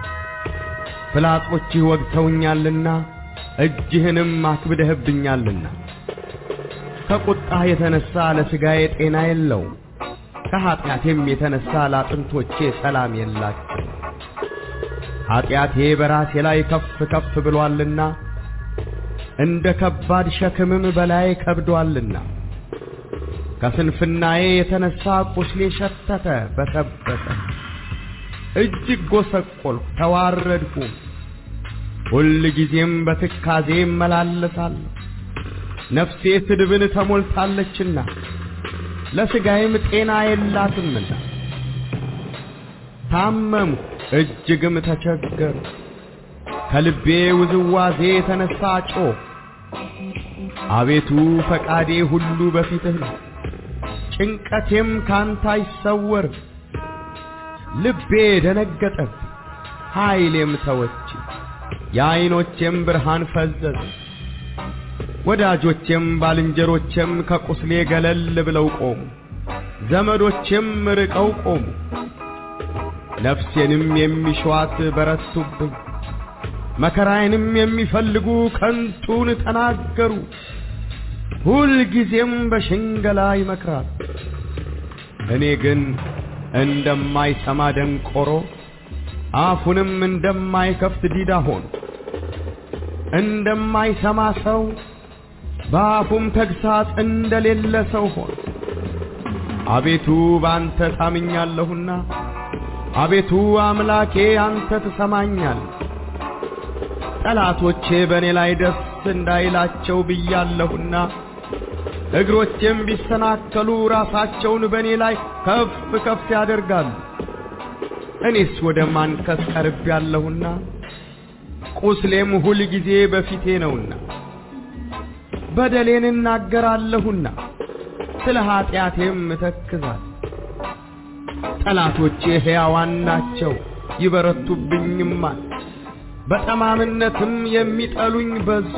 ፍላጾችህ ወግተውኛልና እጅህንም አክብደህብኛልና። ከቁጣህ የተነሳ ለሥጋዬ ጤና የለውም፣ ከኃጢአቴም የተነሳ ለአጥንቶቼ ሰላም የላቸውም። ኃጢአቴ በራሴ ላይ ከፍ ከፍ ብሎአልና፣ እንደ ከባድ ሸክምም በላይ ከብዶአልና። ከስንፍናዬ የተነሳ ቁስሌ ሸተተ በሰበሰ። እጅግ ጎሰቆልሁ ተዋረድሁ፣ ሁል ጊዜም በትካዜ እመላለሳለሁ። ነፍሴ ስድብን ተሞልታለችና፣ ለሥጋዬም ጤና የላትምና። ታመምሁ እጅግም ተቸገርሁ፣ ከልቤ ውዝዋዜ የተነሳ ጮኽሁ። አቤቱ ፈቃዴ ሁሉ በፊትህ ነው፣ ጭንቀቴም ካንተ አይሰወርም። ልቤ ደነገጠብኝ፣ ኃይሌም ተወች፣ የዓይኖቼም ብርሃን ፈዘዘ። ወዳጆቼም ባልንጀሮቼም ከቁስሌ ገለል ብለው ቆሙ፣ ዘመዶቼም ርቀው ቆሙ። ነፍሴንም የሚሿት በረቱብኝ፣ መከራዬንም የሚፈልጉ ከንቱን ተናገሩ። ሁል ጊዜም በሽንገላ ይመክራሉ። እኔ ግን እንደማይሰማ ደንቆሮ፣ አፉንም እንደማይከፍት ዲዳ ሆንሁ። እንደማይሰማ ሰው፣ በአፉም ተግሣጽ እንደሌለ ሰው ሆንሁ። አቤቱ ባንተ ታምኛለሁና አቤቱ አምላኬ አንተ ትሰማኛል ጠላቶቼ በኔ ላይ ደስ እንዳይላቸው ብያለሁና እግሮቼም ቢሰናከሉ ራሳቸውን በኔ ላይ ከፍ ከፍ ያደርጋሉ እኔስ ወደ ማንከስ ቀርቤያለሁና ቁስሌም ሁሉ ጊዜ በፊቴ ነውና በደሌን እናገራለሁና ስለ ኃጢአቴም እተክዛለሁ ጠላቶቼ ሕያዋን ናቸው ይበረቱብኝማል በጠማምነትም የሚጠሉኝ በዙ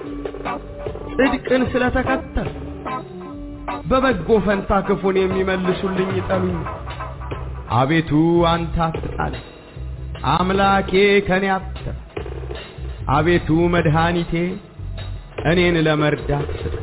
ጽድቅን ስለተከተል በበጎ ፈንታ ክፉን የሚመልሱልኝ ይጠሉኝ አቤቱ አንተ አትጣል አምላኬ ከኔ አትተው አቤቱ መድኃኒቴ እኔን ለመርዳት ስጥ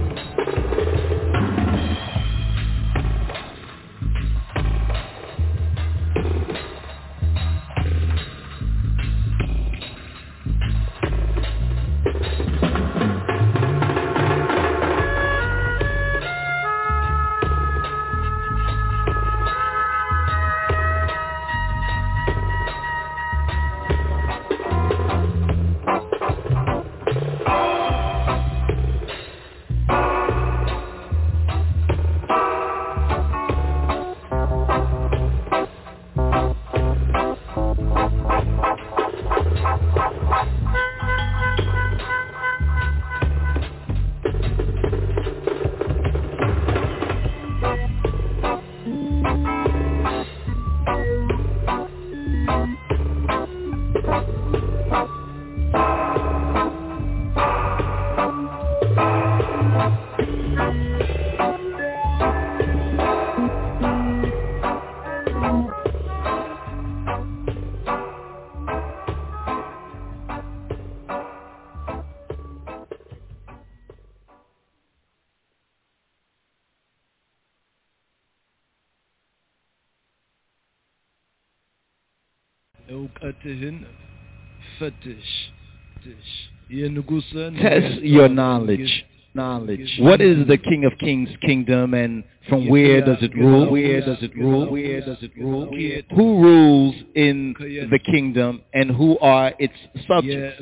Test your knowledge. Knowledge. What is the King of Kings' kingdom, and from where does it rule? Where does it rule? Where does it rule? Who rules in the kingdom, and who are its subjects?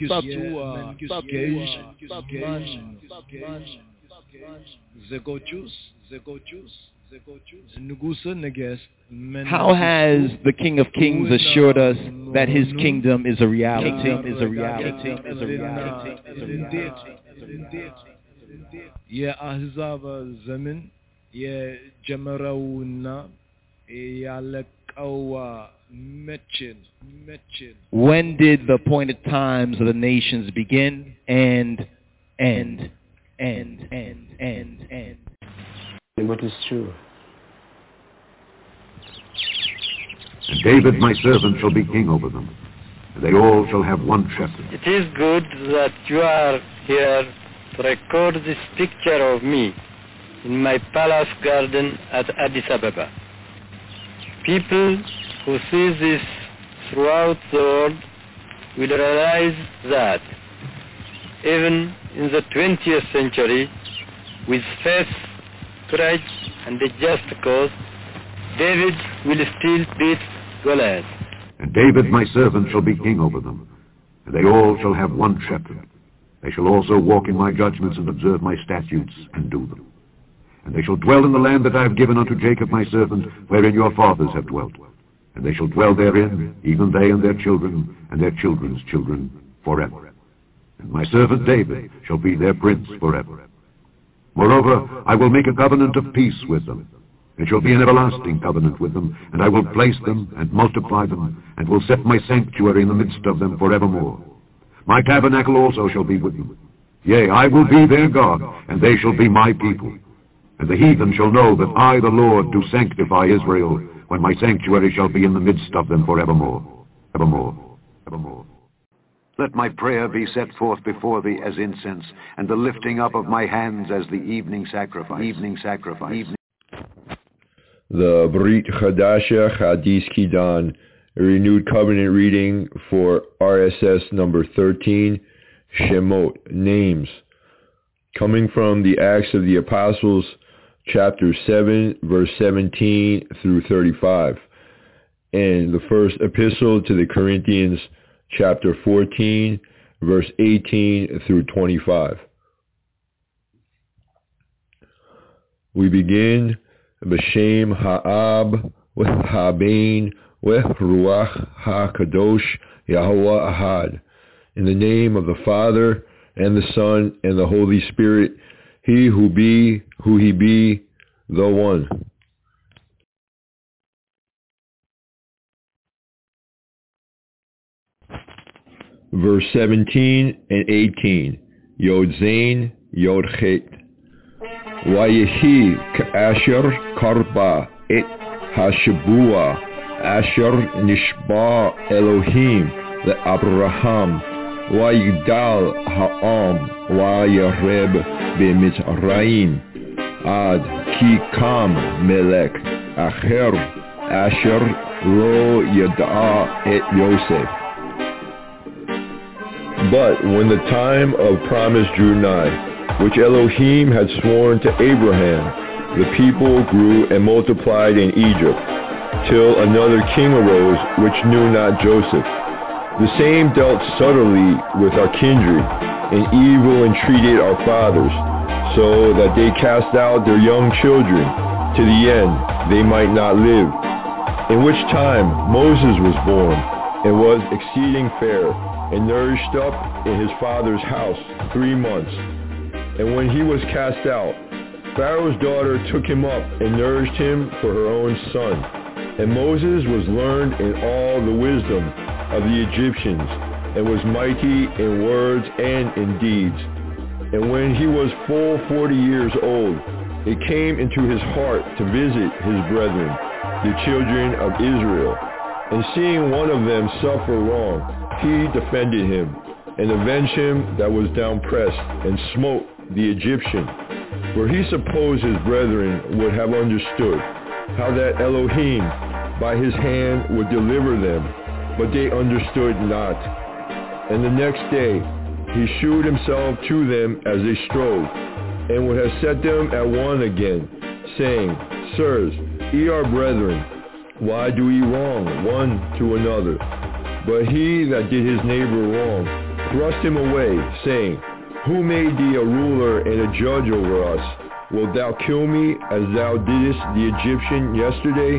How has the King of Kings assured us that his kingdom is a reality? Is a reality? Is a reality? Is a reality? የአህዛብ ዘመን የጀመረውና ያለቀው መቼን መቼን When did the appointed times of the nations begin and end and end and end? What is true? And David my servant shall be king over them, and they all shall have one shepherd. It is good that you are here to record this picture of me in my palace garden at Addis Ababa. People who see this throughout the world will realize that even in the twentieth century, with faith, courage, and a just cause, David will still beat Goliath. And David my servant shall be king over them, and they all shall have one shepherd. They shall also walk in my judgments and observe my statutes and do them. And they shall dwell in the land that I have given unto Jacob my servant, wherein your fathers have dwelt. And they shall dwell therein, even they and their children, and their children's children, forever. And my servant David shall be their prince forever. Moreover, I will make a covenant of peace with them. It shall be an everlasting covenant with them, and I will place them and multiply them, and will set my sanctuary in the midst of them forevermore. My tabernacle also shall be with them. Yea, I will be their God, and they shall be my people. And the heathen shall know that I, the Lord, do sanctify Israel, when my sanctuary shall be in the midst of them forevermore. Evermore. Evermore. Let my prayer be set forth before thee as incense, and the lifting up of my hands as the evening sacrifice. Evening sacrifice. Evening. The Brit Chadasha Hadis Kidan, a renewed covenant reading for R S S number thirteen, Shemot, names. Coming from the Acts of the Apostles, chapter seven, verse seventeen through thirty-five, and the first epistle to the Corinthians, chapter fourteen, verse eighteen through twenty-five. We begin B'Shem Ha'ab, with Habain, with Ruach HaKadosh, Yahweh Ahad. In the name of the Father, and the Son, and the Holy Spirit, he who be, who he be, the one. Verse seventeen and eighteen. Yod Zain, Yod Chet. Vayehi ka'asher karba et hashabua asher nishba Elohim le'Abraham vayigdal ha'am vayareb b'mitzrayim ad ki kam melech acher asher lo yada'a et Yosef. But when the time of promise drew nigh, which Elohim had sworn to Abraham, the people grew and multiplied in Egypt, till another king arose which knew not Joseph. The same dealt subtly with our kindred, and evil entreated our fathers, so that they cast out their young children, to the end they might not live. In which time Moses was born, and was exceeding fair, and nourished up in his father's house three months. And when he was cast out, Pharaoh's daughter took him up and nourished him for her own son. And Moses was learned in all the wisdom of the Egyptians, and was mighty in words and in deeds. And when he was full forty years old, it came into his heart to visit his brethren, the children of Israel. And seeing one of them suffer wrong, he defended him, and avenged him that was downpressed, and smote the Egyptian. For he supposed his brethren would have understood how that Elohim by his hand would deliver them, but they understood not. And the next day he shewed himself to them as they strove, and would have set them at one again, saying, Sirs, ye are brethren, why do ye wrong one to another? But he that did his neighbor wrong thrust him away, saying, Who made thee a ruler and a judge over us? Wilt thou kill me as thou didst the Egyptian yesterday?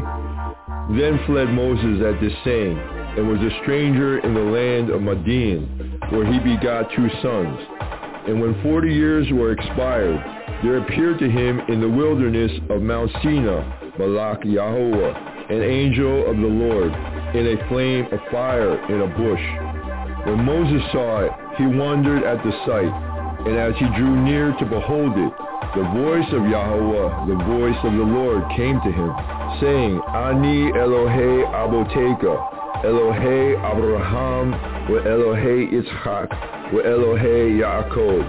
Then fled Moses at this saying, and was a stranger in the land of Madian, where he begot two sons. And when forty years were expired, there appeared to him in the wilderness of Mount Sinai, Malach Yahweh, an angel of the Lord, in a flame of fire in a bush. When Moses saw it, he wondered at the sight, and as he drew near to behold it, the voice of Yahweh, the voice of the Lord, came to him, saying, Ani Elohei Aboteka, Elohei Abraham, wa Elohei Yitzchak, wa Elohei Yaakov.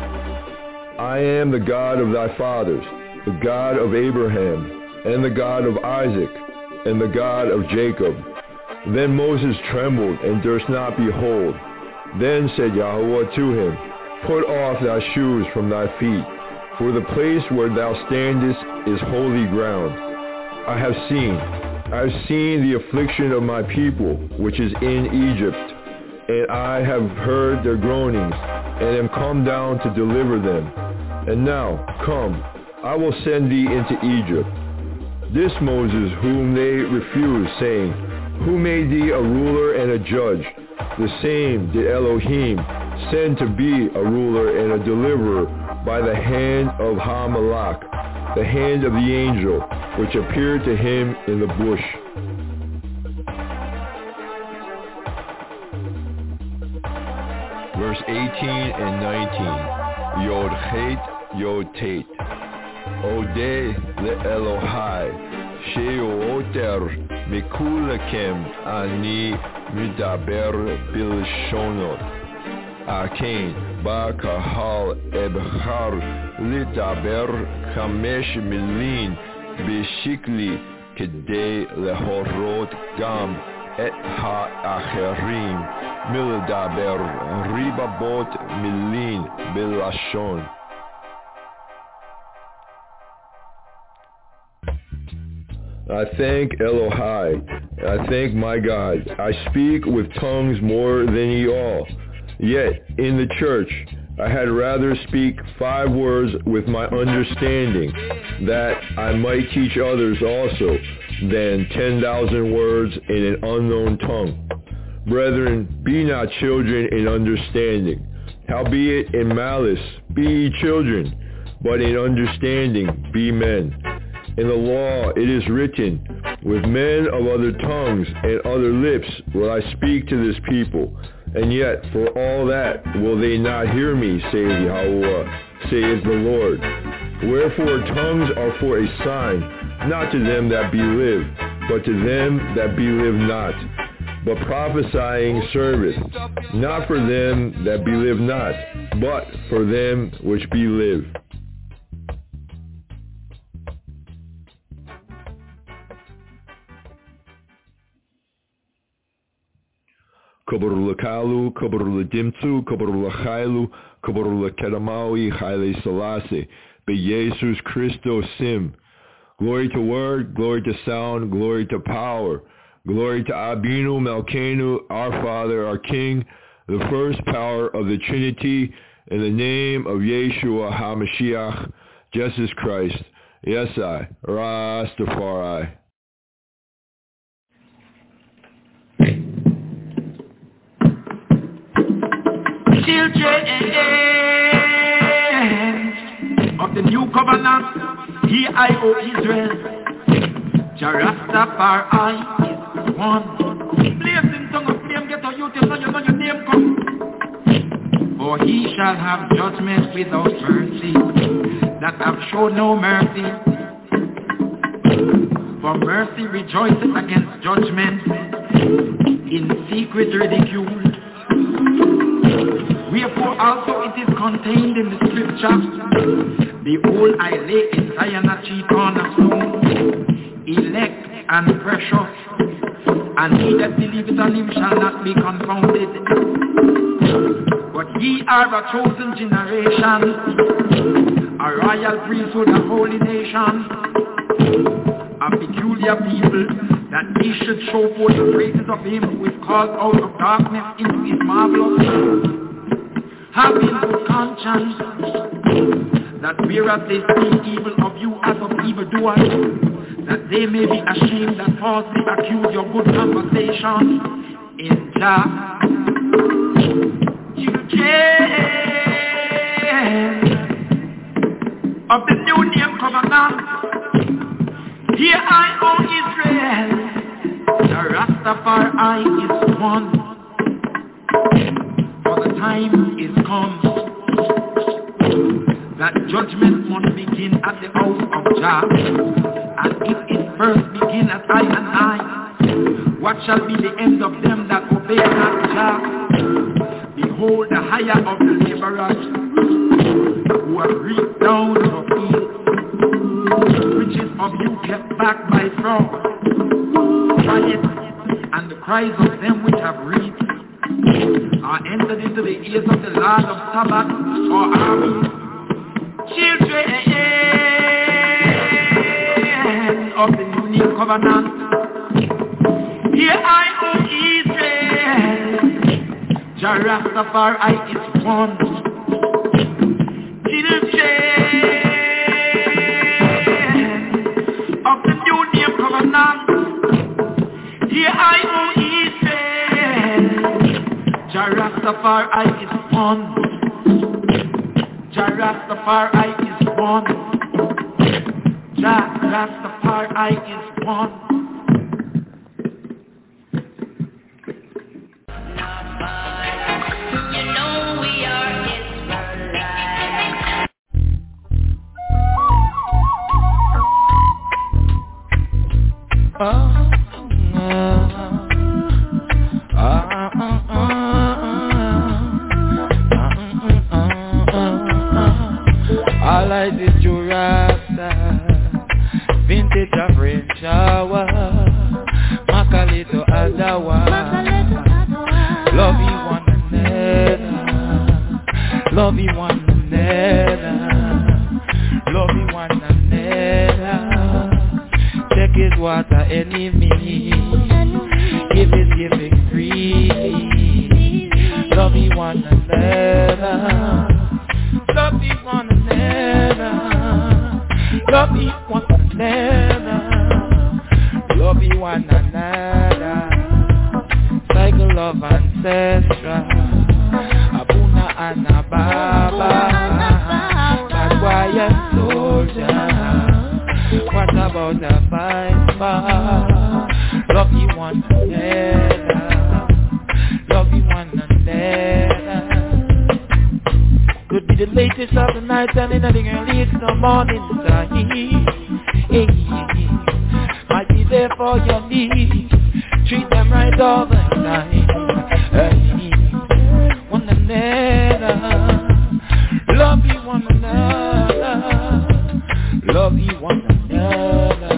I am the God of thy fathers, the God of Abraham, and the God of Isaac, and the God of Jacob. Then Moses trembled and durst not behold. Then said Yahweh to him, Put off thy shoes from thy feet, for the place where thou standest is holy ground. I have seen, I have seen the affliction of my people, which is in Egypt, and I have heard their groanings, and am come down to deliver them. And now, come, I will send thee into Egypt. This Moses whom they refused, saying, Who made thee a ruler and a judge? The same did Elohim send to be a ruler and a deliverer by the hand of Ha-Malach, the hand of the angel, which appeared to him in the bush. Verse eighteen and nineteen. Yod Chet, Yod Tet. Odeh le'Elohai, she'oter mikulakem ani midaber bilshonot. Akein ba kahal ebchar litaber chamesh milin bishikli kedei lehorot gam et ha'acherim mildaber ribabot milin bilashon. I thank Elohai. I thank my God. I speak with tongues more than ye all. Yet in the church I had rather speak five words with my understanding, that I might teach others also, than ten thousand words in an unknown tongue. Brethren, be not children in understanding. Howbeit in malice be ye children, but in understanding be men. In the law it is written, with men of other tongues and other lips will I speak to this people, and yet for all that will they not hear me, saith Yahweh, saith the Lord. Wherefore tongues are for a sign, not to them that believe, but to them that believe not. But prophesying serveth, not for them that believe not, but for them which believe. Kabarula Kalu, Kabarula Dimtu, Kabarula Chailu, Kabarula Kedamawi, Haile Selassie, Be Jesus Christos Sim. Glory to word, glory to sound, glory to power. Glory to Abinu Melkenu, our Father, our King, the first power of the Trinity, in the name of Yeshua HaMashiach, Jesus Christ. Yes, I, Rastafari. Children of the new covenant, here I, O Israel, Jarastafari is one. Blazing tongue of flame, get a youth, so you know your name come. For he shall have judgment without mercy, that have shown no mercy. For mercy rejoices against judgment, in secret ridicule. Wherefore also it is contained in the scripture, behold, I lay in Zion a chief cornerstone, elect and precious, and he that believeth on him shall not be confounded. But ye are a chosen generation, a royal priesthood, a holy nation, a peculiar people, that ye should show forth the praises of him who is called out of darkness into his marvelous light. Having good conscience, that whereas they speak evil of you as of evildoers, that they may be ashamed that falsely accuse your good conversation in Jah. Children of the new name covenant, here I, O Israel, the Rastafari is one. For the time is come that judgment must begin at the house of Jah. And if it first begin at I and I, what shall be the end of them that obey not Jah? Behold, the hire of the laborers who have reaped down for field, riches of you kept back by fraud, quiet, and the cries of them which have reaped are entered into the ears of the Lord of Sabbath or armies. Children of the new name covenant, here I, O Israel, Jah Rastafari is one. Children of the new name covenant, here I, O Jah Rastafari is one. Jah Rastafari is one. Jah Rastafari is one. You know we are Israelites. Oh, oh, oh, oh, oh. All I did to Rasta, vintage of rain shower, Makalito Adawa, love you one another, love you one another, love you one another. Check it what an enemy. Give it, give it freely. Love you one another. Love you one another. Love you one another. Love you one another. Cycle of ancestral. Abuna and Ababa. Bad boy and soldier. What about the viper? Love you one another. Love you one another. Could be the latest of the night and in the early in the morning time. Hey, might be there for your needs. Treat them right all the time. Hey, one another. Love you one another. Love you one another.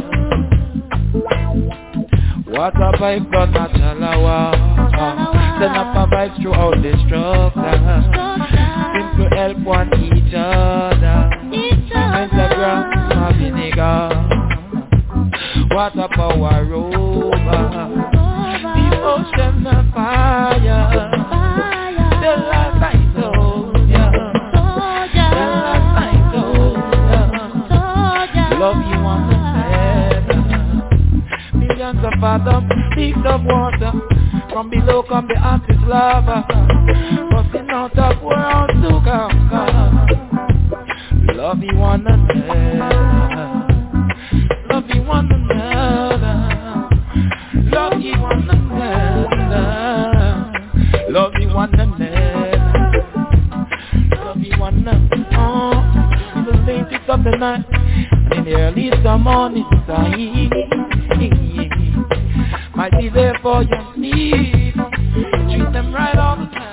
What a vibe, God, not chalawa. Send up a vibe throughout the struggle. Simple help one each other. Instagram, my vinegar. What a power over. Devotion and fire. The last I told ya. The last I told ya. Love you one another. Millions of fathoms, leagues of water. From below come the artist lava. Busting out of world to come, come. Love you one another. Love you one another. Love you one another. Love you one another. Love you one another. Oh, in the latest of the night, in the earliest of morning time. Might be there for your need. Treat them right all the time.